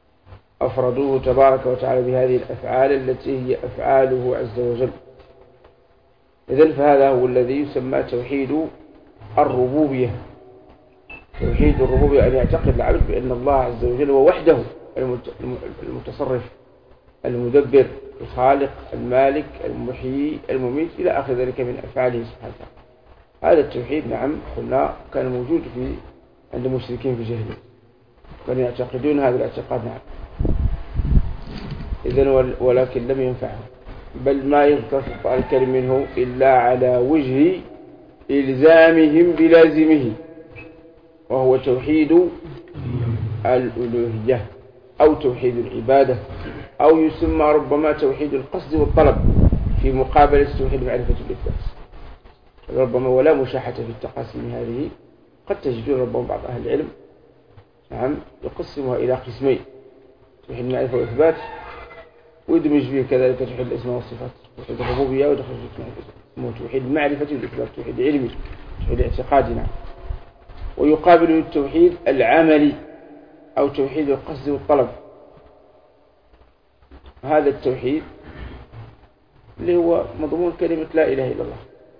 أفردوه تبارك وتعالى بهذه الأفعال التي هي أفعاله عز وجل. إذن فهذا هو الذي يسمى توحيد الربوبية. توحيد الربوبية أن يعتقد العبد بأن الله عز وجل هو وحده المتصرف المدبر الخالق المالك المحيي المميت إلى آخر ذلك من أفعاله سبحانه وتعالى. هذا التوحيد نعم قلنا كان موجود في عند المشركين في جهله، كانوا يعتقدون هذا الاعتقاد نعم. إذن ولكن لم ينفعهم، بل ما يذكر في القرآن الكريم منه إلا على وجه إلزامهم بلازمه، وهو توحيد الألوهية أو توحيد العبادة، أو يسمى ربما توحيد القصد والطلب في مقابلة توحيد معرفة الإثبات. ربما ولا مشاحة في التقاسيم هذه، قد تجدون ربما بعض أهل العلم نعم يقسمها إلى قسمين: توحيد المعرفة والإثبات، ويدمج فيه كذلك توحيد الأسماء والصفات، توحيد الربوبية ودخل في توحيد المعرفة والإثبات، توحيد العلمي، توحيد الاعتقادي نعم. ويقابله التوحيد العملي أو توحيد القصد والطلب. هذا التوحيد اللي هو مضمون كلمة لا إله إلا الله.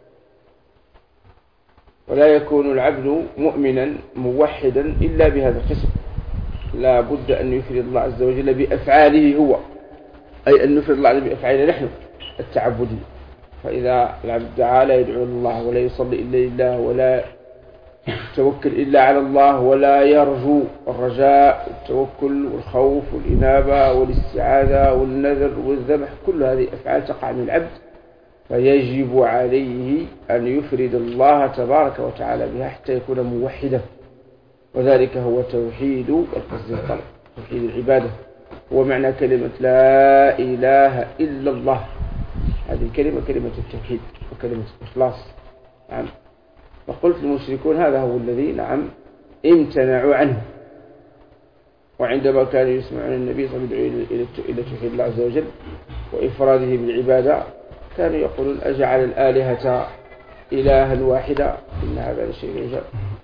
ولا يكون العبد مؤمنا موحدا إلا بهذا القسم، لا بد أن يفرد الله عز وجل بأفعاله هو، أي أن نفرد الله بأفعالنا نحن التعبدية. فإذا العبد تعالى يدعو الله ولا يصلي إلا لله ولا يتوكل إلا على الله ولا يرجو الرجاء والتوكل والخوف والإنابة والاستعاذة والنذر والذبح، كل هذه أفعال تقع من العبد، فيجب عليه أن يفرد الله تبارك وتعالى بها حتى يكون موحدا. وذلك هو توحيد القصد والطلب، توحيد العبادة، هو معنى كلمة لا إله إلا الله. هذه الكلمة كلمة التوحيد وكلمة الإخلاص نعم. فقلت المشركون هذا هو الذي نعم امتنعوا عنه، وعندما كانوا يسمعون النبي صلى الله عليه وسلم إلى توحيد الله عز وجل وإفراده بالعبادة كانوا يقولون: أجعل الآلهة إلها واحدا إن هذا لشيء عجاب.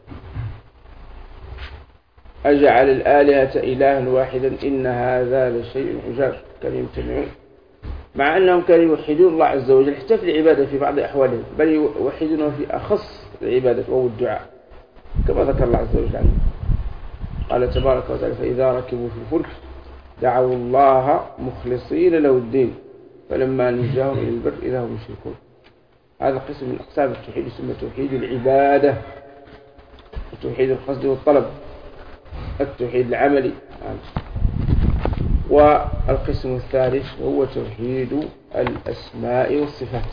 أجعل الآلهة إلها واحدا إن هذا لشيء عجاب. كانوا يمتنعون، مع أنهم كانوا يوحدون الله عز وجل حتى في العبادة في بعض أحوالهم، بل يوحدونه في أخص العبادة وهو الدعاء، كما ذكر الله عز وجل عنه. قال تبارك وتعالى: فإذا ركبوا في الفلك دعوا الله مخلصين له الدين فلما نجاهم إلى البر إذا هم يشركون. هذا قسم من أقسام التوحيد يسمى توحيد العبادة، توحيد القصد والطلب، التوحيد العملي. والقسم الثالث هو توحيد الأسماء والصفات.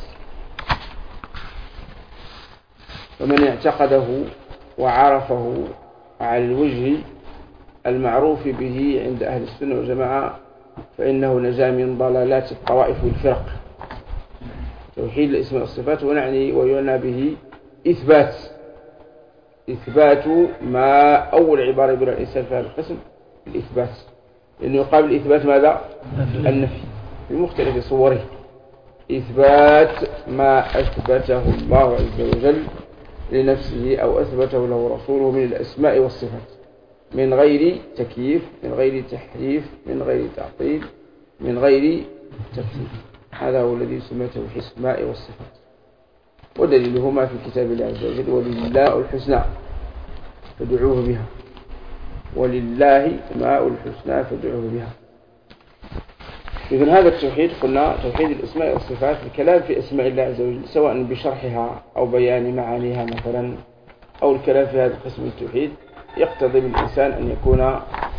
فمن اعتقده وعرفه على الوجه المعروف به عند أهل السنة والجماعة فإنه نجا من ضلالات الطوائف والفرق. توحيد الأسماء والصفات ونعني ويعنى به إثبات إثبات ما أول عبارة يقول الإنسان في هذا القسم الإثبات، لأنه يقابل الإثبات ماذا؟ النفي بمختلف صوره. إثبات ما أثبته الله عز وجل لنفسه أو أثبته له رسوله من الأسماء والصفات من غير تكييف، من غير تحريف، من غير تعطيل، من غير تكتيف. هذا هو الذي يسمى توحيد الأسماء والصفات. ودليلهما في كتاب الله عز وجل: ولله الحسنى فادعوه بها، ولله ماء الحسنى فادعوه بها. إذن هذا التوحيد قلنا توحيد الأسماء والصفات، الكلام في أسماء الله عز وجل سواء بشرحها أو بيان معانيها مثلا، أو الكلام في هذا القسم التوحيد يقتضي من الإنسان أن يكون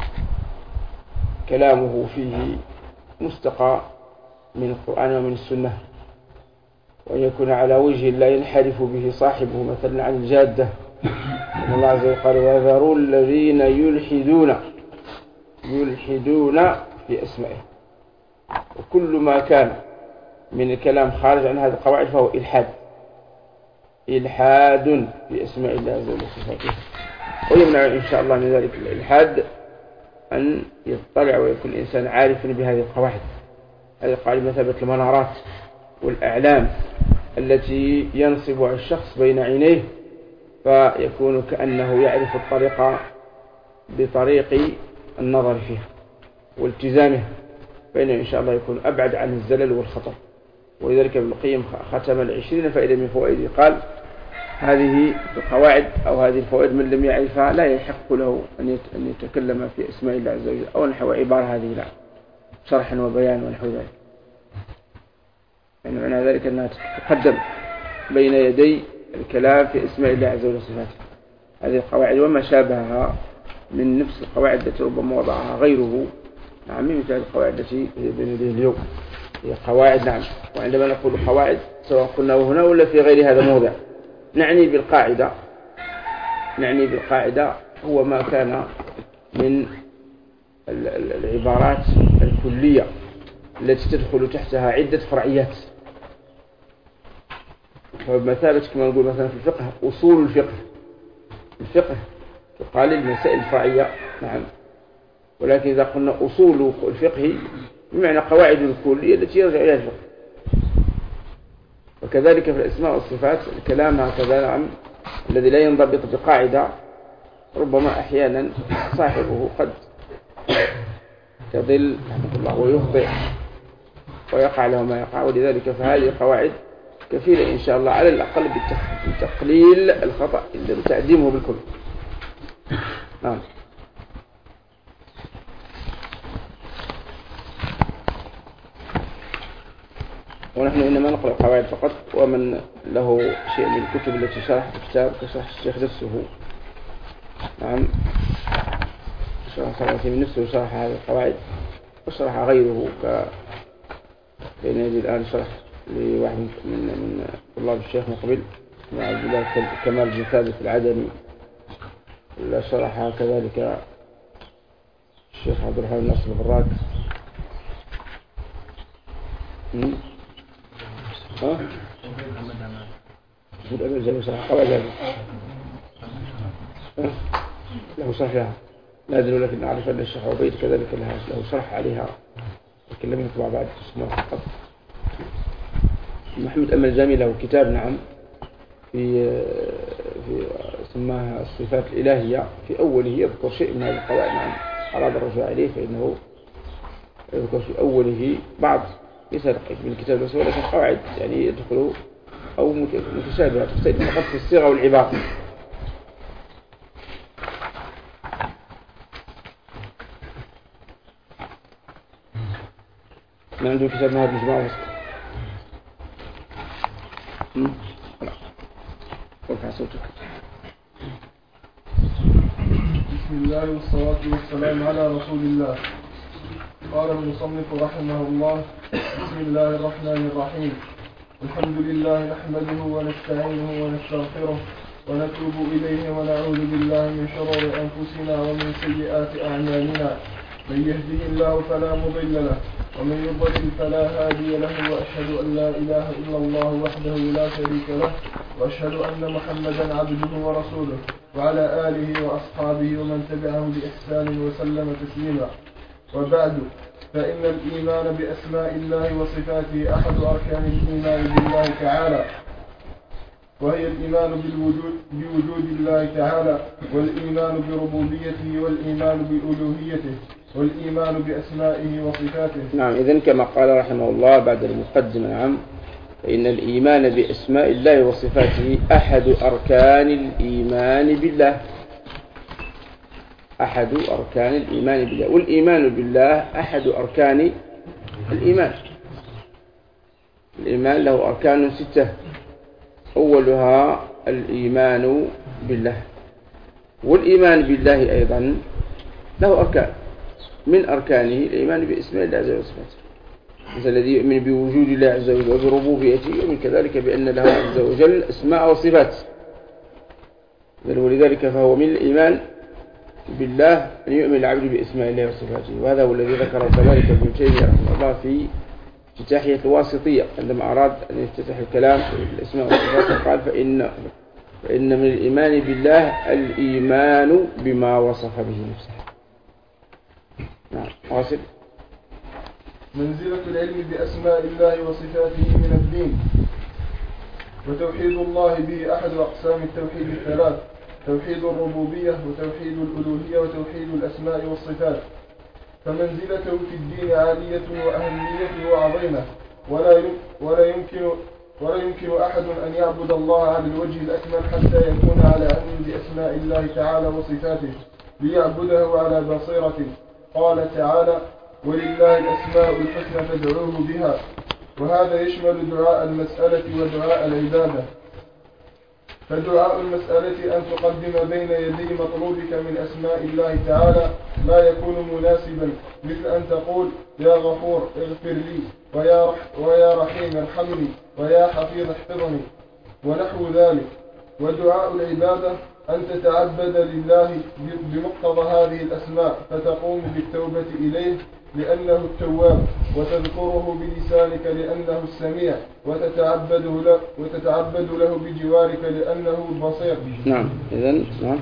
كلامه فيه مستقى من القرآن ومن السنة، وأن يكون على وجه لا ينحرف به صاحبه مثلا عن الجادة. إن الله عز وجل قال: وذروا الذين يلحدون يلحدون في أسمائه. وكل ما كان من الكلام خارج عن هذه القواعد فهو إلحاد، إلحاد في أسماء الله عز وجل وصفاته. ويمنع إن شاء الله من ذلك الإلحاد أن يطلع ويكون الإنسان عارفا بهذه القواعد. هذه القواعد مثابة المنارات والأعلام التي ينصبها الشخص بين عينيه، فيكون كأنه يعرف الطريق بطريق النظر فيها والتزامها، فإنه إن شاء الله يكون أبعد عن الزلل والخطر. ولذلك ابن القيم ختم العشرين فائدة من فوائده، قال هذه القواعد أو هذه الفوائد من لم يعرفها لا يحق له أن يتكلم في اسماء الله عز وجل أو نحو عبارة هذه، لا شرحا وبيان ونحو ذلك. يعني معنى ذلك أنها تقدم بين يدي الكلام في اسماء الله عز وجل وصفاته. هذه القواعد وما شابهها من نفس القواعد التي ربما وضعها غيره، نعم، مثل القواعد التي بين يديه اليوم هي قواعد. نعم، وعندما نقول قواعد سواء قلنا هنا ولا في غير هذا الموضع، نعني بالقاعدة نعني بالقاعدة هو ما كان من العبارات الكلية التي تدخل تحتها عدة فرعيات. فبمثابة كما نقول مثلا في الفقه أصول الفقه، الفقه تقال المسائل الفرعية، نعم، ولكن إذا قلنا أصول الفقه بمعنى قواعد الكلية التي يرجع إليها الفقه. وكذلك في الأسماء والصفات الكلام هكذا، نعم، الذي لا ينضبط بقاعدة ربما أحيانا صاحبه قد يضل الله ويخطئ ويقع له ما يقع. ولذلك فهذه القواعد كفيلة إن شاء الله على الأقل بتقليل الخطأ إلا بتعديمه بالكل. نعم. ونحن إنما نقرأ القواعد فقط، ومن له شيء من الكتب التي شرحت الكتاب كشرح الشيخ نفسه، نعم، شرح صلاته من نفسه شرح هذه القواعد، وشرح غيره ك بين يدي الآن شرح لواحد من من طلاب الشيخ مقبل مع عبد الله كمال بن ثابت العدني، ولا شرحها كذلك الشيخ عبد الرحمن ناصر البراك. ها؟ محمود أمل جابر شرح قواعد هذه له شرح لها، لا أدري لكن نعرف أن الشيخ عبيد كذلك له شرح عليها، لكن لم يطبع بعد اسمه فقط. محمود أمل جامي له كتاب، نعم، في في سماها الصفات الإلهية، في أوله يذكر شيء من هذه القواعد، نعم، أراد الرجوع عليه فإنه يذكر في أوله بعض ليس من الكتاب بس ولكن قواعد يعني يدخلوا أو متشابهة تختلف فقط في الصيغة والعبارة. ما عنده كتاب مهاد مجموعة وسط. ارفع صوتك. بسم الله والصلاة والسلام على رسول الله. قال المصنف رحمه الله: بسم الله الرحمن الرحيم. الحمد لله نحمده ونستعينه ونستغفره ونتوب إليه ونعوذ بالله من شرور أنفسنا ومن سيئات أعمالنا. من يهده الله فلا مضل له ومن يضلل فلا هادي له، وأشهد أن لا إله إلا الله وحده لا شريك له، وأشهد أن محمدا عبده ورسوله وعلى آله وأصحابه ومن تبعهم بإحسان وسلم تسليما. وبعد، فإن الإيمان بأسماء الله وصفاته أحد أركان الإيمان بالله تعالى، وهي الإيمان بالوجود بوجود الله تعالى، والإيمان بربوبيته، والإيمان بألوهيته، والإيمان بأسمائه وصفاته. نعم، إذن كما قال رحمه الله بعد المقدمة، نعم، فإن الإيمان بأسماء الله وصفاته أحد أركان الإيمان بالله، أحد أركان الإيمان بالله، والإيمان بالله أحد أركان الإيمان. الإيمان له أركان ستة، أولها الإيمان بالله، والإيمان بالله أيضا له أركان، من أركانه الإيمان باسماء الله عز وجل وصفاته، مثل الذي يؤمن بوجود الله عز وجل وبربوبيته، يؤمن كذلك بأن له عز وجل أسماء وصفات، ولذلك فهو من الإيمان بالله أن يؤمن العبد باسماء الله وصفاته. وهذا هو الذي ذكره كذلك ابن تيمية رحمه الله في افتتاحية الواسطية عندما أراد أن يفتتح الكلام في الأسماء والصفات، قال فإن فإن من الإيمان بالله الإيمان بما وصف به نفسه. نعم، واصل. منزلة العلم بأسماء الله وصفاته من الدين. وتوحيد الله به أحد أقسام التوحيد الثلاث: توحيد الربوبية، وتوحيد الألوهية، وتوحيد الأسماء والصفات. فمنزلته في الدين عالية وأهمية وعظيمة، ولا ولا يمكن ولا يمكن أحد أن يعبد الله على الوجه الأكمل حتى يكون على علم بأسماء الله تعالى وصفاته ليعبده على بصيرة. قال تعالى: ولله الأسماء الحسنى فادعوه بها. وهذا يشمل دعاء المسألة ودعاء العبادة. فدعاء المسألة أن تقدم بين يدي مطلوبك من أسماء الله تعالى ما يكون مناسبا، مثل أن تقول: يا غفور اغفر لي، ويا, رح ويا رحيم ارحمني، ويا حفيظ احفظني، ونحو ذلك. ودعاء العبادة أن تتعبد لله بمقتضى هذه الأسماء، فتقوم بالتوبة إليه لأنه التواب، وتذكره بلسانك لأنه السميع، وتتعبد له, وتتعبد له بجوارك لأنه البصير. نعم. إذن نعم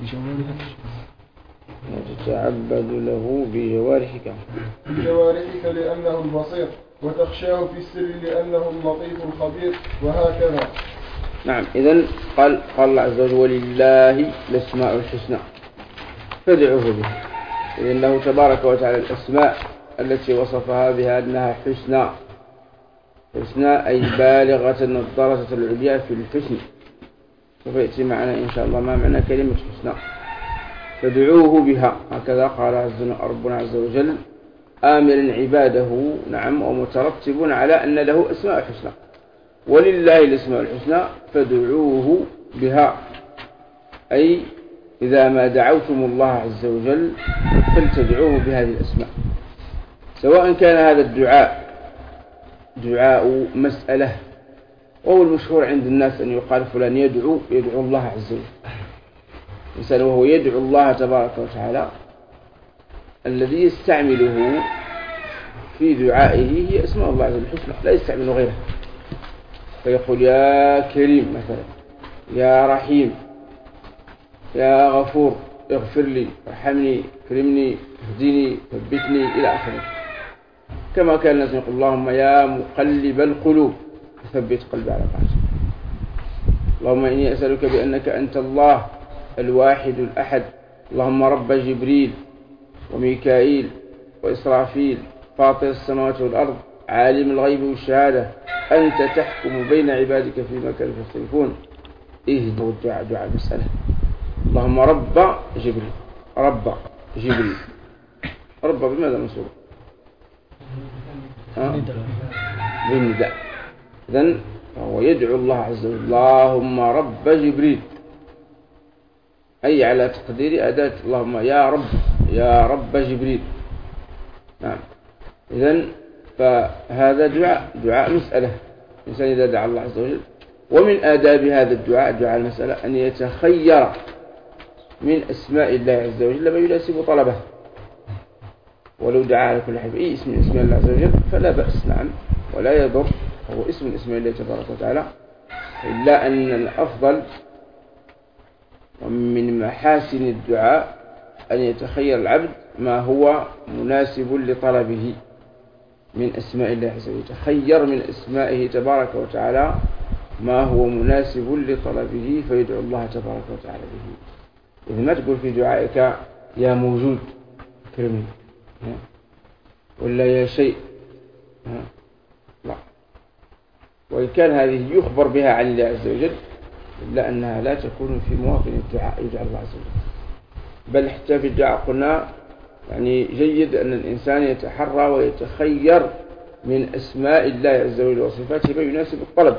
وتتعبد له بجوارحك بجوارحك لأنه البصير، وتخشاه في السر لأنه اللطيف الخبير، وهكذا. نعم. إذن قال قال الله عز وجل: ولله الأسماء الحسنى فادعوه بها. إذن له تبارك وتعالى الأسماء التي وصفها بها أنها حسنى. حسنى أي بالغة الدرجة العليا في الحسن. سوف يأتي معنا إن شاء الله ما معنى كلمة حسنى. فادعوه بها، هكذا قال ربنا عز وجل آمرا عباده نعم ومترتب على أن له أسماء حسنى. ولله الأسماء الحسنى فادعوه بها، أي إذا ما دعوتم الله عز وجل فلتدعوه بهذه الأسماء، سواء كان هذا الدعاء دعاء مسألة، وهو المشهور عند الناس أن يقال فلان يدعو يدعو الله عز وجل. إنسان وهو يدعو الله تبارك وتعالى الذي يستعمله في دعائه هي أسماء الله عز وجل الحسنى، لا يستعمل غيرها. فيقول: يا كريم مثلا، يا رحيم، يا غفور اغفر لي، ارحمني، كرمني، اهدني، ثبتني، إلى آخره. كما كان الناس يقول: اللهم يا مقلب القلوب ثبت قلبي على طاعتك. اللهم إني أسألك بأنك أنت الله الواحد الأحد، اللهم رب جبريل وميكائيل وإسرافيل فاطر السماوات والأرض عالم الغيب والشهادة، أنت تحكم بين عبادك فيما كانوا يختلفون اهدوا الدعاء دعاء المسألة. اللهم رب جبريل، رب جبريل، رب بماذا منصوب؟ بالنداء. إذن هو يدعو الله عز وجل: اللهم رب جبريل، أي على تقدير أداة اللهم يا رب يا رب جبريل. نعم. إذن فهذا دعاء دعاء مسألة. الإنسان إذا دعا الله عز وجل، ومن آداب هذا الدعاء دعاء المسألة أن يتخير من أسماء الله عز وجل ما يناسب طلبه، ولو دعا على كل حرف أي اسم من اسماء الله عز وجل فلا بأس، نعم، ولا يضر، هو اسم من اسماء الله تبارك وتعالى. إلا أن الأفضل ومن محاسن الدعاء أن يتخير العبد ما هو مناسب لطلبه من أسماء الله عز وجل، يتخير من أسمائه تبارك وتعالى ما هو مناسب لطلبه فيدعو الله تبارك وتعالى به. إذا ما تقول في دعائك يا موجود كرمني ولا يا شيء، لا. وإن كان هذه يخبر بها عن الله عز وجل إلا أنها لا تكون في مواطن الدعاء يدعى الله عز وجل. بل حتى في الدعاء قلنا يعني جيد أن الإنسان يتحرى ويتخير من أسماء الله عز وجل وصفاته ما يناسب الطلب.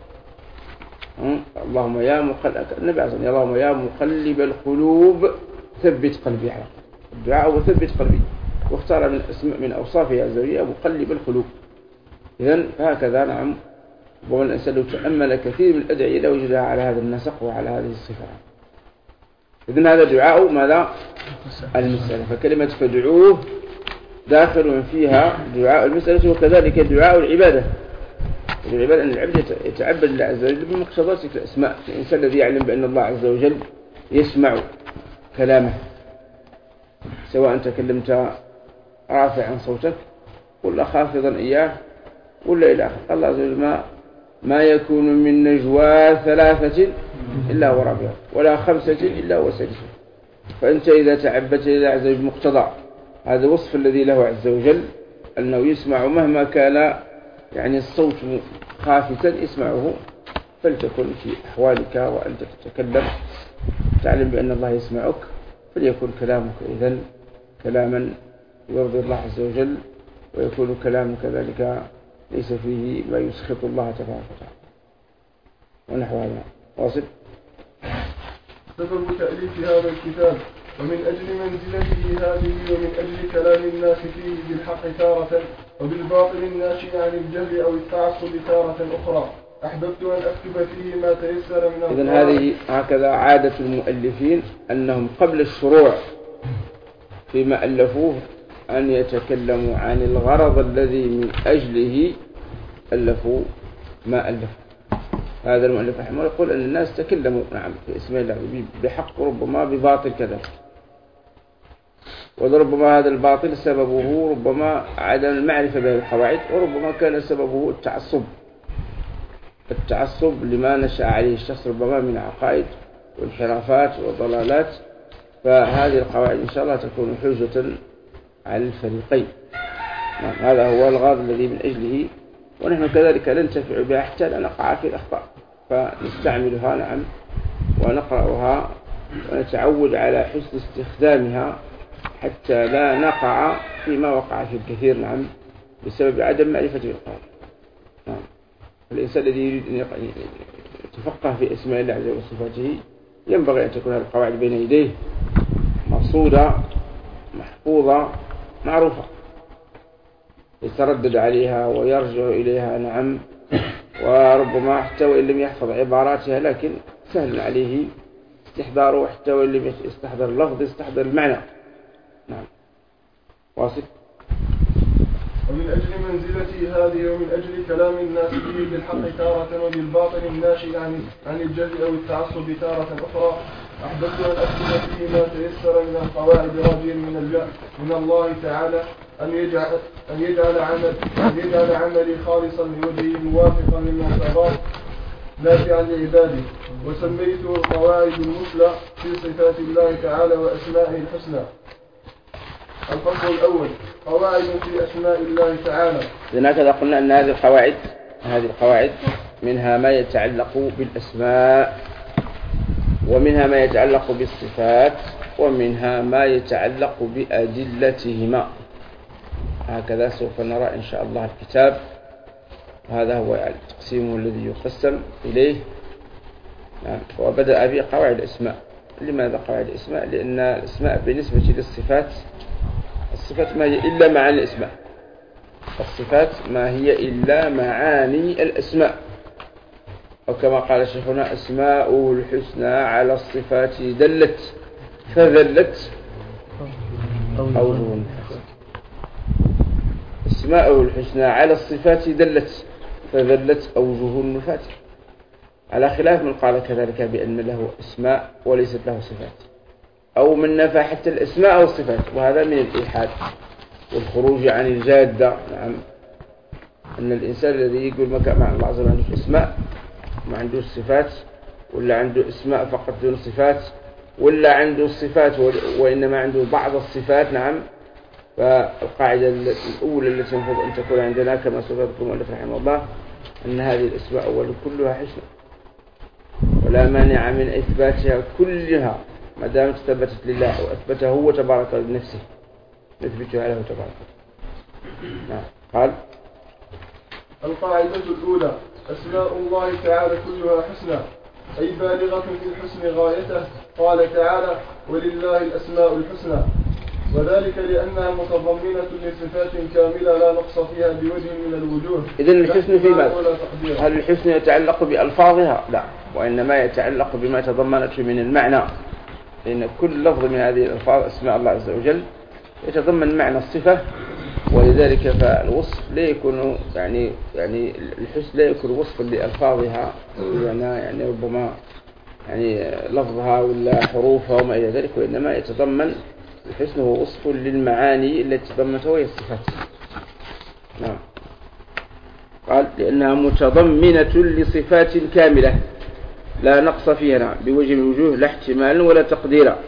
اللهم يا مقلب النبي عز وجل اللهم يا مقلب القلوب ثبت قلبي على قلبك. الدعاء هو ثبت قلبي، واختار من أسماء من أوصافه عز وجل مقلب القلوب. إذن هكذا نعم، ومن الإنسان لو تأمل كثير من الأدعية لوجدها على هذا النسق وعلى هذه الصفة. إذن هذا دعاء ماذا؟ المسألة. فكلمة فادعوه داخل فيها دعاء المسألة، وكذلك دعاء العبادة. العبادة أن العبد يتعبد لله عز وجل بمقتضى الأسماء. الإنسان الذي يعلم بأن الله عز وجل يسمع كلامه، سواء تكلمت رافعا صوتك ولا خافضا إياه ولا إلى آخر. الله عز وجل ما ما يكون من نجوى ثلاثة إلا هو رابعهم ولا خمسة إلا هو سادسهم. فأنت إذا تعبدت لله عز وجل بمقتضى هذا الوصف الذي له عز وجل أنه يسمع مهما كان يعني الصوت خافتا اسمعه، فلتكن في أحوالك وأنت تتكلم تعلم بأن الله يسمعك، فليكن كلامك إذن كلاما يرضي الله عز وجل، ويكون كلامك كذلك ليس فيه ما يسخط الله تبارك وتعالى ونحو هذا. واصل. سبب تأليف هذا الكتاب ومن أجل منزلته هذه ومن أجل كلام الناس فيه بالحق تارة وبالباطل الناشئ عن الجهل أو التعصب تارة أخرى، أحببت أن أكتب فيه ما تيسر من إذن هذه هكذا عادة المؤلفين أنهم قبل الشروع فيما ألفوه أن يتكلموا عن الغرض الذي من أجله ألفوا ما ألفوا. هذا المؤلف رحمه الله يقول أن الناس تكلموا نعم في اسم الله بحق ربما بباطل كذلك، وربما هذا الباطل سببه ربما عدم المعرفة بهذه القواعد، وربما كان سببه التعصب التعصب لما نشأ عليه الشخص ربما من عقائد وانحرافات وضلالات. فهذه القواعد إن شاء الله تكون حجة على الفريقين. نعم هذا هو الغرض الذي من أجله، ونحن كذلك ننتفع بها حتى لا نقع في الأخطاء، فنستعملها نعم ونقرأها ونتعود على حسن استخدامها حتى لا نقع فيما وقع في الكثير نعم بسبب عدم معرفة القواعد. نعم الإنسان الذي يريد أن يتفقه في اسماء الله عز وجل وصفاته ينبغي أن تكون هذه القواعد بين يديه مرصودة محفوظة معروفة، يتردد عليها ويرجع إليها نعم، وربما حتى وإن لم يحفظ عباراتها لكن سهل عليه استحضاره، حتى وإن لم يستحضر اللفظ يستحضر المعنى. نعم واصل. ومن أجل منزلتي هذه ومن أجل كلام الناس فيه بالحق تارة وبالباطل الناشئ عن عن الجهل أو التعصب تارة أخرى، أحببت أن أكتب فيه ما تيسر من القواعد راجيا من الله من الله تعالى أن يجعل أن يجعل عمل أن يجعل عملي خالصا لوجهه موافقا لما ارتضاه نافعا لعباده. وسميته القواعد المثلى في صفات الله تعالى وأسمائه الحسنى. الفصل الأول قواعد في أسماء الله تعالى. إذن هكذا قلنا أن هذه القواعد هذه القواعد منها ما يتعلق بالأسماء، ومنها ما يتعلق بالصفات، ومنها ما يتعلق بأدلتهما. هكذا سوف نرى إن شاء الله الكتاب، هذا هو التقسيم الذي يقسم إليه. وبدأ بقواعد الأسماء. لماذا قواعد الأسماء؟ لأن الأسماء بالنسبة للصفات الصفات ما هي إلا معاني الأسماء، الصفات ما هي إلا معاني الأسماء، أو كما قال شيخنا أسماؤه الحسنى على الصفات دلت فذلت أوجه. أسماؤه الحسنى على الصفات دلت فذلت أوجه النفات، على خلاف من قال كذلك بأن له أسماء وليست له صفات، أو من نفى حتى الأسماء والصفات، وهذا من الإلحاد والخروج عن الجادة. نعم أن الإنسان الذي يقول مع الله عز وجل عنده أسماء ما عنده صفات، ولا عنده أسماء فقط دون صفات، ولا عنده صفات وإنما عنده بعض الصفات. نعم فالقاعدة الأولى التي ينفض أن تكون عندنا كما سوف يذكر المؤلف رحمه الله أن هذه الأسماء أولا كلها حسنى ولا مانع من إثباتها كلها ما دامت ثبتت لله وأثبتها هو تبارك لنفسه نثبتها له تبارك. نعم قال القاعدة الأولى أسماء الله تعالى كلها حسنى أي بالغة في الحسن غايته. قال تعالى ولله الأسماء الحسنى، وذلك لأنها متضمنة لصفات كاملة لا نقص فيها بوجه من الوجوه. إذن الحسن في ماذا؟ هل الحسن يتعلق بألفاظها؟ لا، وإنما يتعلق بما تضمنته من المعنى، لأن كل لفظ من هذه الألفاظ أسماء الله عز وجل يتضمن معنى الصفة، ولذلك فالوصف لا يكون يعني يعني الحسن لا يكون وصفا لألفاظها يعني يعني ربما يعني لفظها ولا حروفها وما إلى ذلك، وإنما يتضمن الحسن هو وصف للمعاني التي تضمنتها وهي الصفات. نعم قال لأنها متضمنة لصفات كاملة لا نقص فيها. نعم بوجه من الوجوه لا احتمال ولا تقديرا.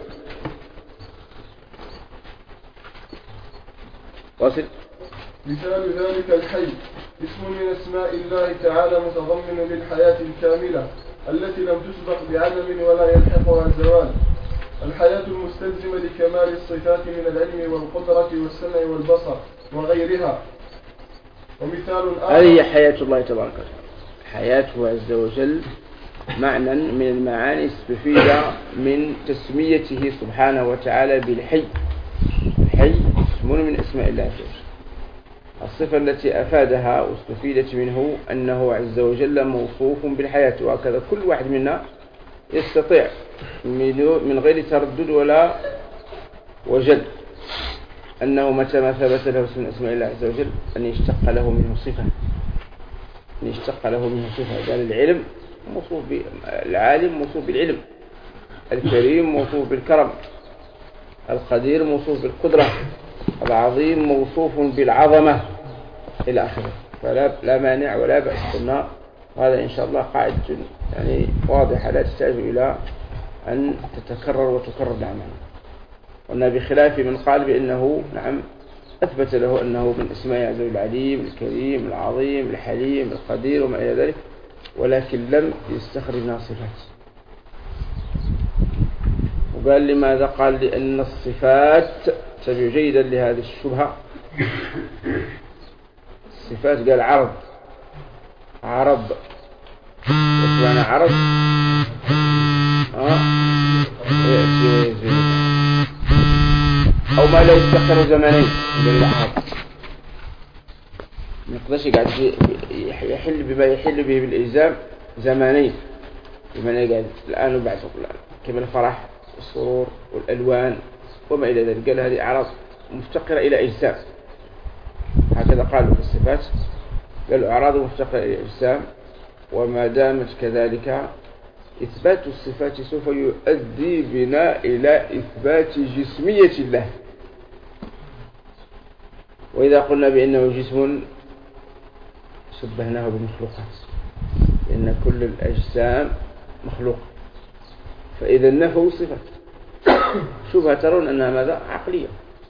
واصل. مثال ذلك الحي اسم من أسماء الله تعالى متضمن للحياة الكاملة التي لم تسبق بعدم ولا يلحقها الزوال، الحياة المستلزمة لكمال الصفات من العلم والقدرة والسمع والبصر وغيرها. ومثال آخر هذه هي حياة الله تبارك وتعالى، حياته عز وجل معنى من المعاني استفيد من تسميته سبحانه وتعالى بالحي. الحي اسم من اسماء الله عز وجل. الصفة التي أفادها واستفيدت منه أنه عز وجل موصوف بالحياة، وهكذا كل واحد منا يستطيع من غير تردد ولا وجد أنه متى ما ثبت له اسم من اسماء الله عز وجل أن يشتق له منه صفة، أن يشتق له منه صفة. قال العلم موصوف بالعالم، موصوف بالعلم، الكريم موصوف بالكرم، القدير موصوف بالقدرة، العظيم موصوف بالعظمة إلى آخره. فلا لا مانع ولا بأس. قلنا هذا إن شاء الله قاعدة يعني واضحة لا تحتاج إلى أن تتكرر وتكرر نعم. قلنا بخلاف من قال بأنه نعم أثبت له أنه من اسماء عز وجل العليم الكريم العظيم الحليم القدير وما إلى ذلك، ولكن لم يستخرج منها صفات. وقال لماذا؟ قال لأن الصفات تبع جيدا لهذه الشبهة. الصفات قال عرض عرض وسمعنا عرض ها يأتي ويزيد أو ما لا يستخر زمانين للعرض، ما يقدرش يقعد يحل بما يحل به بالإلزام زمانين، بمعنى قال الآن وبعد الآن كما الفرح والسرور والألوان وما إلى ذلك. قال هذه أعراض مفتقرة إلى إجسام، هكذا قالوا في الصفات، قالوا أعراض مفتقرة إلى إجسام. وما دامت كذلك إثبات الصفات سوف يؤدي بنا إلى إثبات جسمية الله. وإذا قلنا بأنه جسم شبهناه بالمخلوقات، لأن كل الأجسام مخلوقة، فإذا نفوا صفة شبهة ترون أنها ماذا؟ عقلية.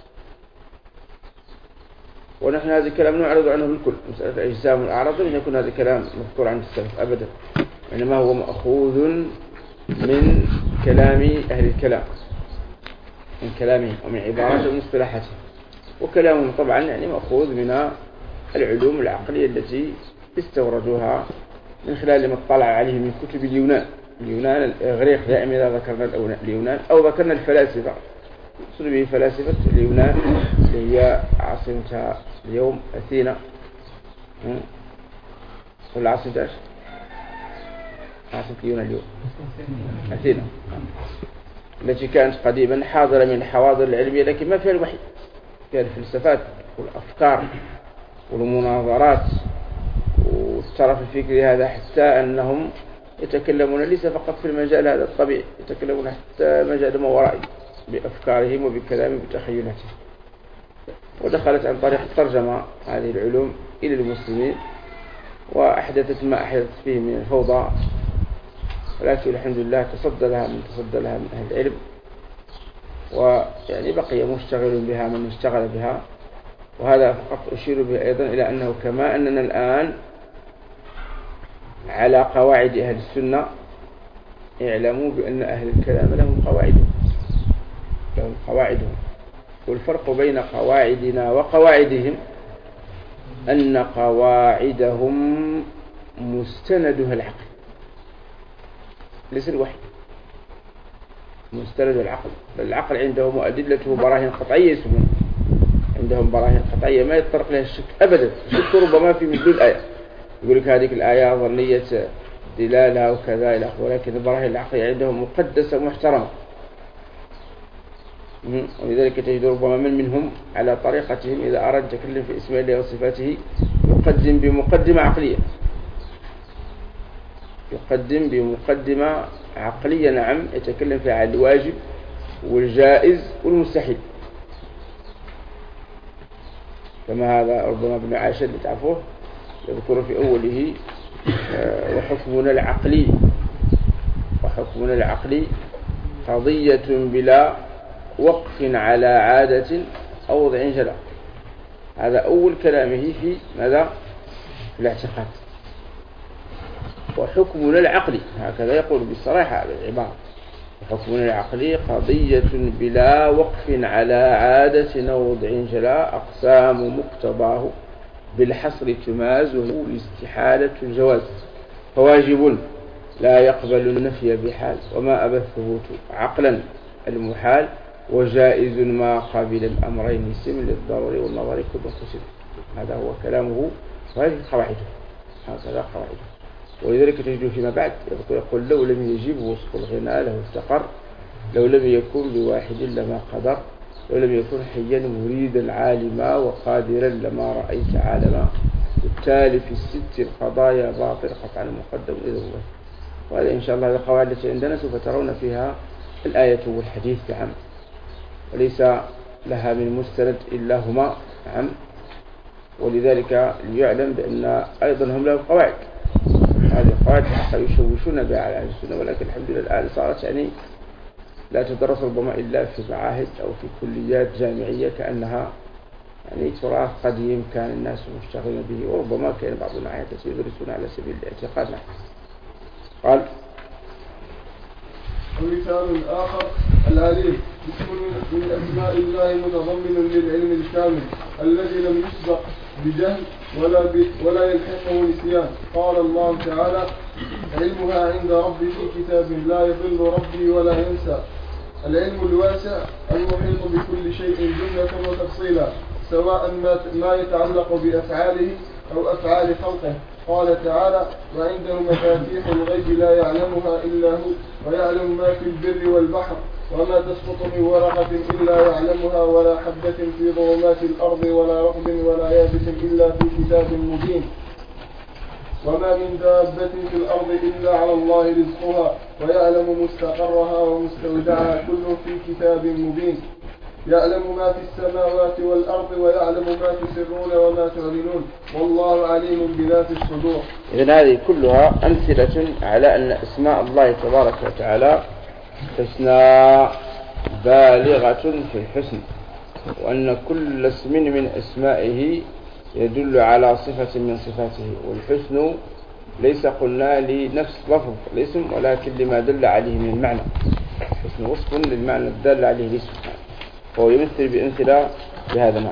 ونحن هذا الكلام نعرض عنه بالكل، مسألة الأجسام والأعراض لم يكن هذا الكلام مذكور عند السلف أبدا، إنما هو مأخوذ من كلام أهل الكلام، من كلامهم ومن عباراتهم ومصطلحاتهم. وكلامهم طبعا يعني مأخوذ من العلوم العقلية التي استوردوها من خلال ما اطلع عليه من كتب اليونان. اليونان الإغريق دائما إذا ذكرنا اليونان أو ذكرنا الفلاسفة يقصد به فلاسفة اليونان اللي هي عاصمتها اليوم أثينا، ولا عاصمة ايش؟ عاصمة اليونان اليوم أثينا، التي كانت قديما حاضرة من الحواضر العلمية لكن ما فيها الوحي، فيها الفلسفات والأفكار والمناظرات والترف الفكري هذا، حتى أنهم يتكلمون ليس فقط في المجال هذا الطبيعي، يتكلمون حتى مجال ما ورائي بأفكارهم وبكلامهم وبتخيلاتهم. ودخلت عن طريق الترجمة هذه العلوم إلى المسلمين وأحدثت ما أحدثت فيه من الفوضى، ولكن الحمد لله تصدى لها من تصدى لها من أهل العلم، ويعني بقي مشتغل بها من اشتغل بها. وهذا فقط أشير به أيضا إلى أنه كما أننا الآن على قواعد أهل السنة، اعلموا بأن أهل الكلام لهم قواعدهم لهم قواعدهم والفرق بين قواعدنا وقواعدهم أن قواعدهم مستندها العقل ليس الوحي، مستند العقل، بل العقل عندهم وأدلته براهين قطعية يسمون، عندهم براهين قطعية ما يتطرق لها الشك أبدا. الشك ربما في مثل الآية، يقول لك هذه الآية ظنية دلالها وكذا إلى آخره، ولكن البراهين العقلية عندهم مقدسة محترمة. ولذلك تجد ربما من منهم على طريقتهم إذا أراد يتكلم في اسم الله وصفاته يقدم بمقدمة عقلية، يقدم بمقدمة عقلية نعم، يتكلم فيها عن الواجب والجائز والمستحيل. كما هذا ربما ابن عاشر اللي تعرفوه يذكر في أوله وحكمنا العقلي وحكمنا العقلي قضية بلا وقف على عادة أو وضع جلا. هذا أول كلامه في ماذا؟ في الاعتقاد. وحكمنا العقلي هكذا يقول بصراحة بالعبارة، حكمنا العقلي قضية بلا وقف على عادة أو وضع جلاء أقسام مقتضاه بالحصر تمازه الاستحالة الجواز، فواجب لا يقبل النفي بحال وما أبى الثبوت عقلا المحال، وجائز ما قابل الأمرين سم للضروري والنظر كل قسم. هذا هو كلامه وهذه قواعده، هكذا قواعده. ولذلك تجد فيما بعد يقول لو لم يجب وصف الغنى له استقر، لو لم يكن بواحد لما قدر، لو لم يكن حيا مريدا عالما وقادرا لما رأيت عالما، بالتالي في الست القضايا باطل قطعا مقدم إذا هو. وهذا إن شاء الله القواعد التي عندنا سوف ترون فيها الآية والحديث نعم، وليس لها من مستند إلا هما نعم. ولذلك ليعلم بأن أيضا هم لهم قواعد، هذه القواعد حقا يشوشون بها على أهل السنة، ولكن الحمد لله الآن صارت يعني لا تدرس ربما إلا في معاهد أو في كليات جامعية، كأنها يعني تراث قديم كان الناس مشتغلين به، وربما كان بعض المعاهد يدرسون على سبيل الاعتقاد. قال ومثال آخر العليم اسم من أسماء الله متضمن للعلم الكامل الذي لم يسبق بجهل ولا, ب... ولا يلحقه نسيان. قال الله تعالى علمها عند ربي في كتاب لا يضل ربي ولا ينسى. العلم الواسع المحيط بكل شيء جملة وتفصيلا، سواء ما يتعلق بأفعاله أو أفعال خلقه. قال تعالى وعنده مفاتيح الغيب لا يعلمها إلا هو ويعلم ما في البر والبحر وما تسقط من ورقة إلا يعلمها ولا حبة في ظلمات الأرض ولا رطب ولا يابس إلا في كتاب مبين. وما من دابة في الأرض إلا على الله رزقها ويعلم مستقرها ومستودعها كل في كتاب مبين. يعلم ما في السماوات والأرض ويعلم ما تسرون وما تعلنون والله عليم بذات الصدور. إذن هذه كلها أمثلة على أن أسماء الله تبارك وتعالى حسنى بالغة في الحسن، وأن كل اسم من أسمائه يدل على صفة من صفاته. والحسن ليس قلنا لنفس لفظ الاسم ولكن لما دل عليه من المعنى. الحسن وصف للمعنى الدال عليه الاسم، فهو يمثل بأمثلة بهذا المعنى.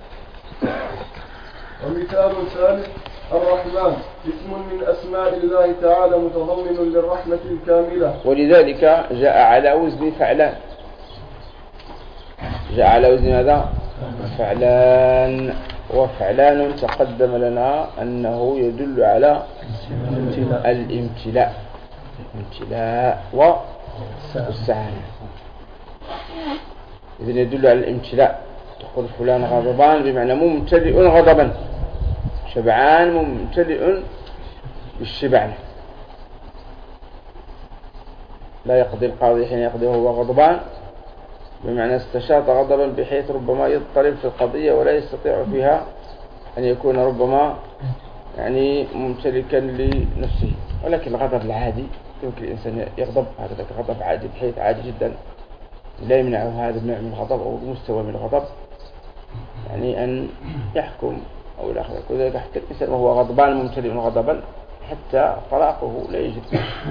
ومثال ثالث الرحمن اسم من أسماء الله تعالى متضمن للرحمة الكاملة، ولذلك جاء على وزن فعلان. جاء على وزن هذا فعلان، وفعلان تقدم لنا أنه يدل على الامتلاء الامتلاء والسعادة. إذن يدل على الامتلاء، تقول فلان غضبان بمعنى ممتلئ غضبا، شبعان ممتلئ بالشبع. لا يقضي القاضي حين يقضي وهو غضبان، بمعنى استشاط غضبا بحيث ربما يضطرب في القضية ولا يستطيع فيها أن يكون ربما يعني ممتلكا لنفسه. ولكن الغضب العادي يمكن الإنسان يغضب هذا غضب عادي بحيث عادي جدا لا يمنعه هذا النوع من الغضب أو مستوى من الغضب يعني أن يحكم أو الآخر. وذلك حتى الإنسان وهو غضبان ممتلئ غضبا حتى طلاقه لا يجد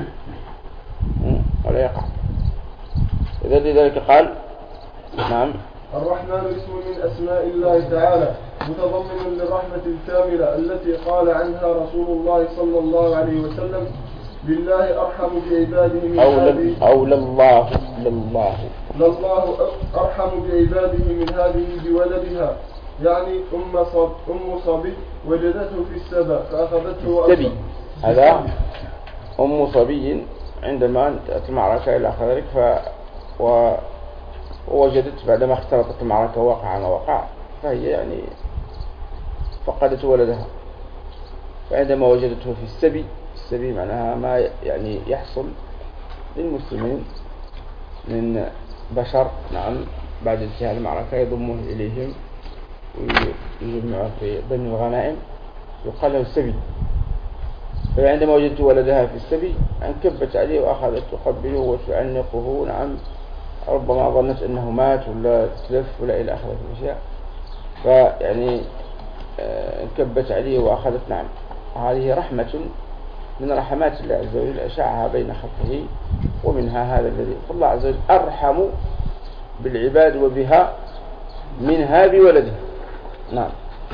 ولا يقع. لذلك قال نعم الرحمن اسم من أسماء الله تعالى متضمن للرحمة الكاملة التي قال عنها رسول الله صلى الله عليه وسلم بالله أرحم بعباده من هذه أو لله لله لله أرحم بعباده من هذه بولدها، يعني أم صب أم صبي وجدته في السبا فأخذته وأخذته. هذا أم صبي عندما انتهت المعركة إلى آخر ذلك ف ووجدت بعدما اختلطت المعركة وقع ما وقع فهي يعني فقدت ولدها. فعندما وجدته في السبي، السبي معناها ما يعني يحصل للمسلمين من بشر نعم بعد انتهاء المعركة يضمه إليهم ويجمعه في ضمن الغنائم يقال له السبي. فعندما وجدت ولدها في السبي انكبت عليه وأخذت تقبله وتعنقه نعم، ربما ظنت أنه مات ولا تلف ولا إلى آخره الأشياء، فيعني انكبت عليه وأخذت نعم هذه رحمة من رحمات الله عز وجل أشاعها بين خلقه، ومنها هذا الذي فالله عز وجل أرحم بالعباد وبها منها بولده. نعم.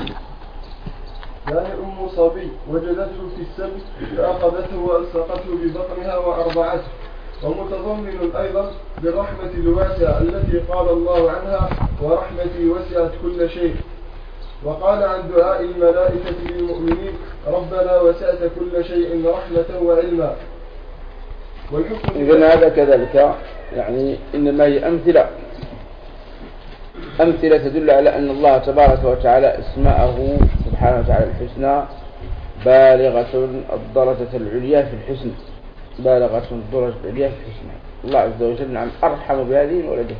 يعني أم صبي وجدته في السبت فأخذته وألصقته ببطنها وأرضعته، ومتضمن أيضا بالرحمة الواسعة التي قال الله عنها ورحمتي وسعت كل شيء، وقال عن دعاء الملائكة للمؤمنين ربنا وسعت كل شيء رحمة وعلما. والحكم إذن هذا كذلك يعني إنما هي أمثلة أمثلة تدل على أن الله تبارك وتعالى اسماءه سبحانه وتعالى الحسنى بالغة الدرجة العليا في الحسن، بالغة الدرجة العليا في الحسنى. الله عز وجل نعم أرحم بهذه ولده،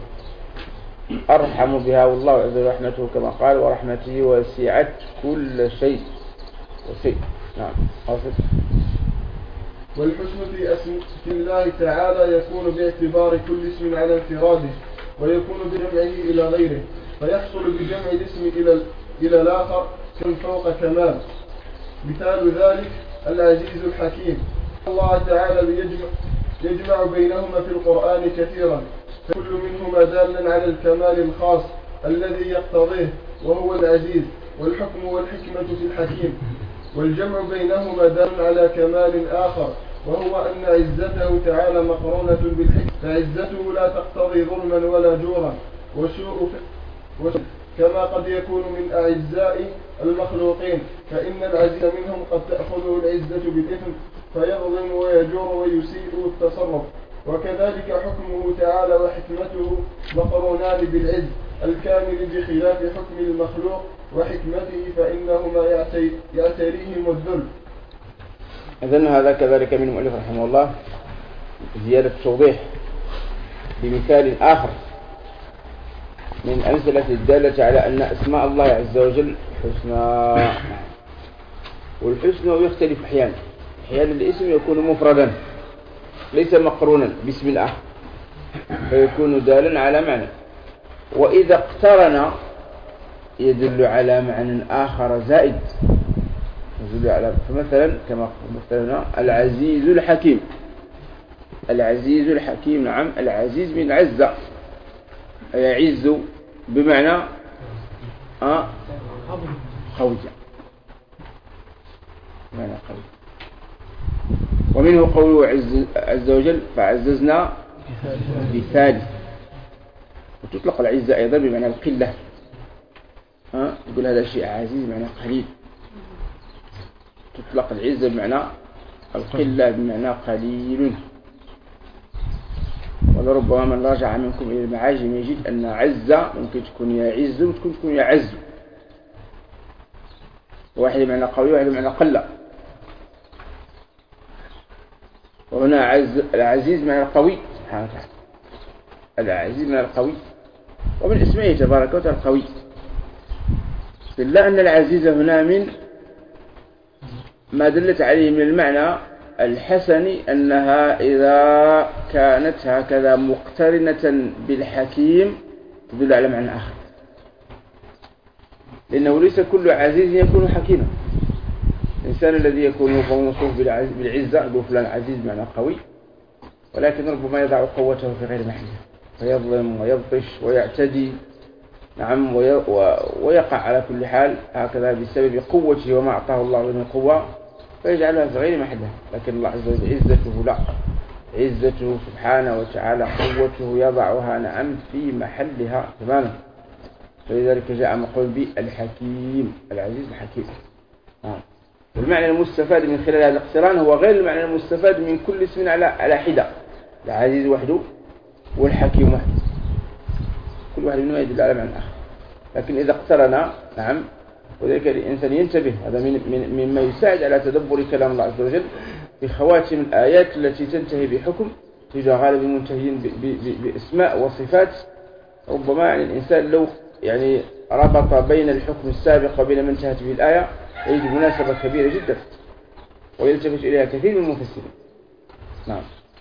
أرحم بها، والله عز وجل رحمته كما قال ورحمته وسعت كل شيء وشيء. نعم. حاصل. والحسن في اسم في الله تعالى يكون باعتبار كل اسم على انفراده، ويكون بجمعه إلى غيره، فيحصل بجمع الاسم إلى إلى الآخر كم فوق كمال. مثال ذلك العزيز الحكيم، الله تعالى يجمع, يجمع بينهما في القرآن كثيرا، فكل منهما دالا على الكمال الخاص الذي يقتضيه وهو العزيز، والحكم والحكمة في الحكيم، والجمع بينهما دال على كمال آخر وهو أن عزته تعالى مقرونة بالحكمة، فعزته لا تقتضي ظلما ولا جورا وسوء كما قد يكون من أعزاء المخلوقين، فإن العزيز منهم قد تأخذه العزة بالإثم فيظلم ويجور ويسيء التصرف، وكذلك حكمه تعالى وحكمته مقرونان بالعز الكامل بخلاف حكم المخلوق وحكمته فإنهما يعتريهم الذل. إذن هذا كذلك من المؤلف رحمه الله زيادة توضيح بمثال آخر من أمثلة الدالة على أن أسماء الله عز وجل حسنى. والحسنى يختلف أحيانا، أحيانا الاسم يكون مفردا ليس مقرونا باسم الآخر فيكون دالا على معنى، وإذا اقترن يدل على معنى آخر زائد يدل على، فمثلا كما مثلنا العزيز الحكيم، العزيز الحكيم نعم العزيز من عز يعز بمعنى آه قوي، معنى قوي. ومنه قوله عز, عز وجل فعززنا بثالث، وتطلق العزة أيضا بمعنى القلة، ها يقول هذا شيء عزيز بمعنى قليل، تطلق العزة بمعنى القلة بمعنى قليل. ولربما من رجع منكم إلى المعاجم يجد أن عزة ممكن تكون يعز وتكون تكون يعز، واحد بمعنى قوي وواحد بمعنى قلة. وهنا عز العزيز معنى القوي سبحانه وتعالى، العزيز معنى القوي، ومن اسمه تبارك وتعالى القوي، إلا أن العزيز هنا من ما دلت عليه من المعنى الحسن أنها إذا كانت هكذا مقترنة بالحكيم تدل على معنى آخر، لأنه ليس كل عزيز يكون حكيما. الإنسان الذي يكون موصوف بالعزة يقول فلان عزيز معنى قوي، ولكن ربما يضع قوته في غير محله فيظلم ويبطش ويعتدي نعم ويقع على كل حال هكذا بسبب قوته وما أعطاه الله من قوة فيجعلها في غير محلها. لكن الله عز وجل عزته لا، عزته سبحانه وتعالى قوته يضعها نعم في محلها تماما، فلذلك جاء مقول بالحكيم العزيز الحكيم. آه. والمعنى المستفاد من خلال هذا الاقتران هو غير المعنى المستفاد من كل اسم على على حدة، العزيز وحده والحكيم وحده، كل واحد منهم يدل على معنى آخر. لكن إذا اقترنا نعم، وذلك الإنسان ينتبه، هذا من من مما يساعد على تدبر كلام الله عز وجل في خواتم الآيات التي تنتهي بحكم تجاه غالب المنتهين باسماء وصفات. ربما يعني الإنسان لو يعني ربط بين الحكم السابق وبين ما انتهت به الآية يجد مناسبة كبيرة جدا ويلتفت إليها كثير من المفسرين. نعم.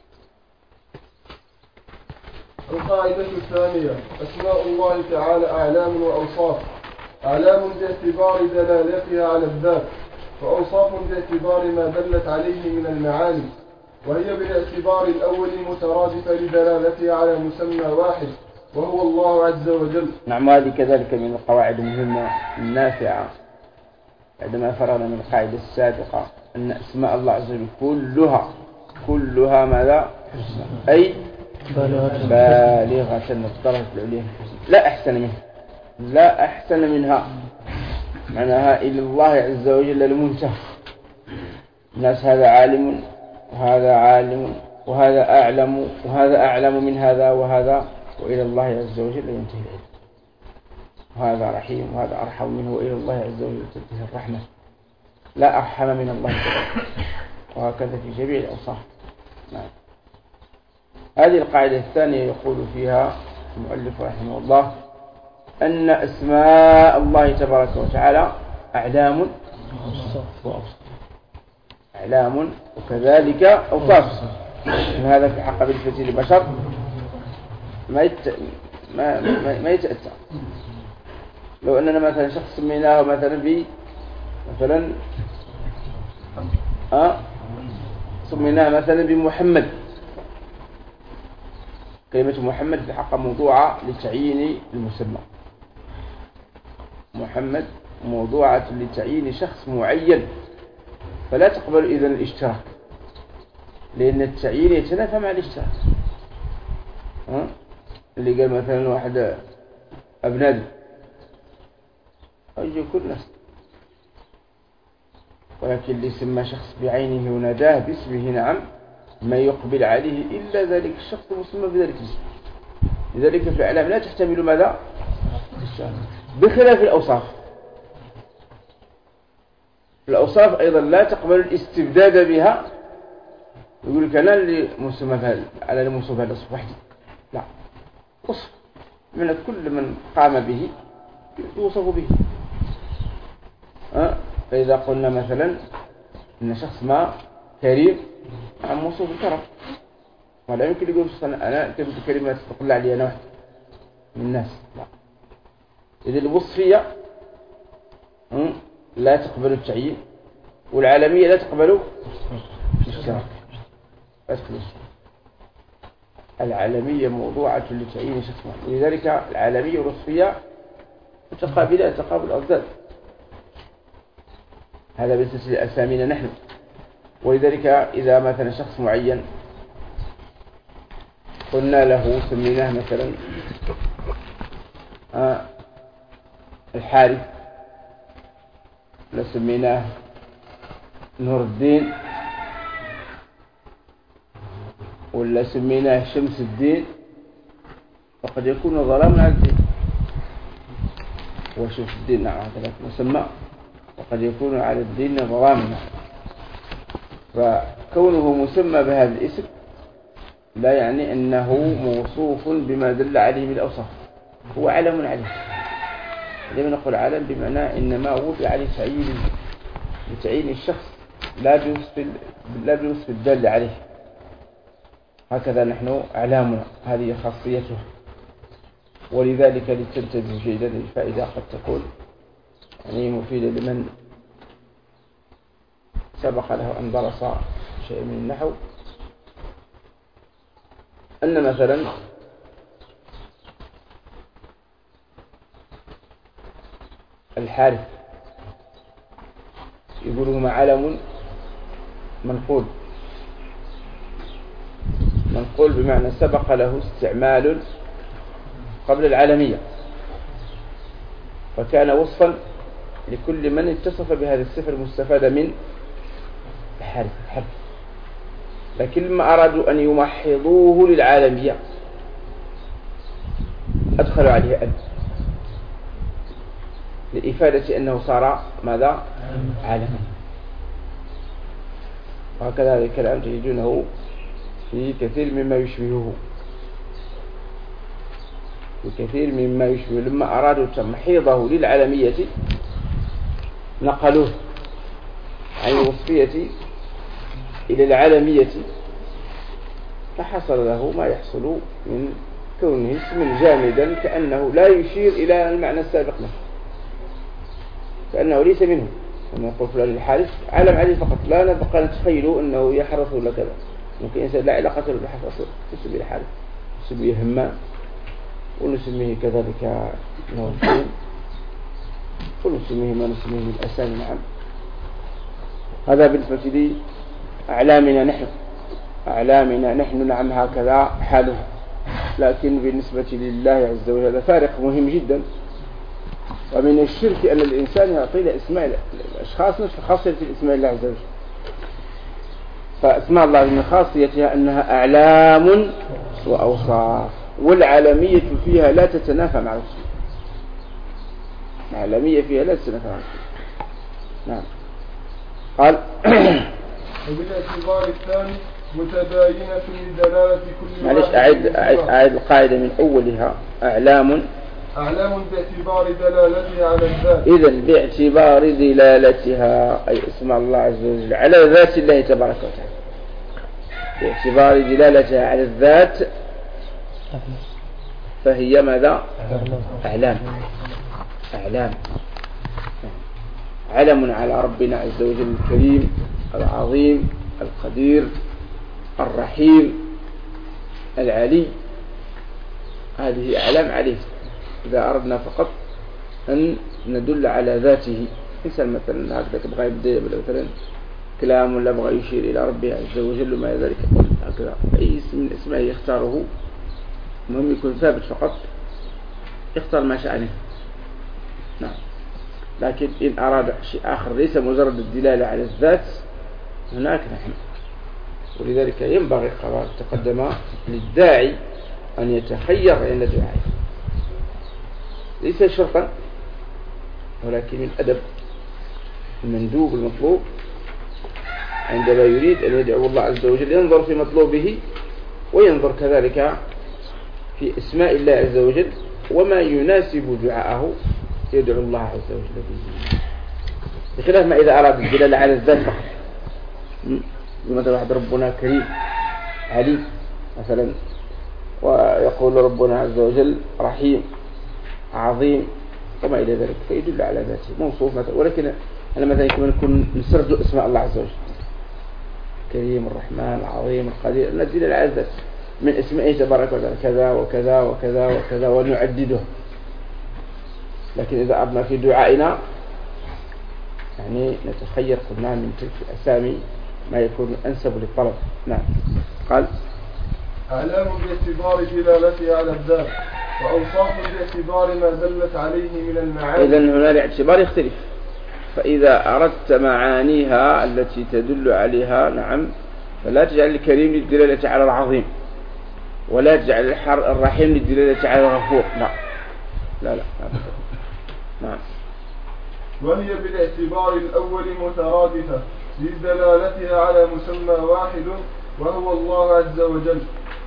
القاعدة الثانية أسماء الله تعالى أعلام وأوصاف. أعلام باعتبار دلالتها على الذات، وأوصاف باعتبار ما دلت عليه من المعاني، وهي بالاعتبار الأول مترادفة لدلالتها على مسمى واحد وهو الله عز وجل. نعم، هذه كذلك من القواعد المهمة النافعة عندما فرغنا من القاعدة السابقة أن أسماء الله عز وجل كلها كلها ماذا؟ أي بالغة الدرجة العليا، لا أحسن منها، لا أحسن منها، معناها إلى الله عز وجل المنتهى. الناس هذا عالم وهذا عالم وهذا أعلم وهذا أعلم من هذا وهذا، وإلى الله عز وجل ينتهي العلم. وهذا رحيم وهذا أرحم منه، وإلى الله عز وجل تنتهي الرحمة، لا أرحم من الله تعالى. وهكذا في جميع الأوصاف. نعم. هذه القاعدة الثانية يقول فيها المؤلف رحمه الله أن أسماء الله تبارك وتعالى أعلام وأوصاف، أعلام وكذلك أوصاف. هذا في حق بالنسبة للبشر ما يت... ما ما, ما يتأتى. لو أننا مثلا شخص سميناه مثلا ب مثلا أه سميناه مثلا بمحمد، كلمة محمد في حق موضوعة لتعيين المسمى. محمد موضوعة لتعيين شخص معين، فلا تقبل إذن الاشتراك، لأن التعيين يتنافى مع الاشتراك. أه؟ اللي قال مثلا واحد أبنادي أجي يكون نفس، ولكن اللي سمى شخص بعينه وناداه باسمه نعم ما يقبل عليه إلا ذلك الشخص المسمى بذلك الاسم. لذلك في الأعلام لا تحتمل ماذا؟ بخلاف الأوصاف. الأوصاف أيضا لا تقبل الاستبداد بها، يقول لك أنا اللي مسمى على الموصوف هذا وصف وحدي، لا، وصف من كل من قام به يوصف به. أه؟ فإذا قلنا مثلا إن شخص ما كريم عن موصوف الكرم، ولا يمكن يقول أنا كلمة كلمة تقول علي أنا واحد من الناس، لا. إذا الوصفية لا تقبل التعيين، والعالمية لا تقبل الاشتراك. العالمية موضوعة لتعيين شخص، ولذلك العالمية والوصفية متقابلات تقابل أضداد. هذا بالنسبة لأسامينا نحن. ولذلك إذا مثلا شخص معين قلنا له سميناه مثلا آه الحارث، ولا سميناه نور الدين، ولا سميناه شمس الدين، فقد يكون ظلاما على الدين. وشمس الدين نعم هذا مسمى، وقد يكون على الدين ظلاما. فكونه مسمى بهذا الاسم لا يعني أنه موصوف بما دل عليه من الأوصاف، هو علم عليه. لما نقول علم بمعنى إنما وضع لتعيين لتعيين الشخص لا بوصف لا بوصف الدال عليه. هكذا نحن أعلامنا هذه خاصيتها. ولذلك لتنتبه جيدا الفائدة قد تكون يعني مفيدة لمن سبق له أن درس شيء من النحو، أن مثلا الحارث يقولون ما علم منقول، منقول بمعنى سبق له استعمال قبل العالمية، فكان وصفا لكل من اتصف بهذه الصفة المستفادة من الحارث الحرف. لكن لما أرادوا أن يمحضوه للعالمية أدخلوا عليه أن لإفادة أنه صار ماذا؟ عالما. وهكذا هذا الكلام تجدونه في كثير مما يشبهه، في كثير مما يشبه. لما أرادوا تمحيضه للعالمية نقلوه عن الوصفية إلى العالمية، فحصل له ما يحصل من كونه اسما جامدا كأنه لا يشير إلى المعنى السابق له، كأنه ليس منه، لما نقول فلان الحارس علم عليه فقط، لا نبقى نتخيله أنه يحرس ولا كذا. ممكن إنسان لا علاقة له بالحرس، نسميه الحارس، نسميه همام، ونسميه كذلك نوفين، ونسميه ما نسميه من الأسامي. نعم، هذا بالنسبة لأعلامنا نحن، أعلامنا نحن نعم هكذا حاله. لكن بالنسبة لله عز وجل هذا فارق مهم جدا. ومن الشرك أن الإنسان يعطي لأسماء الأشخاص نفس خاصية الإسماء الله عز وجل. فأسماء الله من خاصيتها أنها أعلام وأوصاف، والعالمية فيها لا تتنافى مع الاسم. العالمية فيها لا تتنافى مع الاسم. نعم. قال وبالاعتبار الثاني متباينة لدلالة كل معلش أعد, أعد, أعد القاعدة من أولها. أعلام أعلام باعتبار دلالتها على الذات. إذن باعتبار دلالتها أي اسم الله عز وجل على ذات الله تبارك وتعالى، باعتبار دلالتها على الذات فهي ماذا؟ أعلام. أعلام علم على ربنا عز وجل الكريم العظيم القدير الرحيم العلي. هذه أعلام عليه إذا أردنا فقط أن ندل على ذاته. إنسان مثلا هكذا بغى يبدأ مثلا كلام ولا بغى يشير إلى ربه عز وجل وما ذلك هكذا، أي اسم من اسمه يختاره، المهم يكون ثابت فقط، يختار ما شاء عنه. نعم. لكن إن أراد شيء آخر ليس مجرد الدلالة على الذات هناك نحن. ولذلك ينبغي قرار تقدم للداعي أن يتخير عند دعائه، ليس شرطا ولكن من أدب المندوب المطلوب عندما يريد أن يدعو الله عز وجل ينظر في مطلوبه وينظر كذلك في اسماء الله عز وجل وما يناسب دعاءه يدعو الله عز وجل به، بخلاف ما إذا أراد الدلالة على الذات فقط. مثلا واحد ربنا كريم علي مثلا، ويقول ربنا عز وجل رحيم عظيم وما إلى ذلك، فيدل على ذاته موصوف مثلا. ولكن أنا مثلا كما نكون نسرد اسماء الله عز وجل كريم الرحمن العظيم القدير، ندل على الذات من اسمه تبارك وتعالى كذا وكذا وكذا وكذا ونعدده. لكن إذا أردنا في دعائنا يعني نتخير قلنا من تلك الأسامي ما يكون أنسب للطلب. نعم. قال أعلام باعتبار دلالتها على الذات، وأوصاف باعتبار ما دلت عليه من المعاني. إذن هنا الاعتبار يختلف. فإذا أردت معانيها التي تدل عليها نعم فلا تجعل الكريم للدلالة على العظيم، ولا تجعل الرحيم للدلالة على الغفور. لا لا لا, لا. نعم. وهي بالاعتبار الأول مترادفة لدلالتها على مسمى واحد وهو الله عز وجل،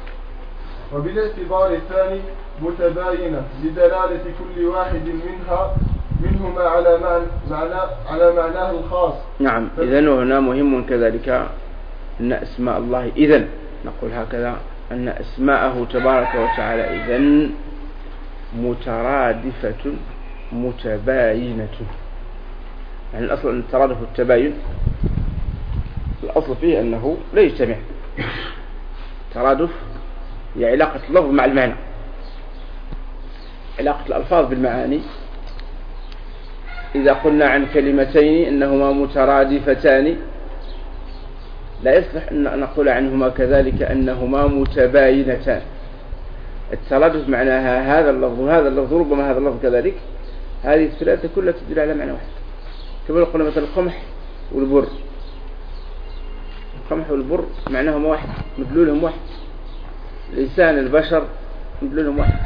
وبالاعتبار الثاني متباينة لدلالة كل واحد منها منهما على معنى, معنى على معناه الخاص. نعم. إذن هنا مهم كذلك أن أسماء الله إذن نقول هكذا أن أسماءه تبارك وتعالى إذن مترادفة متباينة. يعني الأصل أن الترادف والتباين الأصل فيه أنه لا يجتمع. ترادف هي علاقة اللفظ مع المعنى، علاقة الألفاظ بالمعاني. إذا قلنا عن كلمتين إنهما مترادفتان لا يصلح أن نقول عنهما كذلك أنهما متباينتان. الترادف معناها هذا اللفظ وهذا اللفظ ربما هذا اللفظ كذلك، هذه الثلاثة كلها تدل على معنى واحد. كما قلنا مثلا القمح والبر، القمح والبر معناهم واحد مدلولهم واحد، الإنسان البشر مدلولهم واحد.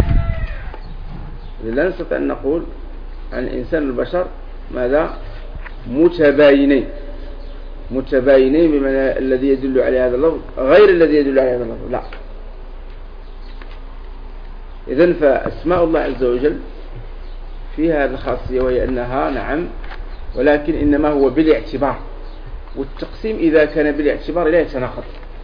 لا نستطيع أن نقول عن الإنسان البشر ماذا متباينين متباينين بمعنى الذي يدل على هذا اللفظ غير الذي يدل على هذا اللفظ، لا. إذن فأسماء الله عز وجل فيها هذه الخاصية، وهي أنها نعم ولكن إنما هو بالاعتبار، والتقسيم إذا كان بالاعتبار لا يتناقض.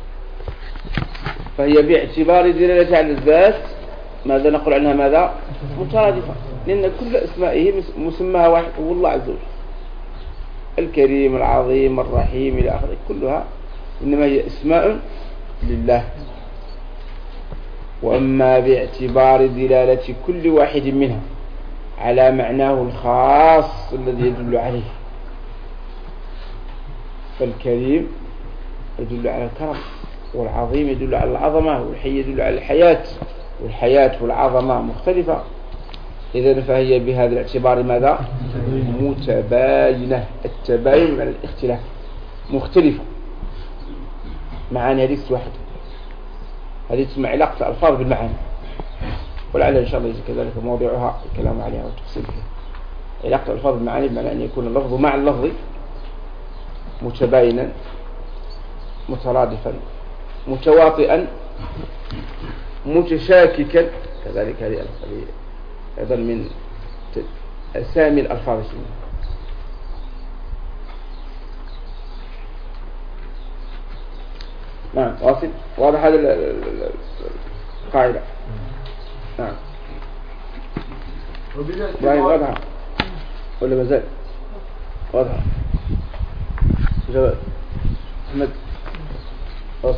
فهي باعتبار دلالة على الذات ماذا نقول عنها ماذا مترادفة، لأن كل أسمائه مسماها واحد هو الله عز وجل. الكريم العظيم الرحيم إلى آخره كلها إنما هي اسماء لله. وأما باعتبار دلالة كل واحد منها على معناه الخاص الذي يدل عليه، فالكريم يدل على الكرم، والعظيم يدل على العظمة، والحي يدل على الحياة، والحياة والعظمة مختلفة. إذن فهي بهذا الاعتبار ماذا؟ متباينة. التباين على الاختلاف، مختلفة، معاني ليست واحدة. هذه تسمى علاقة الألفاظ بالمعاني، ولعل إن شاء الله يجي كذلك موضوعها الكلام عليها والتفصيل فيها. علاقة الألفاظ بالمعاني بمعنى أن يكون اللفظ مع اللفظ متباينا مترادفا متواطئا متشاككا، كذلك هذه أيضا من أسامي الألفاظ. نعم واصل، واضح هذا القاعدة. نعم إبراهيم واضح ولا مازال؟ واضح. جواب أحمد واصل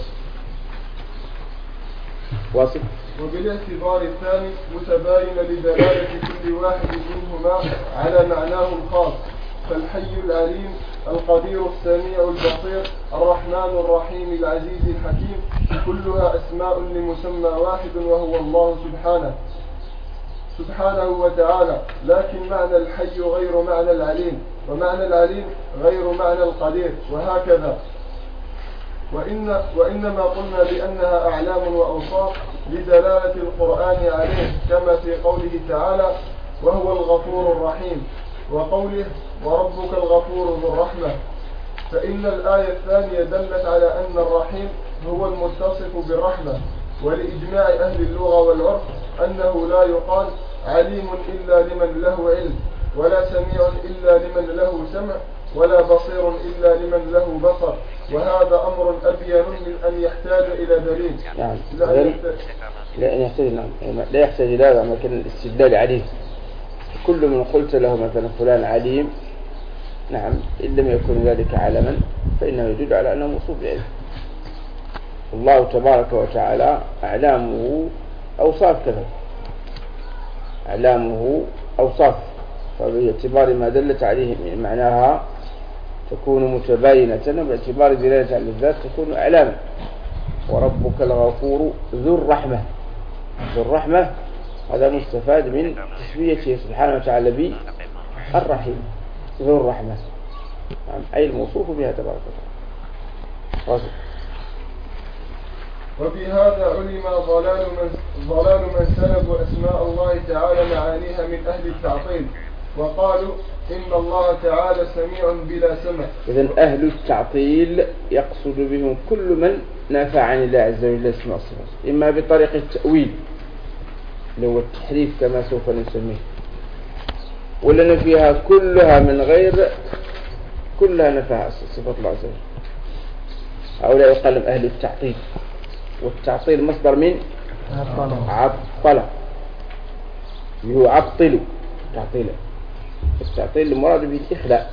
واصل. وبالاعتبار الثاني متباين لدلالة كل واحد منهما على معناه الخاص، فالحي العليم القدير السميع البصير الرحمن الرحيم العزيز الحكيم كلها أسماء لمسمى واحد وهو الله سبحانه سبحانه وتعالى، لكن معنى الحي غير معنى العليم، ومعنى العليم غير معنى القدير، وهكذا. وإن وإنما قلنا بأنها أعلام وأوصاف لدلالة القرآن عليه، كما في قوله تعالى وهو الغفور الرحيم، وقوله وربك الغفور ذو الرحمة. فإن الآية الثانية دلت على أن الرحيم هو المتصف بالرحمة، ولإجماع أهل اللغة والعرف أنه لا يقال عليم إلا لمن له علم، ولا سميع إلا لمن له سمع، ولا بصير إلا لمن له بصر، وهذا أمر أبين من أن يحتاج إلى دليل. نعم لا يحتاج لا يحتاج إلى هذا، لكن الاستدلال عليه. كل من قلت له مثلا فلان عليم، نعم إن لم يكن ذلك علما فإنه يدل على أنه موصوف بعلم. الله تبارك وتعالى أعلامه أوصاف كذا، أعلامه أوصاف، فباعتبار ما دلت عليه من معناها تكون متباينة، وباعتبار دلالة على الذات تكون أعلاما. وربك الغفور ذو الرحمة، ذو الرحمة هذا مستفاد من تسميته سبحانه وتعالى بالرحيم، ذو الرحمة، أي الموصوف بها تبارك وتعالى. وبهذا علم ضلال من, ضلال من سلبوا أسماء الله تعالى معانيها من أهل التعطيل، وقالوا إن الله تعالى سميع بلا سمع. إذن أهل التعطيل يقصد بهم كل من نافع عن الله عز وجل اسماء الصفات، إما بطريق التأويل اللي هو التحريف كما سوف نسميه، ولا نفيها كلها من غير كلها نفاها صفات الله عز وجل. هؤلاء يقال أهل التعطيل، والتعطيل مصدر من عطل، يعطل تعطيلا. التعطيل المراد به الإخلاء.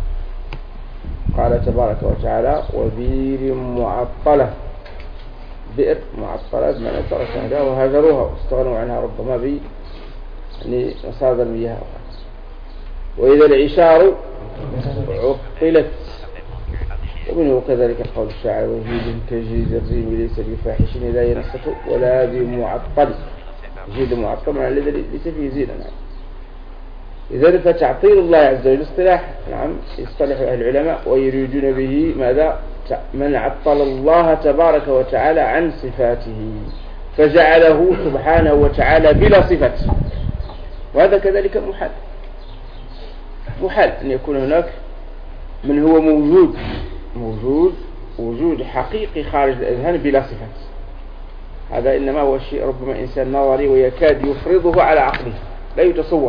قال تبارك وتعالى وبير معطلة، بئر معطلة بمعنى تركها وهاجروها واستغنوا عنها ربما بي يعني مصادر المياه. وإذا العشار عطلت، ومنه كذلك قول الشاعر وجيد كجيد الريم ليس بفاحش لا ينصت ولا بمعطل. جيد معطل معنى الذي ليس فيه زينة. نعم. إذن فتعطيل الله عز وجل اصطلاح، نعم يصطلح أهل العلماء ويريدون به ماذا؟ من عطل الله تبارك وتعالى عن صفاته فجعله سبحانه وتعالى بلا صفة، وهذا كذلك محال. محال أن يكون هناك من هو موجود موجود وجود حقيقي خارج الأذهان بلا صفات. هذا إنما هو الشيء ربما إنسان نظري ويكاد يفرضه على عقله، لا يتصور.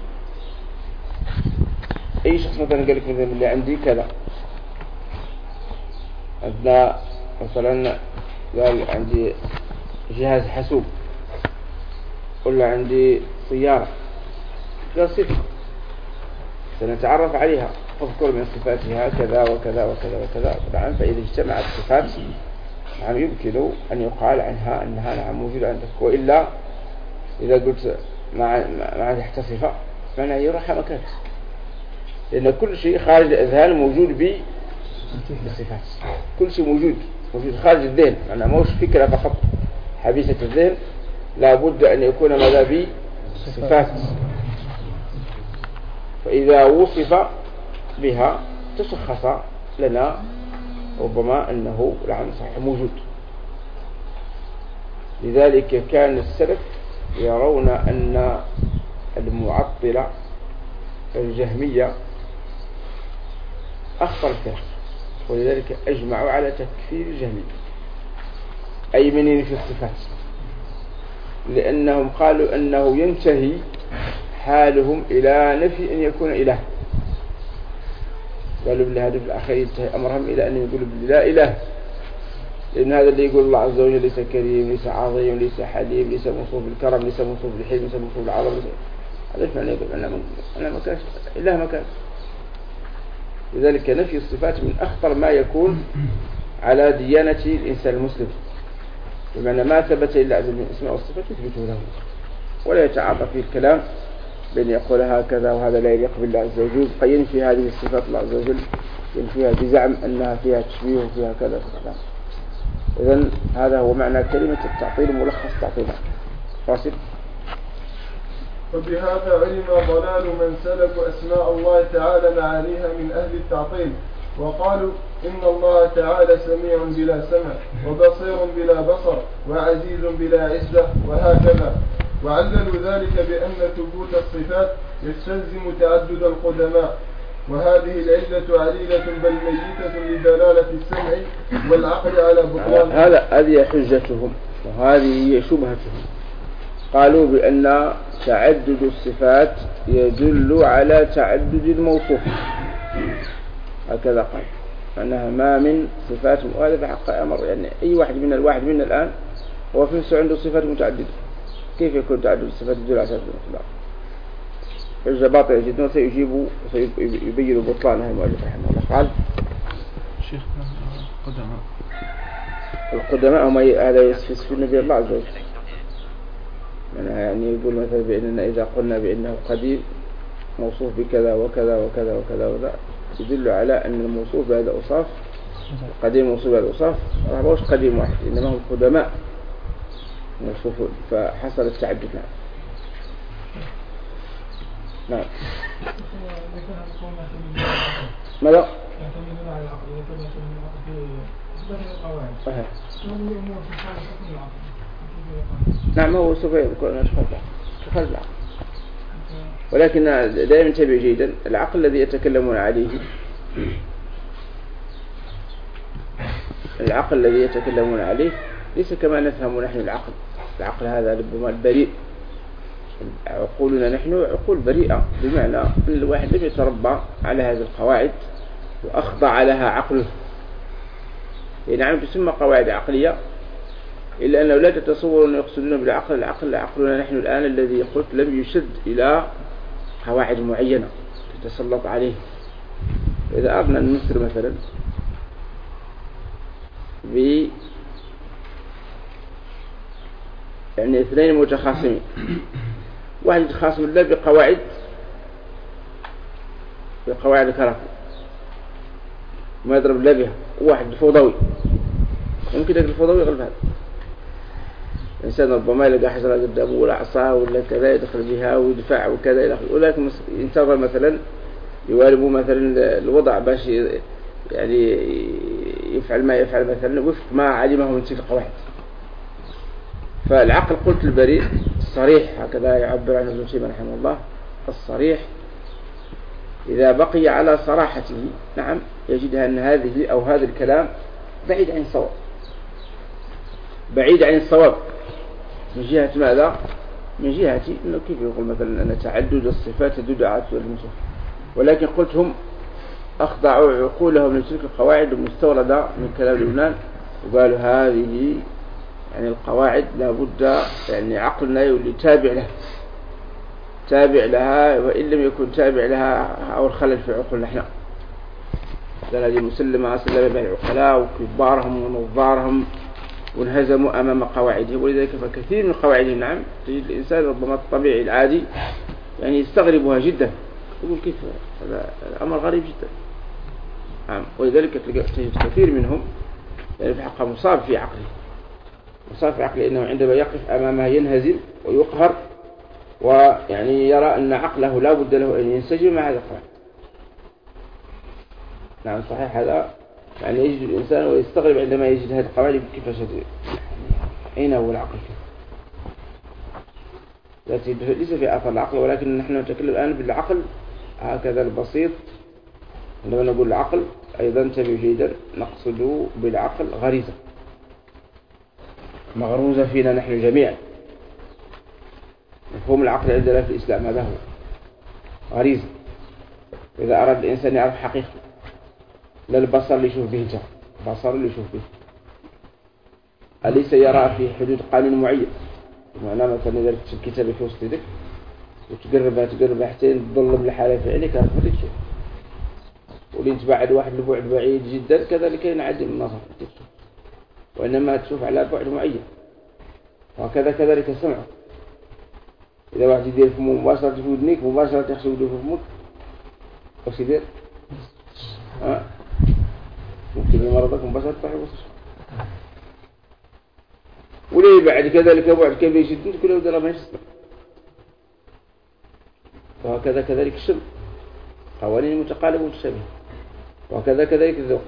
أي شخص مثلا قال لك مثلا اللي عندي كذا، عندنا مثلا قال عندي جهاز حاسوب، ولا عندي سيارة، قال صفة سنتعرف عليها اذكر من صفاتها كذا وكذا وكذا وكذا. نعم، فإذا اجتمعت صفات نعم يمكن أن يقال عنها أنها نعم موجودة عندك، وإلا إذا قلت مع مع تحت صفة معناه يروح مكان، لأن كل شيء خارج الأذهان موجود بالصفات. كل شيء موجود موجود خارج الذهن، معناه موش فكرة فقط حبيسة الذهن، لا بد أن يكون ماذا به صفات. فإذا وصف بها تشخص لنا ربما أنه نعم صحيح موجود. لذلك كان السلف يرون أن المعطلة الجهمية أخطر الفرق، ولذلك أجمعوا على تكفير الجهمية أي من في الصفات، لأنهم قالوا أنه ينتهي حالهم إلى نفي أن يكون إله. قالوا بالهدف الآخر ينتهي أمرهم إلى أن يقولوا لا إله، لأن هذا اللي يقول الله عز وجل ليس كريم ليس عظيم ليس حليم ليس موصوف بالكرم ليس موصوف بالحلم ليس موصوف بالعظم، هذا ايش معنى؟ يقول أنا ما كانش إله ما كان. لذلك نفي الصفات من أخطر ما يكون على ديانة الإنسان المسلم، بمعنى ما ثبت إلا عز وجل من الأسماء والصفات يثبته له، ولا يتعاطى فيه الكلام بأن يقول هكذا وهذا لا يليق بالله عز وجل، فينفي هذه الصفات الله عز وجل ينفيها بزعم أنها فيها تشبيه وفيها كذا كذا. إذن هذا هو معنى كلمة التعطيل ملخص تعطيلها. فاصل. وبهذا علم ضلال من سلكوا أسماء الله تعالى معانيها من أهل التعطيل، وقالوا إن الله تعالى سميع بلا سمع وبصير بلا بصر وعزيز بلا عزة وهكذا، وعللوا ذلك بأن ثبوت الصفات يستلزم تعدد القدماء، وهذه العلة عليلة بل ميتة لدلالة السمع والعقل على بطلان. هذا هذه حجتهم وهذه هي شبهتهم. قالوا بأن تعدد الصفات يدل على تعدد الموصوف، هكذا قال، أنها ما من صفات، وهذا في حق أمر، يعني أي واحد من الواحد منا الآن هو في نفسه عنده صفات متعددة، كيف يكون تعدد الصفات يدل على تعدد الموصوف؟ حجة باطلة جدا، وسيجيب وسيبين بطلانها المؤلف رحمه الله. قال شيخ القدماء القدماء هم هذا يسفسف النبي الله عز وجل، يعني يقول مثلا بأننا إذا قلنا بأنه قديم موصوف بكذا وكذا وكذا وكذا وذا، يدل على أن الموصوف بهذا أوصاف، قديم موصوف بهذا أوصاف، ما هوش قديم واحد، إنما هم قدماء موصوفون، فحصل التعدد. نعم. نعم. ماذا؟ يعتمدون على العقل، يعتمدون في إثبات القواعد. نعم، هو سوف يكون خارج العقل، ولكن دائما انتبه جيدا، العقل الذي يتكلمون عليه العقل الذي يتكلمون عليه ليس كما نفهم نحن العقل. العقل هذا ربما البريء، عقولنا نحن عقول بريئة، بمعنى أن الواحد لم يتربى على هذه القواعد وأخضع لها عقله، نعم تسمى قواعد عقلية، إلا أنه لا تتصور أن يقصدون بالعقل العقل عقلنا نحن الآن الذي قلت لم يشد إلى قواعد معينة تتسلط عليه. إذا أردنا أن نمثل مثلا ب يعني اثنين متخاصمين، واحد يتخاصم الله بقواعد بقواعد الكرافة ما يضرب الله بها، وواحد فوضوي يمكن ذلك الفوضوي يغلب هذا الإنسان، ربما يلقى حجرة قدامه ولا عصا ولا كذا يدخل بها ويدفع وكذا إلى آخره، ولكن ينتظر مثلا يواربه مثلا الوضع باش يعني يفعل ما يفعل مثلا وفق ما علمه من تلك القواعد. فالعقل قلت البريء الصريح، هكذا يعبر عنه ابن تيمية رحمه الله، الصريح إذا بقي على صراحته نعم يجد أن هذه أو هذا الكلام بعيد عن الصواب، بعيد عن الصواب من جهة ماذا؟ من جهة إنه كيف يقول مثلا أن تعدد الصفات تدل على تعدد الموصوف، ولكن قلت هم أخضعوا عقولهم لتلك القواعد المستوردة من كلام اليونان، وقالوا هذه يعني القواعد لابد يعني عقلنا يولي تابع لها تابع لها، وإن لم يكن تابع لها أو الخلل في عقولنا احنا. هذه مسلمة سلم بين العقلاء وكبارهم ونظارهم وانهزموا أمام قواعدهم. ولذلك فكثير من قواعدهم نعم تجد الإنسان ربما الطبيعي العادي يعني يستغربها جدا، يقول كيف هذا الأمر غريب جدا. نعم ولذلك تجد كثير منهم يعني في حقه مصاب في عقله، مصاب في عقله إنه عندما يقف أمامها ينهزم ويقهر، ويعني يرى أن عقله لا بد له أن ينسجم مع هذا القواعد. نعم صحيح هذا يعني يجد الإنسان ويستغرب عندما يجد هذه القواعد كيف شديد، أين هو العقل؟ ليس في أثر العقل، ولكن نحن نتكلم الآن بالعقل هكذا البسيط. عندما نقول العقل أيضا انتبهوا جيدا، نقصد بالعقل غريزة مغروزة فينا نحن جميعا. مفهوم العقل عندنا في الإسلام هذا هو غريزة. إذا أراد الإنسان يعرف حقيقة، لا البصر اللي يشوف به الجهل، البصر اللي يشوف به أليس يرى في حدود قانون معين. معناه مثلا إذا تكتب كتابة في وسط يدك وتقربها تقربها حتى تظلم لحالة فعلك ما تشوف، ولين تبعد واحد لبعد بعيد جدا كذلك ينعدم النظر تشوف، وإنما تشوف على بعد معين. وهكذا كذلك سمعه، إذا واحد يدير فمه مباشرة في ودنك مباشرة يخشى يدير في فمك وش يدير؟ ها؟ ممكن يمرضك مباشرة تحي وصش. وليه بعد كذلك بعد كيف يشدون كله يدرى ما يسمع. وهكذا كذلك الشم، قوانين متقاربة ومتشابهة. وهكذا كذلك الذوق،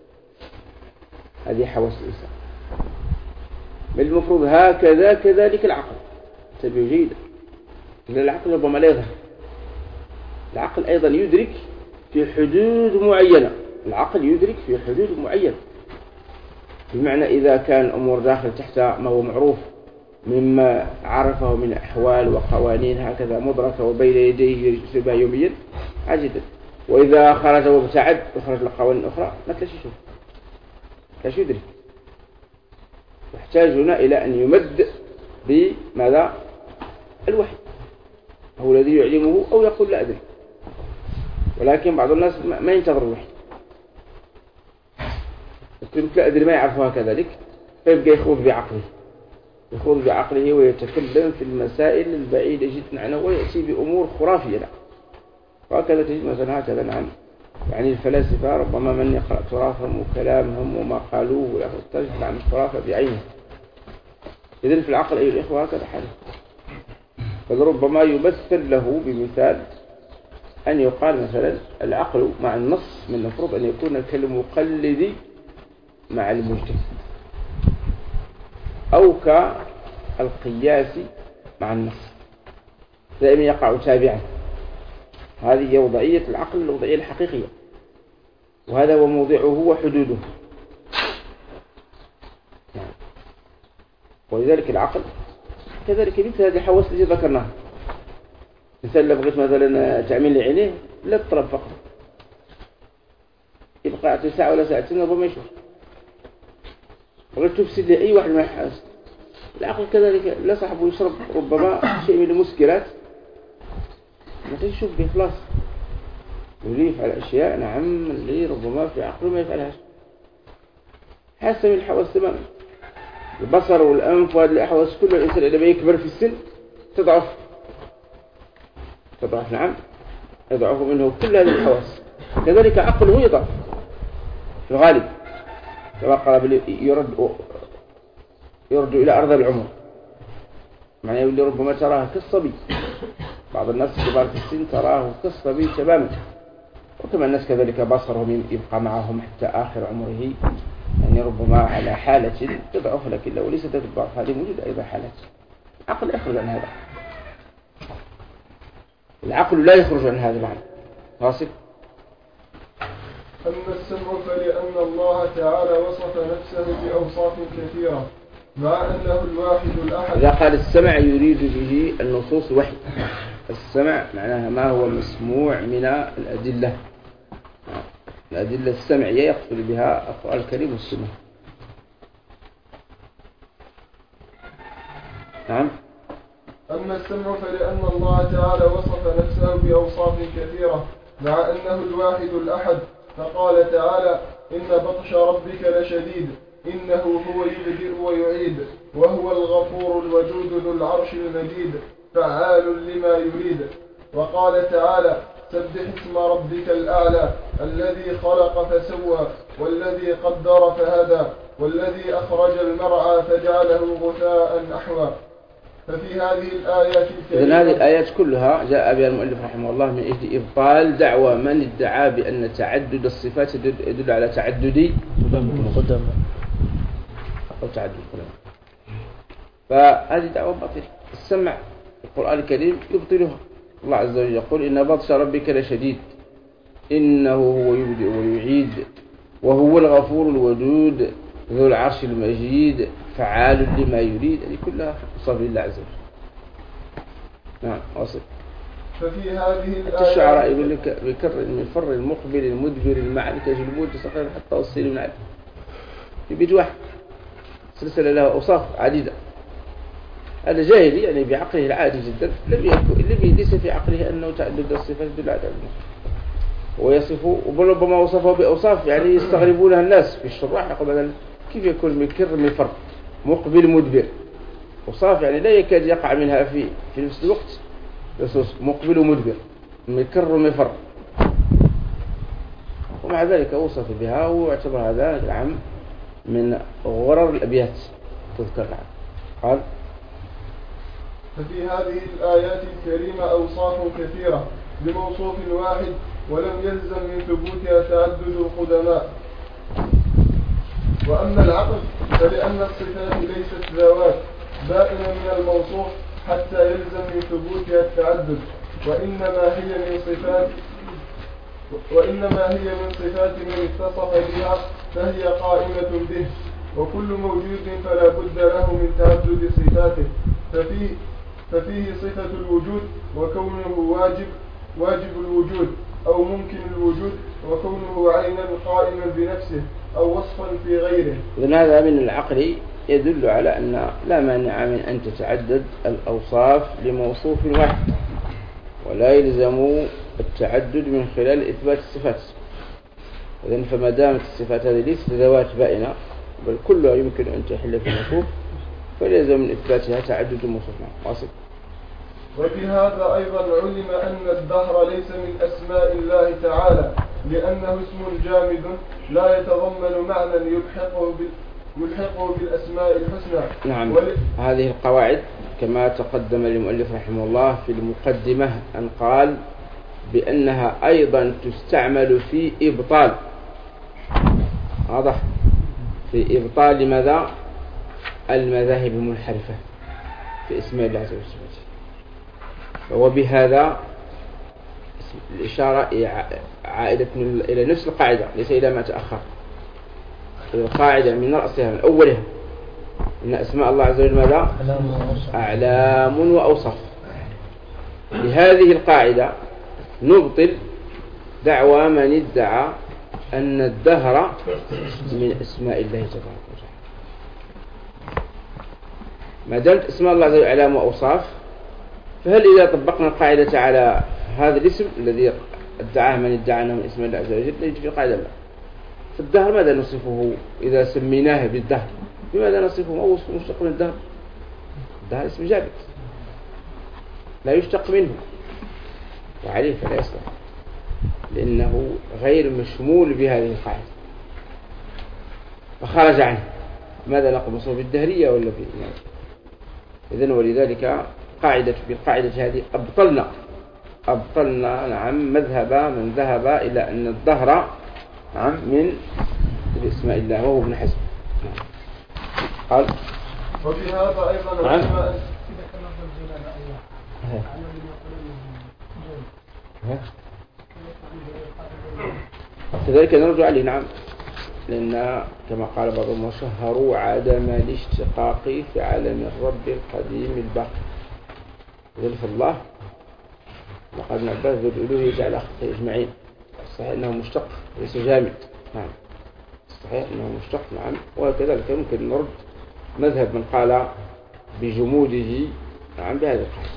هذه حواس الإنسان. بل المفروض هكذا كذلك العقل. انتبهوا جيدا، إن العقل ربما لا يظهر، العقل أيضا يدرك في حدود معينة، العقل يدرك في حدود معينة. بمعنى إذا كان الأمور داخل تحت ما هو معروف مما عرفه من أحوال وقوانين هكذا مدركة وبين يديه يشبه يوميا عجدا، وإذا خرج وابتعد وخرج لقوانين أخرى ما تلاش يشوف، لاش يدرك. يحتاج هنا إلى أن يمد بماذا؟ الوحي هو الذي يعلمه، أو يقول لا أدري. ولكن بعض الناس ما ينتظر الوحي، يقول لا أدري ما يعرفها كذلك، فيبقى يخوض بعقله يخوض بعقله ويتكلم في المسائل البعيدة جدا عنه ويأتي بأمور خرافية له. وهكذا تجد مثلا هكذا نعم يعني الفلاسفة ربما من يقرأ تراثهم وكلامهم وما قالوه تجد عن الخرافة بعينه. إذن في العقل أيها الإخوة هكذا حاله، بل ربما يمثل له بمثال أن يقال مثلا العقل مع النص من المفروض أن يكون كالمقلد مع المجتهد، أو كالقياس مع النص، دائما يقع تابعا. هذه هي وضعية العقل، الوضعية الحقيقية، وهذا هو موضعه وحدوده. ولذلك العقل كذلك مثل هذه الحواس التي ذكرناها. مثال لو بغيت مثلا تعمل لعينيه لا تطرب فقط، يبقى عطي ساعة ولا ساعتين ربما يشوف. بغيت تفسد لأي واحد ما يحاس. العقل كذلك لا صاحبه يشرب ربما شيء من المسكرات ما تشوف به خلاص، وليه يفعل أشياء نعم اللي ربما في عقله ما يفعلهاش. حاسة من الحواس تماما، البصر والأنف وهذه الأحواس كل الإنسان عندما يكبر في السن تضعف تضعف نعم يضعف منه كل هذه الحواس. كذلك عقله يضعف في الغالب، كما قال يرد يرد إلى أرض العمر، معناه يقول ربما تراه كالصبي. بعض الناس كبار في السن تراه كالصبي تماما، وكما الناس كذلك بصرهم يبقى معهم حتى آخر عمره، يعني ربما على حالة تضعف، لكن لو ليست تضعف هذه موجودة أيضا حالات. العقل يخرج عن هذا، العقل لا يخرج عن هذا المعنى. واصل. أما السمع فلأن الله تعالى وصف نفسه بأوصاف كثيرة مع أنه الواحد الأحد. إذا قال السمع يريد به النصوص الوحي. السمع معناها ما هو مسموع من الأدلة، الأدلة السمعية يقصد بها القرآن الكريم والسنة. نعم. أما السمع فلأن الله تعالى وصف نفسه بأوصاف كثيرة مع أنه الواحد الأحد فقال تعالى إن بطش ربك لشديد إنه هو يبدئ ويعيد وهو الغفور الودود ذو العرش المجيد فعال لما يريد. وقال تعالى سبح اسم ربك الأعلى الذي خلق فسوى والذي قدر فهدى والذي أخرج المرعى فجعله غثاء أحوى. ففي هذه الآيات إذن هذه الآيات كلها جاء بها المؤلف رحمه الله من أجل إبطال دعوى من ادعى بأن تعدد الصفات يدل على تعدد قدم أو تعدد قدم. فهذه دعوة باطلة. السمع القرآن الكريم يبطلها. الله عز وجل يقول إن بطش ربك لشديد إنه هو يبدئ ويعيد وهو الغفور الودود ذو العرش المجيد فعال لما يريد. هذه كلها صفات لله عز وجل. نعم واصل. ففي هذه الآيات الشعراء يقول لك بكر المفر المقبل المدبر المعنى كجلبود تصغير حتى وصل من عدد في بيت واحد سلسلة لها أوصاف عديدة. هذا جاهلي يعني بعقله العادي جدا لم يكن ليس في عقله أنه تعدد الصفات يدل على تعدد ويصفه وربما وصفه بأوصاف يعني يستغربونها الناس في الشراح. يقول مثلا كيف يكون مكر مفر مقبل مدبر أوصاف يعني لا يكاد يقع منها في في نفس الوقت لصوص مقبل ومدبر مكر مفر ومع ذلك وصف بها واعتبر هذا العام من غرر الأبيات تذكر العام. قال ففي هذه الآيات الكريمة أوصاف كثيرة بموصوف واحد ولم يلزم من ثبوتها تعدد القدماء. وأما العقل فلأن الصفات ليست ذوات بائنة من الموصوف حتى يلزم من ثبوتها التعدد وإنما هي من صفات وإنما هي من صفات من اتصف بها فهي قائمة به وكل موجود فلا بد له من تعدد صفاته. ففيه ففيه صفة الوجود وكونه واجب واجب الوجود أو ممكن الوجود وكونه عينا قائما بنفسه أو وصفا في غيره. إذن هذا من العقل يدل على أن لا مانع من أن تتعدد الأوصاف لموصوف واحد ولا يلزم التعدد من خلال إثبات الصفات. إذن فما دامت الصفات هذه ليست ذوات بائنة بل كلها يمكن أن تحل في الموصوف فليلزم من إثباتها تعدد الموصوف. واصل. وبهذا أيضا علم أن الدهر ليس من أسماء الله تعالى لأنه اسم جامد لا يتضمن معنى يلحقه يلحقه بالأسماء الحسنى. نعم ول... هذه القواعد كما تقدم للمؤلف رحمه الله في المقدمة أن قال بأنها أيضا تستعمل في إبطال واضح في إبطال لماذا المذاهب المنحرفة في اسماء الله عز وجل. وبهذا الإشارة عائدة إلى نفس القاعدة ليس إلى ما تأخر. القاعدة من رأسها من أولها إن أسماء الله عز وجل ماذا أعلام وأوصاف. لهذه القاعدة نبطل دعوى من ادعى أن الدهر من أسماء الله تبارك وتعالى. ما دامت أسماء الله عز وجل أعلام وأوصاف فهل إذا طبقنا القاعدة على هذا الاسم الذي ادعاه من ادعى أنه من اسم الله عز وجل نجد في القاعدة لا. فالدهر ماذا نصفه إذا سميناه بالدهر بماذا نصفه؟ ما هو مشتق من الدهر؟ الدهر اسم جامد لا يشتق منه وعليه فلا يصلح لأنه غير مشمول بهذه القاعدة فخرج عنه. ماذا نقول مصروف بالدهرية ولا بالإيمان؟ إذن ولذلك قاعدة بالقاعدة هذه أبطلنا أبطلنا نعم مذهب من ذهب إلى أن الدهر نعم من اسماء الله وهو ابن حزم. نعم. قال وفي هذا أيضا نعم. كذلك نرجع عليه نعم لأن كما قال بعضهم وشهروا عدم الاشتقاق في عالم الرب القديم الباقي. إذن فالله وقال ابن عباس بالألوهية على خلقه أجمعين. الصحيح أنه مشتق ليس جامد. نعم الصحيح أنه مشتق نعم. وكذلك يمكن نرد مذهب من قال بجموده نعم بهذا القاعدة.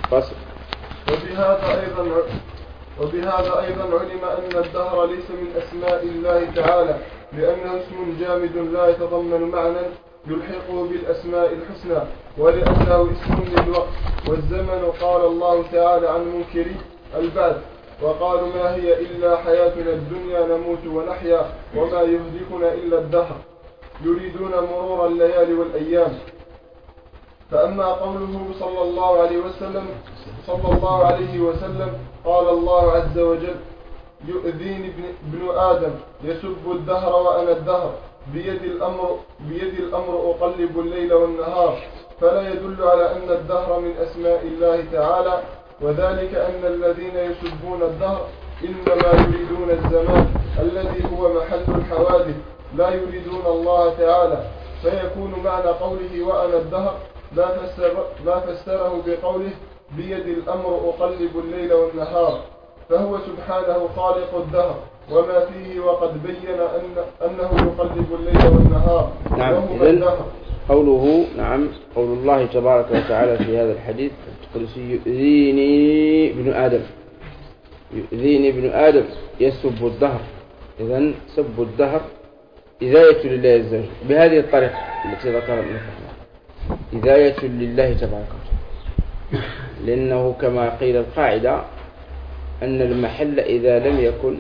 فصل. وبهذا أيضا وبهذا أيضا علم أن الدهر ليس من أسماء الله تعالى، لأنه اسم جامد لا يتضمن معنى يلحقه بالأسماء الحسنى، ولأنه اسم للوقت والزمن. قال الله تعالى عن منكري البعث: وقالوا ما هي إلا حياتنا الدنيا نموت ونحيا وما يهلكنا إلا الدهر، يريدون مرور الليالي والأيام. فأما قوله صلى الله عليه وسلم صلى الله عليه وسلم قال الله عز وجل: يؤذيني ابن آدم يسب الدهر وأنا الدهر، بيد الأمر بيد الأمر أقلب الليل والنهار، فلا يدل على أن الدهر من أسماء الله تعالى، وذلك أن الذين يسبون الدهر إنما يريدون الزمان الذي هو محل الحوادث، لا يريدون الله تعالى. فيكون معنى قوله وأنا الدهر ما فسر ما فسره بقوله بيد الأمر أقلب الليل والنهار، فهو سبحانه خالق الدهر وما فيه، وقد بين أن أنه يقلب الليل والنهار. نعم. إذن قوله نعم قول الله تبارك وتعالى في هذا الحديث القدسي: يؤذيني ابن آدم يؤذيني ابن آدم يسب الدهر. إذن سب الدهر إذاية لله عز وجل بهذه الطريقة التي ذكرنا، إذاية لله تبارك وتعالى، لأنه كما قيل القاعدة أن المحل إذا لم يكن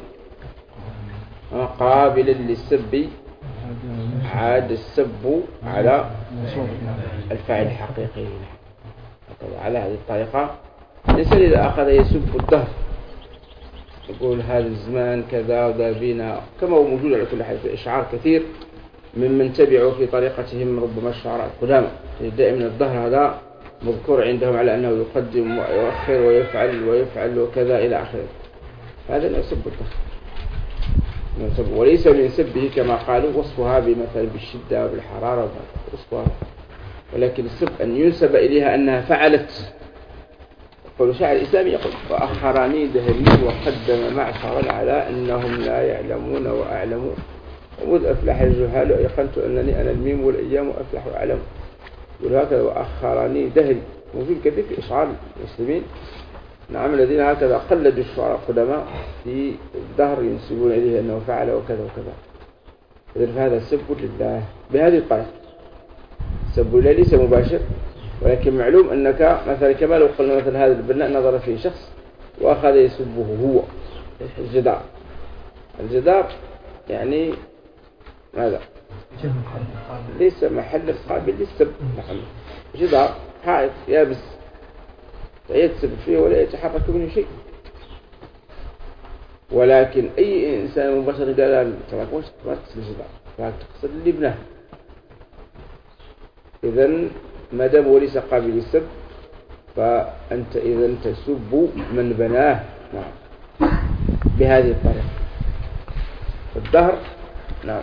قابلا للسب عاد السب على الفاعل الحقيقي. على هذه الطريقة الإنسان إذا أخذ يسب الدهر يقول هذا الزمان كذا وذا بنا، كما هو موجود على كل حال في إشعار كثير ممن تبعوا في طريقتهم ربما الشعراء القدامى، دائما الدهر هذا مذكور عندهم على أنه يقدم ويؤخر ويفعل ويفعل وكذا إلى آخره. هذا لا يسب الدهر، وليس من سبه كما قالوا وصفها بمثل بالشدة وبالحرارة وصفها، ولكن السب أن ينسب إليها أنها فعلت. يقول شاعر الإسلامي يقول: وأخرني دهري وقدم معشرا على أنهم لا يعلمون وأعلمون، ومذ أفلح الجهال أيقنت أنني أنا الميم والأيام أفلح وأعلم. يقول هكذا: وأخرني دهري. موجود كثير في إشعار المسلمين نعم الذين هكذا قلدوا الشعراء القدماء في الدهر ينسبون إليه أنه فعل وكذا وكذا. إذن فهذا سب لله بهذه الطريقة. سب لله ليس مباشر، ولكن معلوم أنك مثلا كما لو قلنا مثلا هذا البناء نظر فيه شخص وأخذ يسبه هو الجدار. الجدار يعني ماذا؟ ليس محل قابل للسب. جدار حائط يابس لا يتسب فيه ولا يتحرك منه شيء، ولكن أي إنسان مباشر قال لا تراك وش ما تقصد الجدار، تقصد اللي بناه. إذن ما دام وليس قابل للسب فأنت إذن تسب من بناه نعم بهذه الطريقة. الدهر نعم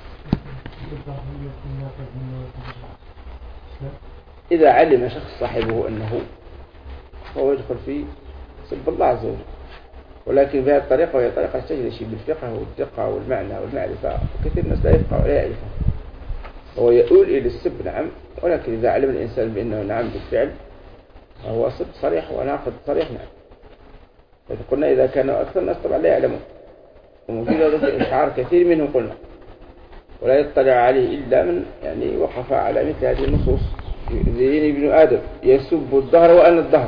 إذا علم شخص صاحبه أنه فهو يدخل في سب الله عز وجل، ولكن بهذه الطريقة وهي طريقة تجد شيء بالفقه والدقة والمعنى والمعرفة، وكثير الناس لا يفقه ولا يعرفه. هو يقول إلى السب نعم، ولكن إذا علم الإنسان بأنه نعم بالفعل فهو سب صريح وناقض صريح نعم. إذا قلنا إذا كانوا أكثر الناس طبعا لا يعلمون، وموجود هذا إشعار كثير منهم قلنا، ولا يطلع عليه إلا من يعني وقف على مثل هذه النصوص. يؤذيني ابن آدم يسب الدهر وأنا الدهر،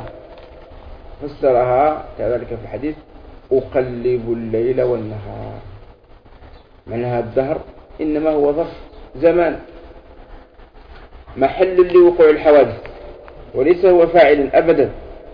فسرها كذلك في الحديث: أقلب الليل والنهار. معناها الدهر إنما هو ظرف زمان محل لوقوع الحوادث، وليس هو فاعل أبدا،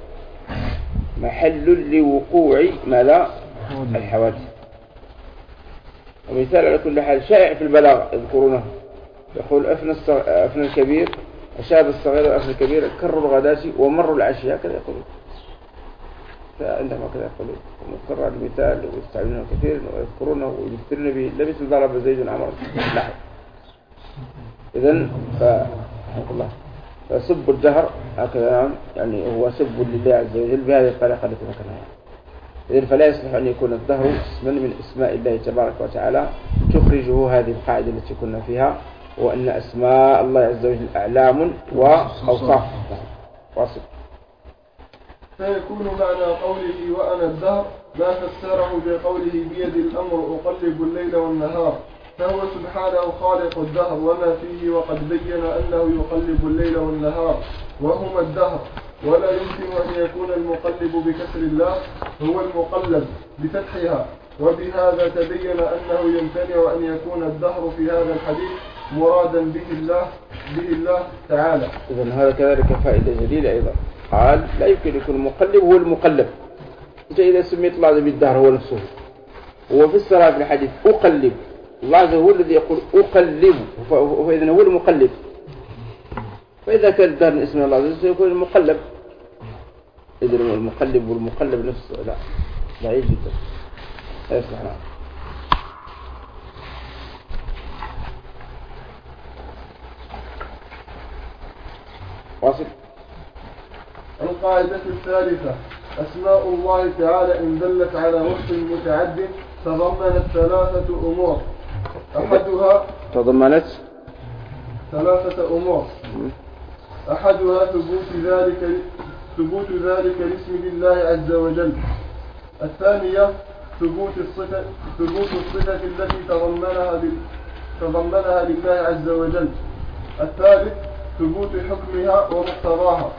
محل لوقوع ماذا؟ الحوادث. ومثال على كل حال شائع في البلاغ يذكرونه، يقول أفنى أفنى الكبير أشاب الصغير وأفنى الكبير كروا الغداة ومروا العشي، هكذا يقولون. فعندما كذا يقولون ومكرر المثال ويستعملونه كثيرا ويذكرونه ويذكرون به لا مثل ضرب زيد عمر لاحظ. إذن فرحمه الله فسب الدهر هكذا يعني هو سب لله عز وجل بهذه الطريقة التي ذكرناها. إذن فلا يصلح أن يكون الدهر اسما من اسماء الله تبارك وتعالى تخرجه هذه القاعدة التي كنا فيها، وأن أسماء الله عز وجل أعلام وأوصاف واصف. فيكون معنى قوله وأنا الدهر ما فسره بقوله بيد الأمر أقلب الليل والنهار، فهو سبحانه خالق الدهر وما فيه، وقد بين أنه يقلب الليل والنهار وهما الدهر. ولا يمكن أن يكون المقلب بكسر الله هو المقلب بفتحها، وبهذا تبين أنه يمتنع أن يكون الدهر في هذا الحديث مرادا به الله به الله تعالى. إذن هذا كذلك فائدة جديدة أيضا. قال لا يمكن يكون المقلب هو المقلب، إذا سميت الله بالدهر هو نفسه. هو في الصلاة في الحديث أقلب، الله هو الذي يقول أقلب، فإذن هو المقلب. فإذا كان الدهر اسم الله سيكون المقلب، إذن المقلب والمقلب نفسه لا بعيد جدا لا يصلح. نعم. واصل. القاعدة الثالثة: أسماء الله تعالى إن دلت على وصف متعد تضمنت ثلاثة أمور. أحدها تضمنت ثلاثة أمور أحدها ثبوت ذلك ثبوت ذلك الاسم لله عز وجل. الثانية ثبوت الصفة ثبوت الصفة التي تضمنها تضمنها لله عز وجل. الثالث ثبوت حكمها ومقتضاها.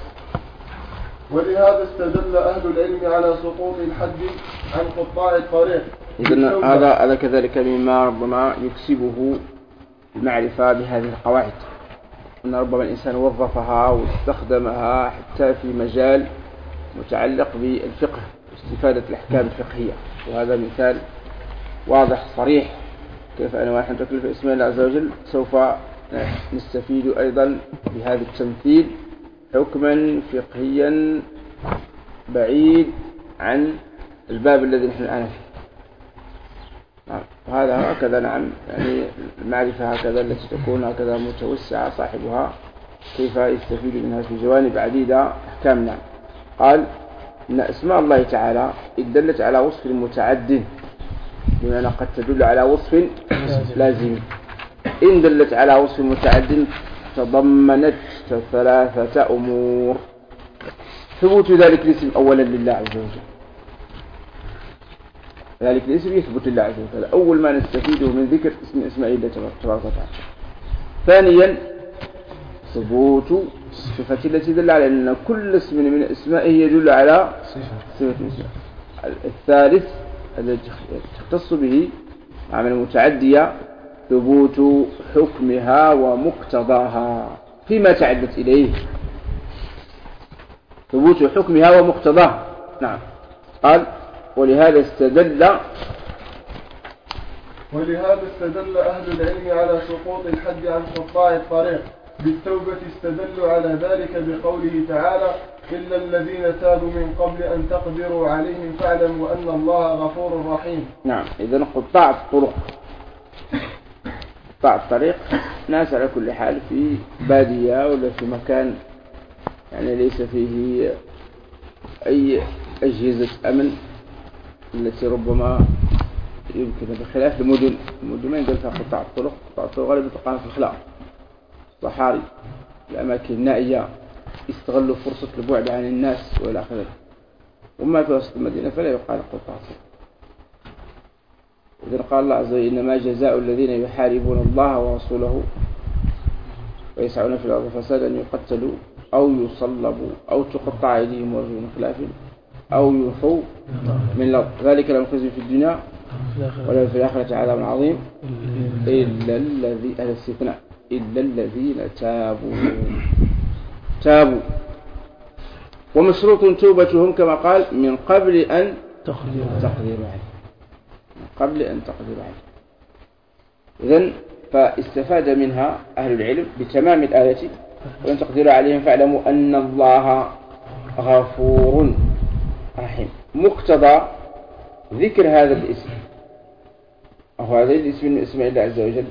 ولهذا استدل أهل العلم على سقوط الحد عن قطاع الطريق. إذن هذا هذا كذلك مما ربما يكسبه المعرفة بهذه القواعد، أن ربما الإنسان وظفها واستخدمها حتى في مجال متعلق بالفقه واستفادة الأحكام الفقهية. وهذا مثال واضح صريح كيف أن واحد تكلف اسم الله عز وجل سوف نستفيد أيضا بهذا التمثيل حكما فقهيا بعيد عن الباب الذي نحن الآن فيه. نعم. وهذا هكذا نعم، يعني المعرفة هكذا التي تكون هكذا متوسعة صاحبها كيف يستفيد منها في جوانب عديدة أحكام. نعم. قال إن أسماء الله تعالى إن دلت على وصف متعد، بمعنى قد تدل على وصف لازم. إن دلت على وصف متعد تضمنت ثلاثة أمور. ثبوت ذلك الاسم أولا لله عز وجل، ذلك الاسم يثبت لله عز وجل، أول ما نستفيده من ذكر اسم اسماء الله تبارك وتعالى. ثانيا ثبوت الصفة التي دل على أن كل اسم من اسمائه يدل على صفة اسمه. الثالث الذي تختص به عمل المتعدية ثبوت حكمها ومقتضاها فيما تعدت إليه. ثبوت حكمها ومقتضاها. نعم. قال ولهذا استدل ولهذا استدل أهل العلم على سقوط الحد عن قطاع الطريق. بالتوبة استدلوا على ذلك بقوله تعالى إلا الذين تابوا من قبل أن تقدروا عليهم فاعلموا أن الله غفور رحيم. نعم. إذن قطاع الطرق، قطاع الطريق ناس على كل حال في بادية ولا في مكان يعني ليس فيه أي أجهزة أمن التي ربما يمكن بخلاف المدن. المدن ما يندل فيها قطاع الطرق. قطاع الطرق غالبا تقام في الخلاء، الصحاري، الأماكن النائية، يستغلوا فرصة البعد عن الناس وإلى آخره. وما في وسط المدينة فلا يقال قطاع الطرق. إذن قال الله عز وجل إنما جزاء الذين يحاربون الله ورسوله ويسعون في الأرض فسادا أن يقتلوا أو يصلبوا أو تقطع أيديهم وأرجلهم من خلاف أو ينفوا من الأرض ذلك لهم خزي في الدنيا ولا في الآخرة عذاب عظيم إلا الذي هذا الاستثناء إلا الذين تابوا تابوا ومشروط توبتهم كما قال من قبل أن تقدر عليه، من قبل أن تقدر عليه. إذن فاستفاد منها أهل العلم بتمام الآية وأن تقدر عليهم فاعلموا أن الله غفور رحيم. مقتضى ذكر هذا الاسم أو هذا الاسم من اسماء الله عز وجل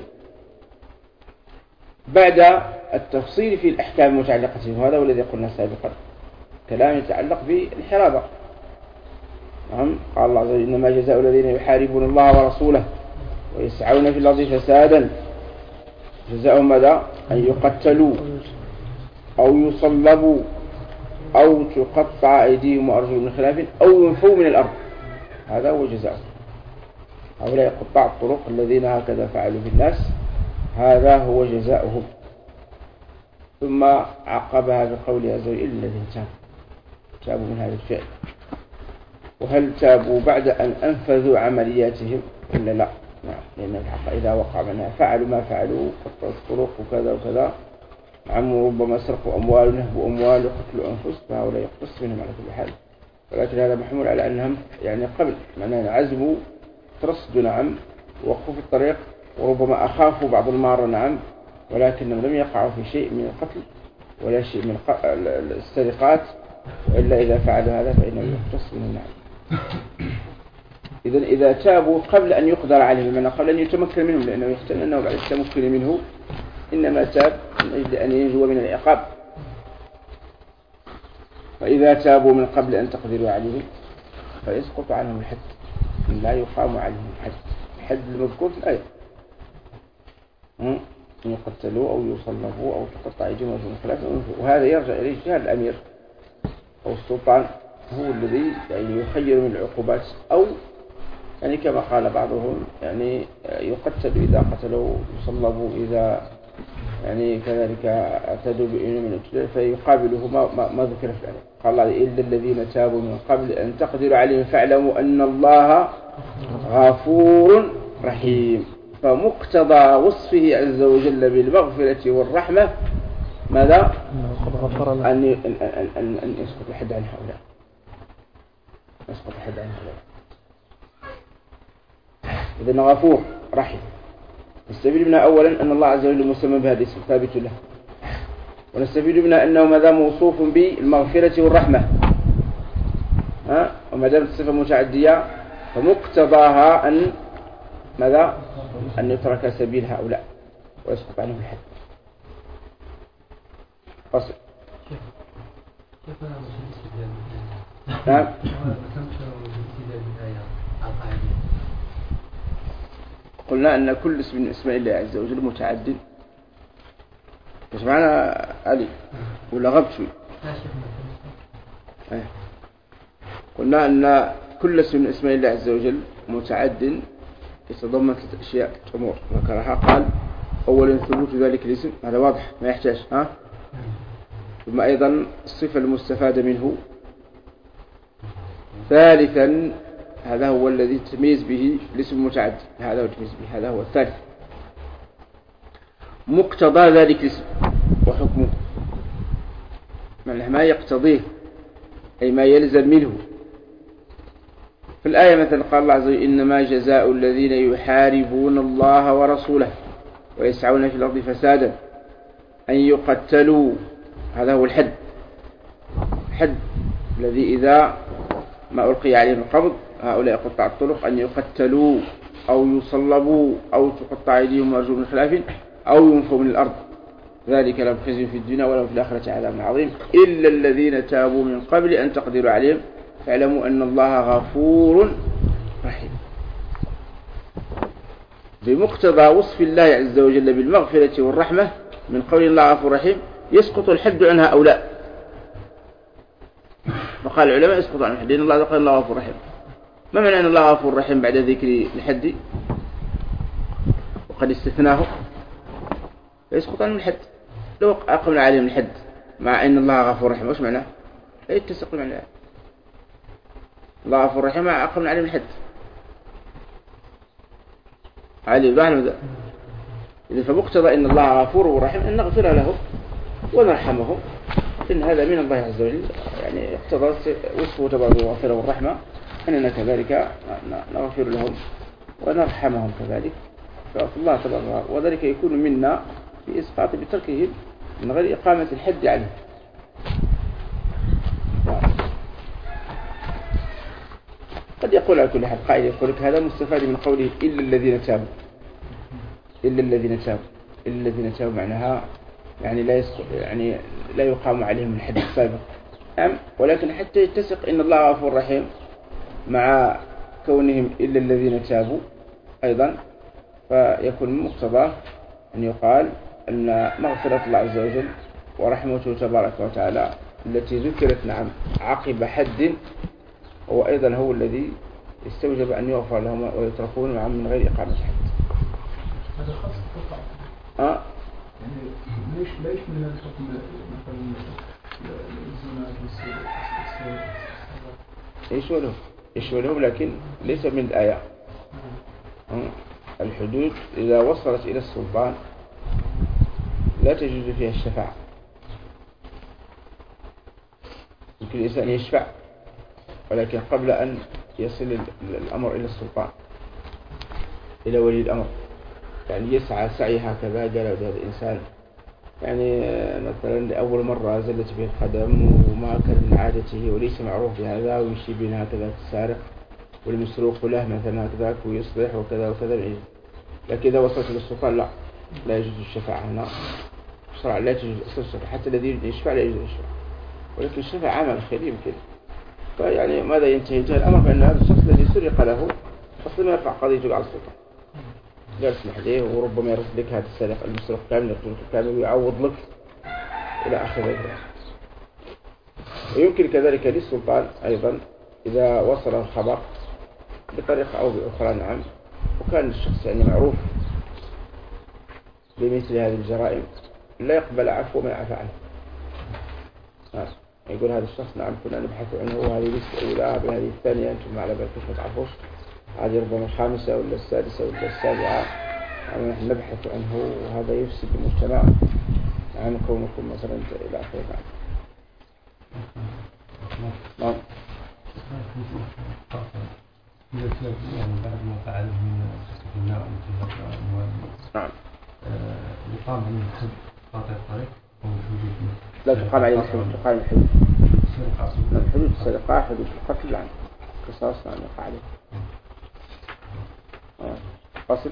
بعد التفصيل في الأحكام المتعلقة به، هذا والذي قلنا سابقا كلام يتعلق بالحرابة. نعم. قال الله عز وجل إنما جزاء الذين يحاربون الله ورسوله ويسعون في الأرض فسادا جزاؤهم ماذا؟ أن يقتلوا أو يصلبوا أو تقطع أيديهم وأرجلهم من خلاف أو ينفوا من الأرض، هذا هو جزاؤهم. هؤلاء قطاع الطرق الذين هكذا فعلوا بالناس، هذا هو جزاؤهم. ثم عقبها بقوله عز وجل الذين تابوا تابوا من هذا الفعل. وهل تابوا بعد أن أنفذوا عملياتهم إلا لا؟ نعم، لأن الحق إذا وقع منها فعلوا ما فعلوا، قطعوا الطرق وكذا وكذا، عموا ربما سرقوا أموال ونهبوا أموال وقتلوا أنفس، فهؤلاء يقتص منهم على كل حال. ولكن هذا محمول على أنهم يعني قبل معناه عزموا ترصدوا نعم، وقفوا في الطريق، وربما أخافوا بعض المارة نعم، ولكنهم لم يقعوا في شيء من القتل ولا شيء من السرقات، إلا إذا فعلوا هذا فإنهم يقتص منهم نعم. إذن إذا تابوا قبل أن يقدر عليهم، بمعنى قبل أن يتمكن منهم، لأنه يحتمل أنه بعد التمكن منه إنما تاب من أجل أن ينجو من العقاب. فإذا تابوا من قبل أن تقدروا عليهم فيسقط عنهم الحد، لا يقام عليهم الحد، الحد المذكور في الآية، أن يقتلوا أو يصلبوا أو تقطع أيديهم وأرجلهم خلاف. وهذا يرجع إليه اجتهاد الأمير أو السلطان، هو الذي يعني يخير من العقوبات، أو يعني كما قال بعضهم يعني يقتل إذا قتلوا، يصلبوا إذا يعني كذلك اعتدوا بإنه من الابتلاء، فيقابله ما, ما, ما ذكر في الآية. قال الله إلا الذين تابوا من قبل أن تقدروا عليهم فاعلموا أن الله غفور رحيم. فمقتضى وصفه عز وجل بالمغفرة والرحمة ماذا؟ أن, أن, أن, أن يسقط الحد عن هؤلاء، يسقط الحد عن هؤلاء. إذن غفور رحيم. نستفيد منها أولا أن الله عز وجل مسمى بهذا الاسم ثابت له، ونستفيد منها أنه ماذا موصوف بالمغفرة والرحمة، ها؟ وما دامت الصفة متعدية فمقتضاها أن ماذا؟ أن يترك سبيل هؤلاء ويسقط عنهم الحد. فصل. نعم. قلنا أن كل اسم من اسماء الله عز وجل متعد. ايش معنى علي ولا غبت شوي؟ أيه. قلنا أن كل اسم من اسماء الله عز وجل متعد يتضمن ثلاث أشياء أمور ذكرها. قال أولا ثبوت ذلك الاسم، هذا واضح ما يحتاج ها. ثم أيضا الصفة المستفادة منه. ثالثا هذا هو الذي تميز به الاسم المتعدي، هذا هو تميز به، هذا هو الثالث. مقتضى ذلك الاسم وحكمه، ما يقتضيه أي ما يلزم منه. في الآية مثلا قال الله عز وجل إنما جزاء الذين يحاربون الله ورسوله ويسعون في الأرض فسادا أن يقتلوا، هذا هو الحد، الحد الذي إذا ما ألقي عليهم القبض هؤلاء قطع الطرق أن يقتلوا أو يصلبوا أو تقطع أيديهم وأرجلهم من خلاف أو ينفوا من الأرض، ذلك لهم خزي في الدنيا ولهم في الآخرة عذاب عظيم إلا الذين تابوا من قبل أن تقدروا عليهم فاعلموا أن الله غفور رحيم. بمقتضى وصف الله عز وجل بالمغفرة والرحمة من قول الله غفور رحيم يسقط الحد عن هؤلاء. فقال العلماء يسقط عن الحد لأن الله قال الله غفور رحيم. ما معنى أن الله غفور رحيم بعد ذكر الحد وقد استثناه؟ يسقط عن الحد. لو أقمنا عليهم الحد مع أن الله غفور رحيم وش معناه؟ لا يتسق معناه. الله غفور رحيم مع أقمنا عليهم الحد. علي بحنا ذا. إذا فمقتضى أن الله غفور ورحيم أن نغفر لهم ونرحمهم، إن هذا من الله عز وجل، يعني اقتضى وصفه تبارك الغفرة والرحمة أننا كذلك نغفر لهم ونرحمهم كذلك. فالله تبارك وذلك يكون منا بإسقاط بتركهم من غير إقامة الحد عليه. قد يقول على كل حال قائل يقول لك هذا مستفاد من قوله إلا الذين تابوا، إلا الذين تابوا، إلا الذين تابوا معناها يعني لا يعني لا يقام عليهم الحد السابق، أم ولكن حتى يتسق إن الله غفور رحيم مع كونهم إلا الذين تابوا أيضا، فيكون مقتضى أن يقال أن مغفرة الله عز وجل ورحمته تبارك وتعالى التي ذكرت نعم عقب حد هو أيضا هو الذي استوجب أن يغفر لهم ويتركون نعم من غير إقامة حد. هذا خاص بالقطع. آه يعني ليش ليش من الحكم مثلا الزنا والسرقة؟ إيش ولهم إيش ولهم لكن ليس من الآية. الحدود إذا وصلت إلى السلطان لا تجوز فيها الشفاعة. يمكن الإنسان يشفع ولكن قبل أن يصل الأمر إلى السلطان إلى ولي الأمر، يعني يسعى سعي هكذا. قال هذا الإنسان يعني مثلا لأول مرة زلت به القدم وما كان من عادته وليس معروف بهذا ويمشي بين هكذا السارق والمسروق له مثلا هكذا ويصلح وكذا وكذا، لكن إذا وصلت إلى السلطان لا لا يجوز الشفاعة هنا شرعا، لا تجوز الشفاعة. حتى الذي يريد يشفع لا يجوز الشفاعة، ولكن الشفاعة عمل خير يمكن. فيعني ماذا ينتهي انتهى الأمر بأن هذا الشخص الذي سرق له أصلا ما يرفع قضيته على السلطان، لا يسمح له وربما يرد لك هذا السارق المسروق كامل يقتلك كامل ويعوض لك إلى آخر ذلك. ويمكن كذلك للسلطان أيضا إذا وصل الخبر بطريقة أو بأخرى نعم وكان الشخص يعني معروف بمثل هذه الجرائم لا يقبل عفو من عفى عنه. آه. يقول هذا الشخص نعم كنا نبحث عنه وهذه لسه الأولى هذه الثانية أنتم على بالك كيف تعرفوش، هذه ربما الخامسة ولا السادسة ولا السابعة، يعني نحن نبحث عنه وهذا يفسد المجتمع عن كونكم مثلا إلى آخره. نعم. إذا كان يعني بعد ما فعله من النار وانتهاك الأموال نعم يقام عليه الحد قاطع الطريق أو الحدود؟ لا تقام عليه الحدود، تقام الحدود. الحدود السرقة حدود القتل عن قصاص عن يقع عليه. قصد.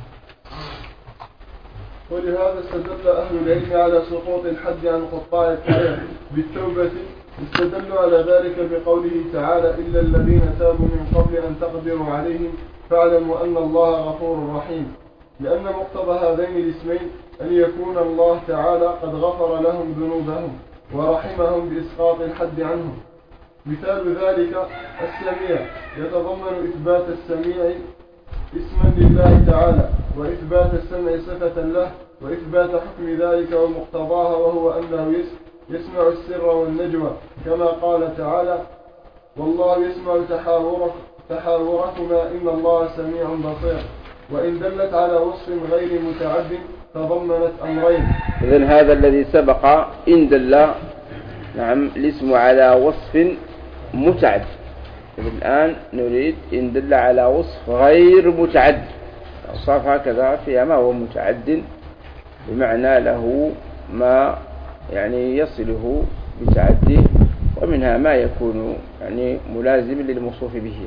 ولهذا استدل أهل العلم على سقوط الحد عن قطاع الطريق بالتوبة، استدلوا على ذلك بقوله تعالى إلا الذين تابوا من قبل أن تقدروا عليهم فاعلموا أن الله غفور رحيم، لأن مقتضى هذين الاسمين أن يكون الله تعالى قد غفر لهم ذنوبهم ورحمهم بإسقاط الحد عنهم. مثال ذلك السميع يتضمن إثبات السميع اسما لله تعالى وإثبات السمع صفة له وإثبات حكم ذلك ومقتضاها وهو أنه يسمع السر والنجوى، كما قال تعالى والله يسمع تحاورك تحاوركما إن الله سميع بصير. وإن دلت على وصف غير متعد تضمنت أمرين. إذن هذا الذي سبق إن دل نعم الاسم على وصف متعد. الآن نريد إن دل على وصف غير متعد، أوصاف هكذا فيها ما هو متعد بمعنى له ما يعني يصله بتعديه، ومنها ما يكون يعني ملازم للموصوف به.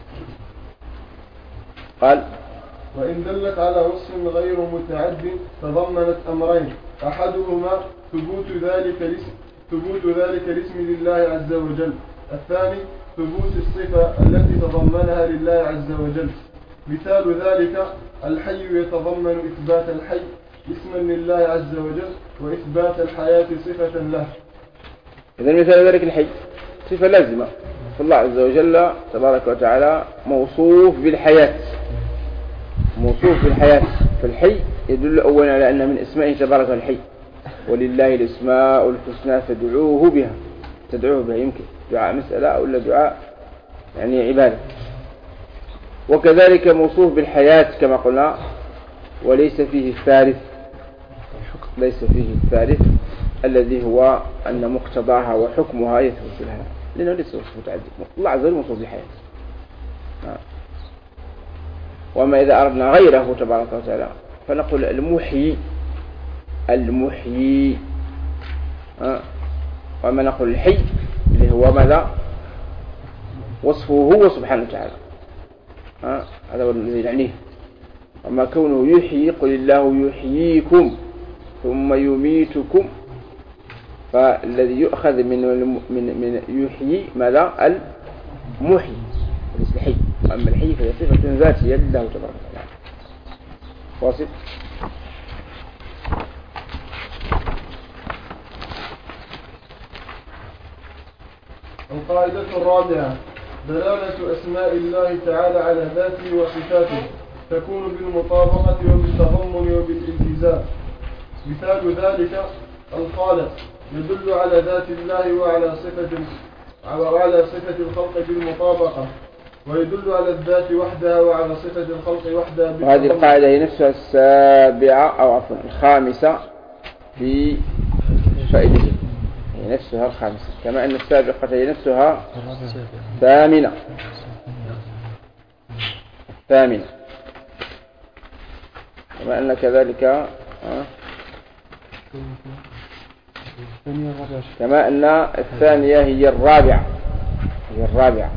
قال وإن دلت على وصف غير متعد تضمنت أمرين، أحدهما ثبوت ذلك الاسم ثبوت ذلك الاسم لله عز وجل، الثاني ثبوت الصفة التي تضمنها لله عز وجل. مثال ذلك الحي يتضمن إثبات الحي اسما لله عز وجل وإثبات الحياة صفة له. إذن مثال ذلك الحي صفة لازمة، فالله عز وجل تبارك وتعالى موصوف بالحياة، موصوف بالحياة، فالحي يدل أولا على أن من اسمائه تبارك الحي، ولله الاسماء الحسنى فادعوه بها، تدعوه بها يمكن دعاء مسألة أو لا دعاء يعني عبادة. وكذلك موصوف بالحياة كما قلنا، وليس فيه الثالث، ليس فيه الثالث الذي هو أن مقتضاها وحكمها يثبت لها، لأنه ليس وصف متعدد. الله عز وجل موصوف بالحياة. وما إذا أردنا غيره تبارك وتعالى فنقول المحيي المحيي، وما نقول الحي اللي هو ماذا وصفه هو سبحانه وتعالى، هذا هو الذي نعنيه. أما كونه يحيي قل الله يحييكم ثم يميتكم، فالذي يؤخذ من من من يحيي ماذا المحيي وليس الحي. أما الحي فهي صفة ذاتية لله تبارك وتعالى. واصل. القاعدة الرابعة: دلالة أسماء الله تعالى على ذاته وصفاته تكون بالمطابقة وبالتضمن وبالالتزام. مثال ذلك: الخالق يدل على ذات الله وعلى صفة وعلى صفة الخلق بالمطابقة، ويدل على الذات وحدها وعلى صفة الخلق وحدها بالتضمن. وهذه القاعدة هي نفسها السابعة أو عفوا الخامسة في فائدته، هي نفسها الخامسة، كما أن السابقة هي نفسها ثامنة الثامنة، كما أن كذلك كما أن الثانية هي الرابعة هي الرابعة.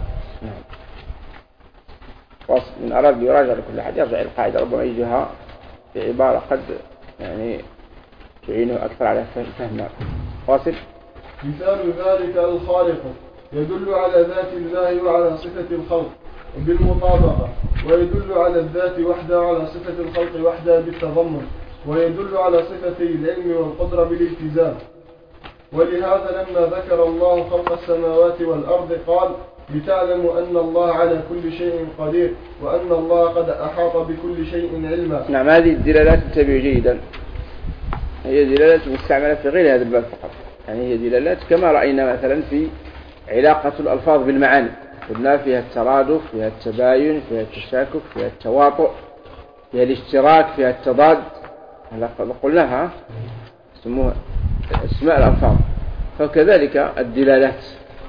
من أراد يراجع لكل أحد يرجع القاعدة، ربما يجيها في عبارة قد يعني تعينه أكثر على فهمها. واصل. مثال ذلك: الخالق يدل على ذات الله وعلى صفة الخلق بالمطابقة، ويدل على الذات وحدها وعلى صفة الخلق وحدها بالتضمن، ويدل على صفتي العلم والقدرة بالالتزام. ولهذا لما ذكر الله خلق السماوات والأرض قال: لتعلموا أن الله على كل شيء قدير وأن الله قد أحاط بكل شيء علما. نعم، هذه الدلالات انتبهوا جيدا، هي دلالات مستعملة في غير هذا الباب فقط، يعني هي دلالات كما رأينا مثلا في علاقة الألفاظ بالمعاني، قلنا فيها الترادف، فيها التباين، فيها التشاكك، فيها التواطؤ، فيها الاشتراك، فيها التضاد، قلناها سموها اسماء الألفاظ. فكذلك الدلالات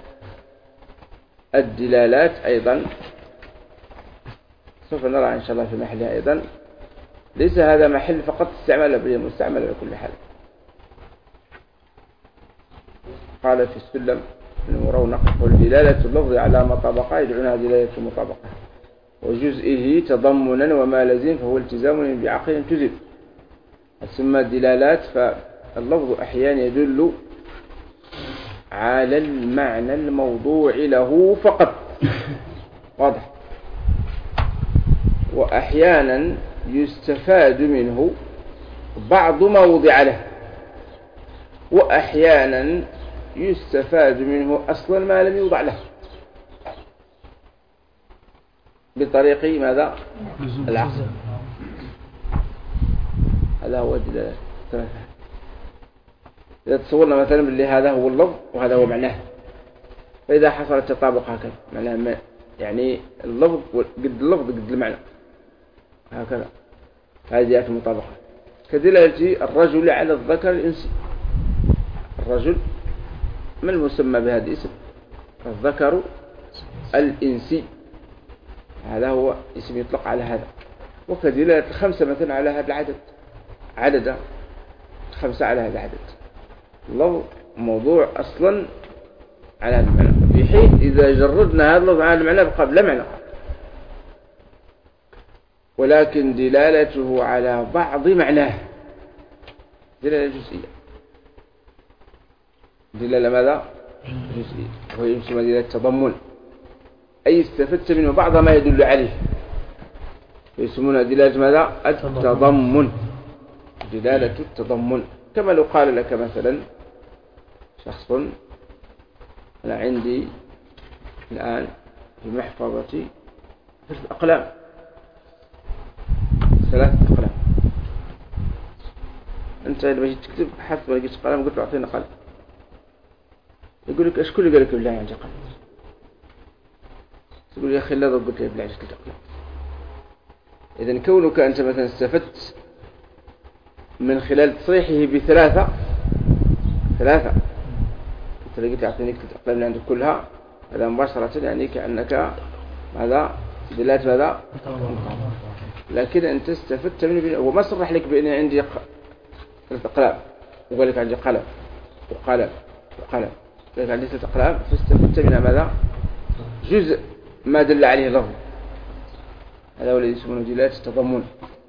الدلالات أيضا سوف نرى إن شاء الله في محلها أيضا، ليس هذا محل فقط استعمال بل مستعمل بكل حال. قال في السلم المرونق: والدلالة اللفظ على مطابقة يدعونها دلالة المطابقة، وجزئه تضمنا وما لزم فهو التزام بعقل تزم. تسمى الدلالات فاللفظ أحيانا يدل على المعنى الموضوع له فقط، واضح، وأحيانا يستفاد منه بعض ما وضع له، وأحيانا يستفاد منه أصلا ما لم يوضع له بطريق ماذا؟ العقل. هذا هو الدلالة ثلاثة. إذا تصورنا مثلا باللي هذا هو اللفظ وهذا هو معناه، فإذا حصل التطابق هكذا معناه يعني اللفظ قد اللفظ قد المعنى هكذا، هذه المطابقة. كدلالة الرجل على الذكر الإنسي، الرجل ما المسمى بهذا الاسم؟ الذكر الإنسي، هذا هو اسم يطلق على هذا. وكدلالة الخمسة مثلا على هذا العدد، عدد خمسة على هذا العدد، اللفظ موضوع أصلا على هذا المعنى، في حين إذا جردنا هذا اللفظ على المعنى بقى بلا معنى، ولكن دلالته على بعض معناه دلالة جزئية. دلالة ماذا؟ جزئية، وهي يسمى دلالة التضمن، أي استفدت منه بعض ما يدل عليه، يسمونها دلالة ماذا؟ التضمن، دلالة التضمن. كما لو قال لك مثلا شخص: أنا عندي الآن في محفظتي ثلاث أقلام ثلاث أقلام أنت لما جيت تكتب حسب ما لقيت قلم قلت له أعطينا قلم، يقول لك إيش كل قال لك بالله عندي قلم، تقول يا أخي لا ضد، قلت له بالله عندي ثلاث أقلام. إذن كونك أنت مثلا استفدت من خلال تصريحه بثلاثة ثلاثة أنت لقيت أعطيني ثلاث أقلام اللي عندك كلها، هذا مباشرة يعني كأنك ماذا؟ دلالة ماذا؟ لكن أنت استفدت منه، وما صرح لك بأن عندي ثلاث أقلام، وقال لك عندي قلم وقلم وقلم، قال لك عندي ثلاث أقلام، فاستفدت منها ماذا؟ جزء ما دل عليه لفظ. هذا هو الذي يسمونه دلالة التضمن،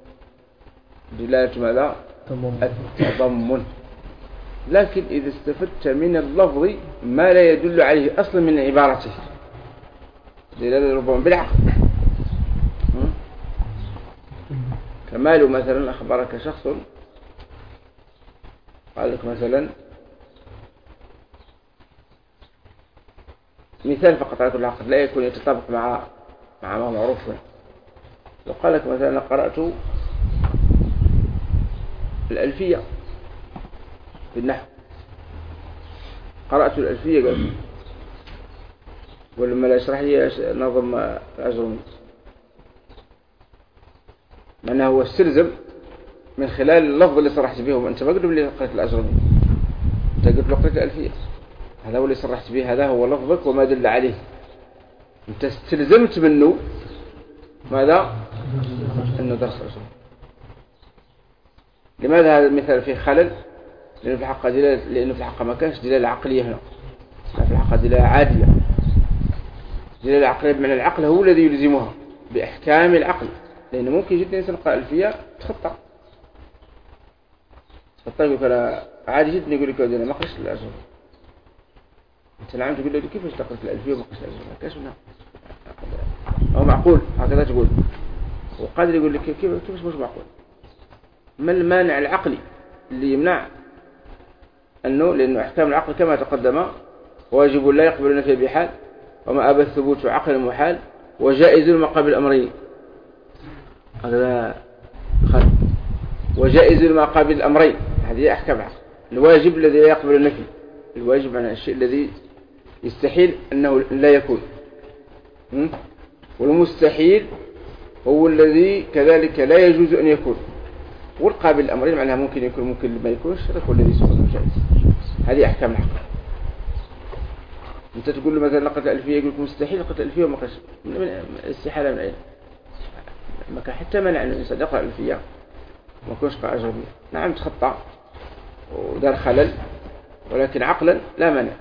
دلالة ماذا؟ التضمن. لكن إذا استفدت من اللفظ ما لا يدل عليه أصلا من عبارته، دلالة ربما بالعقل. كما لو مثلا أخبرك شخص قال لك مثلا مثال فقط على كل عقد لا يكون يتطابق مع مع ما معروف هنا. لو قال لك مثلا قرأت الألفية في النحو، قرأت الألفية قال ولما لا يشرح لي نظم الأجرمي، معناه هو استلزم من خلال اللفظ اللي صرحت به. أنت ما قلت لي قرأت الأجرمي، أنت قلت له قرأت الألفية، هذا هو اللي صرحت به، هذا هو لفظك وما دل عليه. أنت استلزمت منه ماذا؟ أنه درس أجرمي. لماذا هذا المثال فيه خلل؟ لأنه في الحقيقة دلالة، لأنه في الحقيقة ما كانش دلالة عقلية هنا، في الحقيقة دلالة عادية. دلالة عقلية بمعنى العقل هو الذي يلزمها بأحكام العقل، لأنه ممكن جدا إنسان قرأ الألفية تخطأ تخطأ يقول أنا عادي جدا يقول لك أنا ما قرأتش الأجرمي. أنت نعم تقول له كيف تقرأ الألفية وما قرأتش الأجرمي؟ كيف منها؟ أو معقول هكذا تقول، وقادر يقول لك كيف كيف مش معقول. ما المانع العقلي اللي يمنع أنه، لأنه أحكام العقل كما تقدم واجب لا يقبل نفي بحال، وما أبى الثبوت عقل محال، وجائز ما قبل الأمرين. هذا خل وجائز ما قبل الأمرين، هذه أحكام العقل. الواجب الذي لا يقبل النفي، الواجب عن الشيء الذي يستحيل أنه لا يكون، والمستحيل هو الذي كذلك لا يجوز أن يكون، والقابل الأمرين معناها ممكن يكون ممكن ما يكونش، هذا هو الذي يسمى جائز. هذه أحكام العقل. أنت تقول له مثلا لقد الألفية، يقول لك مستحيل لقد الألفية وما قرأش، استحالة من أين؟ ما كان حتى منع أن الإنسان يقرأ الألفية ما يكونش قراءة أجرمية. نعم تخطأ ودار خلل، ولكن عقلا لا مانع.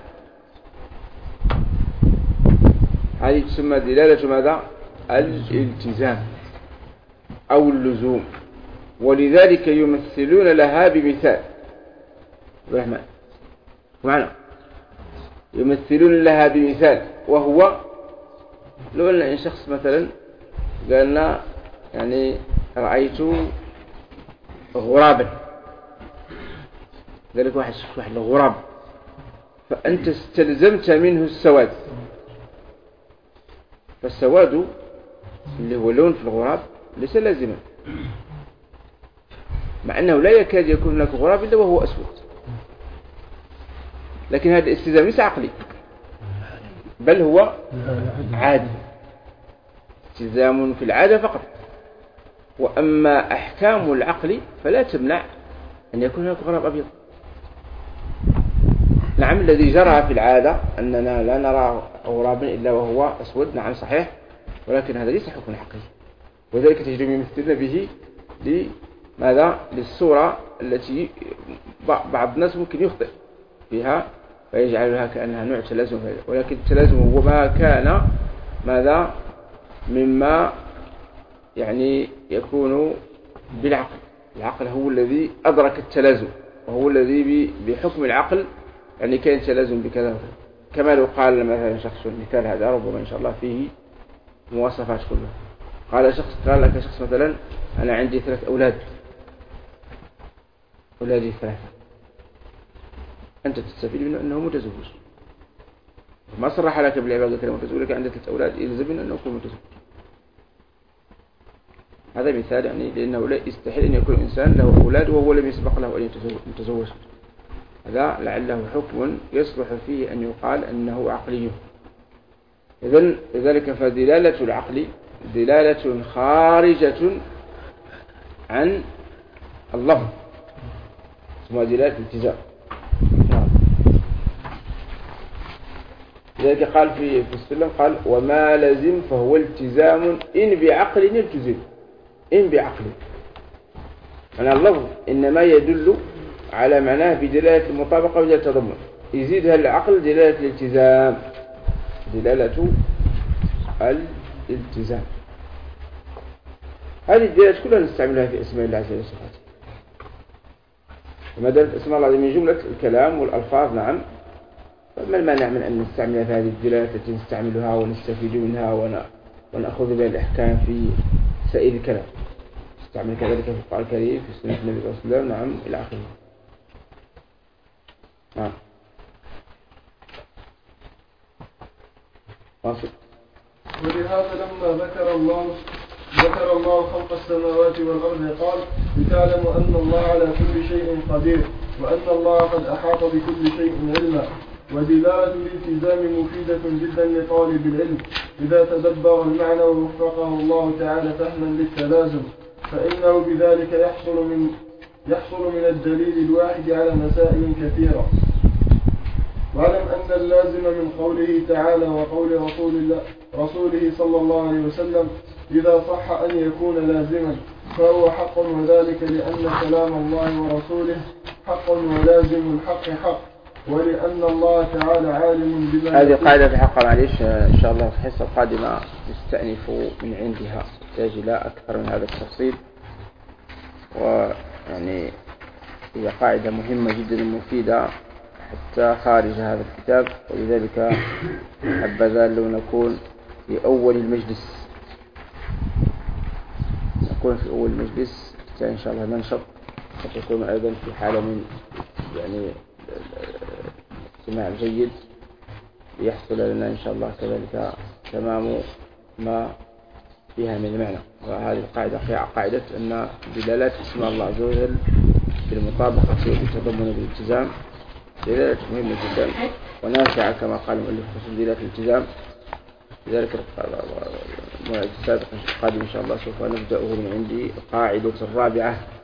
هذه تسمى دلالة ماذا؟ الالتزام أو اللزوم، ولذلك يمثلون لها بمثال. الرحمن معنى يمثلون لها بمثال، وهو لو أن شخص مثلا قالنا يعني رأيت غرابا، ذلك واحد شخص واحد الغراب، فأنت استلزمت منه السواد. فالسواد اللي هو لون في الغراب ليس لازما، مع أنه لا يكاد يكون هناك غراب إلا وهو أسود، لكن هذا الاستلزام ليس عقلي بل هو عادي، استلزام في العادة فقط. وأما أحكام العقل فلا تمنع أن يكون هناك غراب أبيض. نعم الذي جرى في العادة أننا لا نرى غرابا إلا وهو أسود، نعم صحيح، ولكن هذا ليس حكم عقلي، وذلك تجد يمثلنا به لماذا؟ للصورة التي بعض الناس ممكن يخطئ فيها فيجعلها كأنها نوع تلازم، ولكن التلازم هو ما كان ماذا؟ مما يعني يكون بالعقل. العقل هو الذي أدرك التلازم، وهو الذي بحكم العقل يعني كان تلازم بكذا، كما لو قال مثلا شخص، مثال هذا ربما إن شاء الله فيه مواصفات كلها. قال شخص قال لك شخص مثلا أنا عندي ثلاث أولاد، أولادي ثلاثة، أنت تستفيد منه أنه متزوج، ما صرح لك بالعبادة كلمة متزوج، لك عندك ثلاث أولاد يلزم منه أنه يكون متزوج. هذا مثال يعني لأنه لا يستحيل أن يكون إنسان له أولاد وهو لم يسبق له أن يتزوج. هذا لعله حكم يصلح فيه أن يقال أنه عقلي. إذن لذلك فدلالة العقل دلالة خارجة عن اللفظ، اسمها دلالة الالتزام. لذلك قال في في السلم قال وما لزم فهو التزام إن بعقل يلتزم، إن بعقل، أنا اللفظ إنما يدل على معناه بدلالة المطابقة ودلالة التضمن، يزيدها العقل دلالة الالتزام، دلالة الالتزام. هذه الدلالات كلها نستعملها في اسماء الله عز وجل وصفاته. وما دلت اسماء الله من جملة الكلام والألفاظ، نعم، فما المانع من أن نستعمل هذه الدلالات التي نستعملها ونستفيد منها ونأخذ بها الأحكام في سائر الكلام، نستعمل كذلك في القرآن الكريم، في سنة النبي صلى الله عليه وسلم، نعم، إلى آخره. نعم. واصل. ولهذا لما ذكر الله ذكر الله خلق السماوات والأرض قال لتعلموا أن الله على كل شيء قدير وأن الله قد أحاط بكل شيء علما. ودلالة الالتزام مفيدة جدا لطالب العلم إذا تدبر المعنى ووفقه الله تعالى فهما للتلازم، فإنه بذلك يحصل من يحصل من الدليل الواحد على مسائل كثيرة. واعلم أن اللازم من قوله تعالى وقول رسول الله رسوله صلى الله عليه وسلم إذا صح أن يكون لازما فهو حق، وذلك لأن كلام الله ورسوله حق ولازم الحق حق، ولأن الله تعالى عالم بما هذه قاعدة في حق معليش إن شاء الله في الحصة القادمة نستأنف من عندها، تحتاج إلى أكثر من هذا التفصيل، ويعني هي قاعدة مهمة جدا ومفيدة حتى خارج هذا الكتاب، ولذلك حبذا لو نكون في أول المجلس نكون في أول المجلس حتى إن شاء الله ننشط، فتكون أيضا في حالة من يعني استماع جيد ليحصل لنا إن شاء الله كذلك تمام ما فيها من معنى. وهذه القاعدة قاعدة أن دلالات اسم الله عز وجل بالمطابقة وبالتضمن بالالتزام دلالة مهمة جدا ونافعة كما قال المؤلف خصوص دلالة الالتزام. لذلك الموعد السابق القادم إن شاء الله سوف نبدأه من عندي القاعدة الرابعة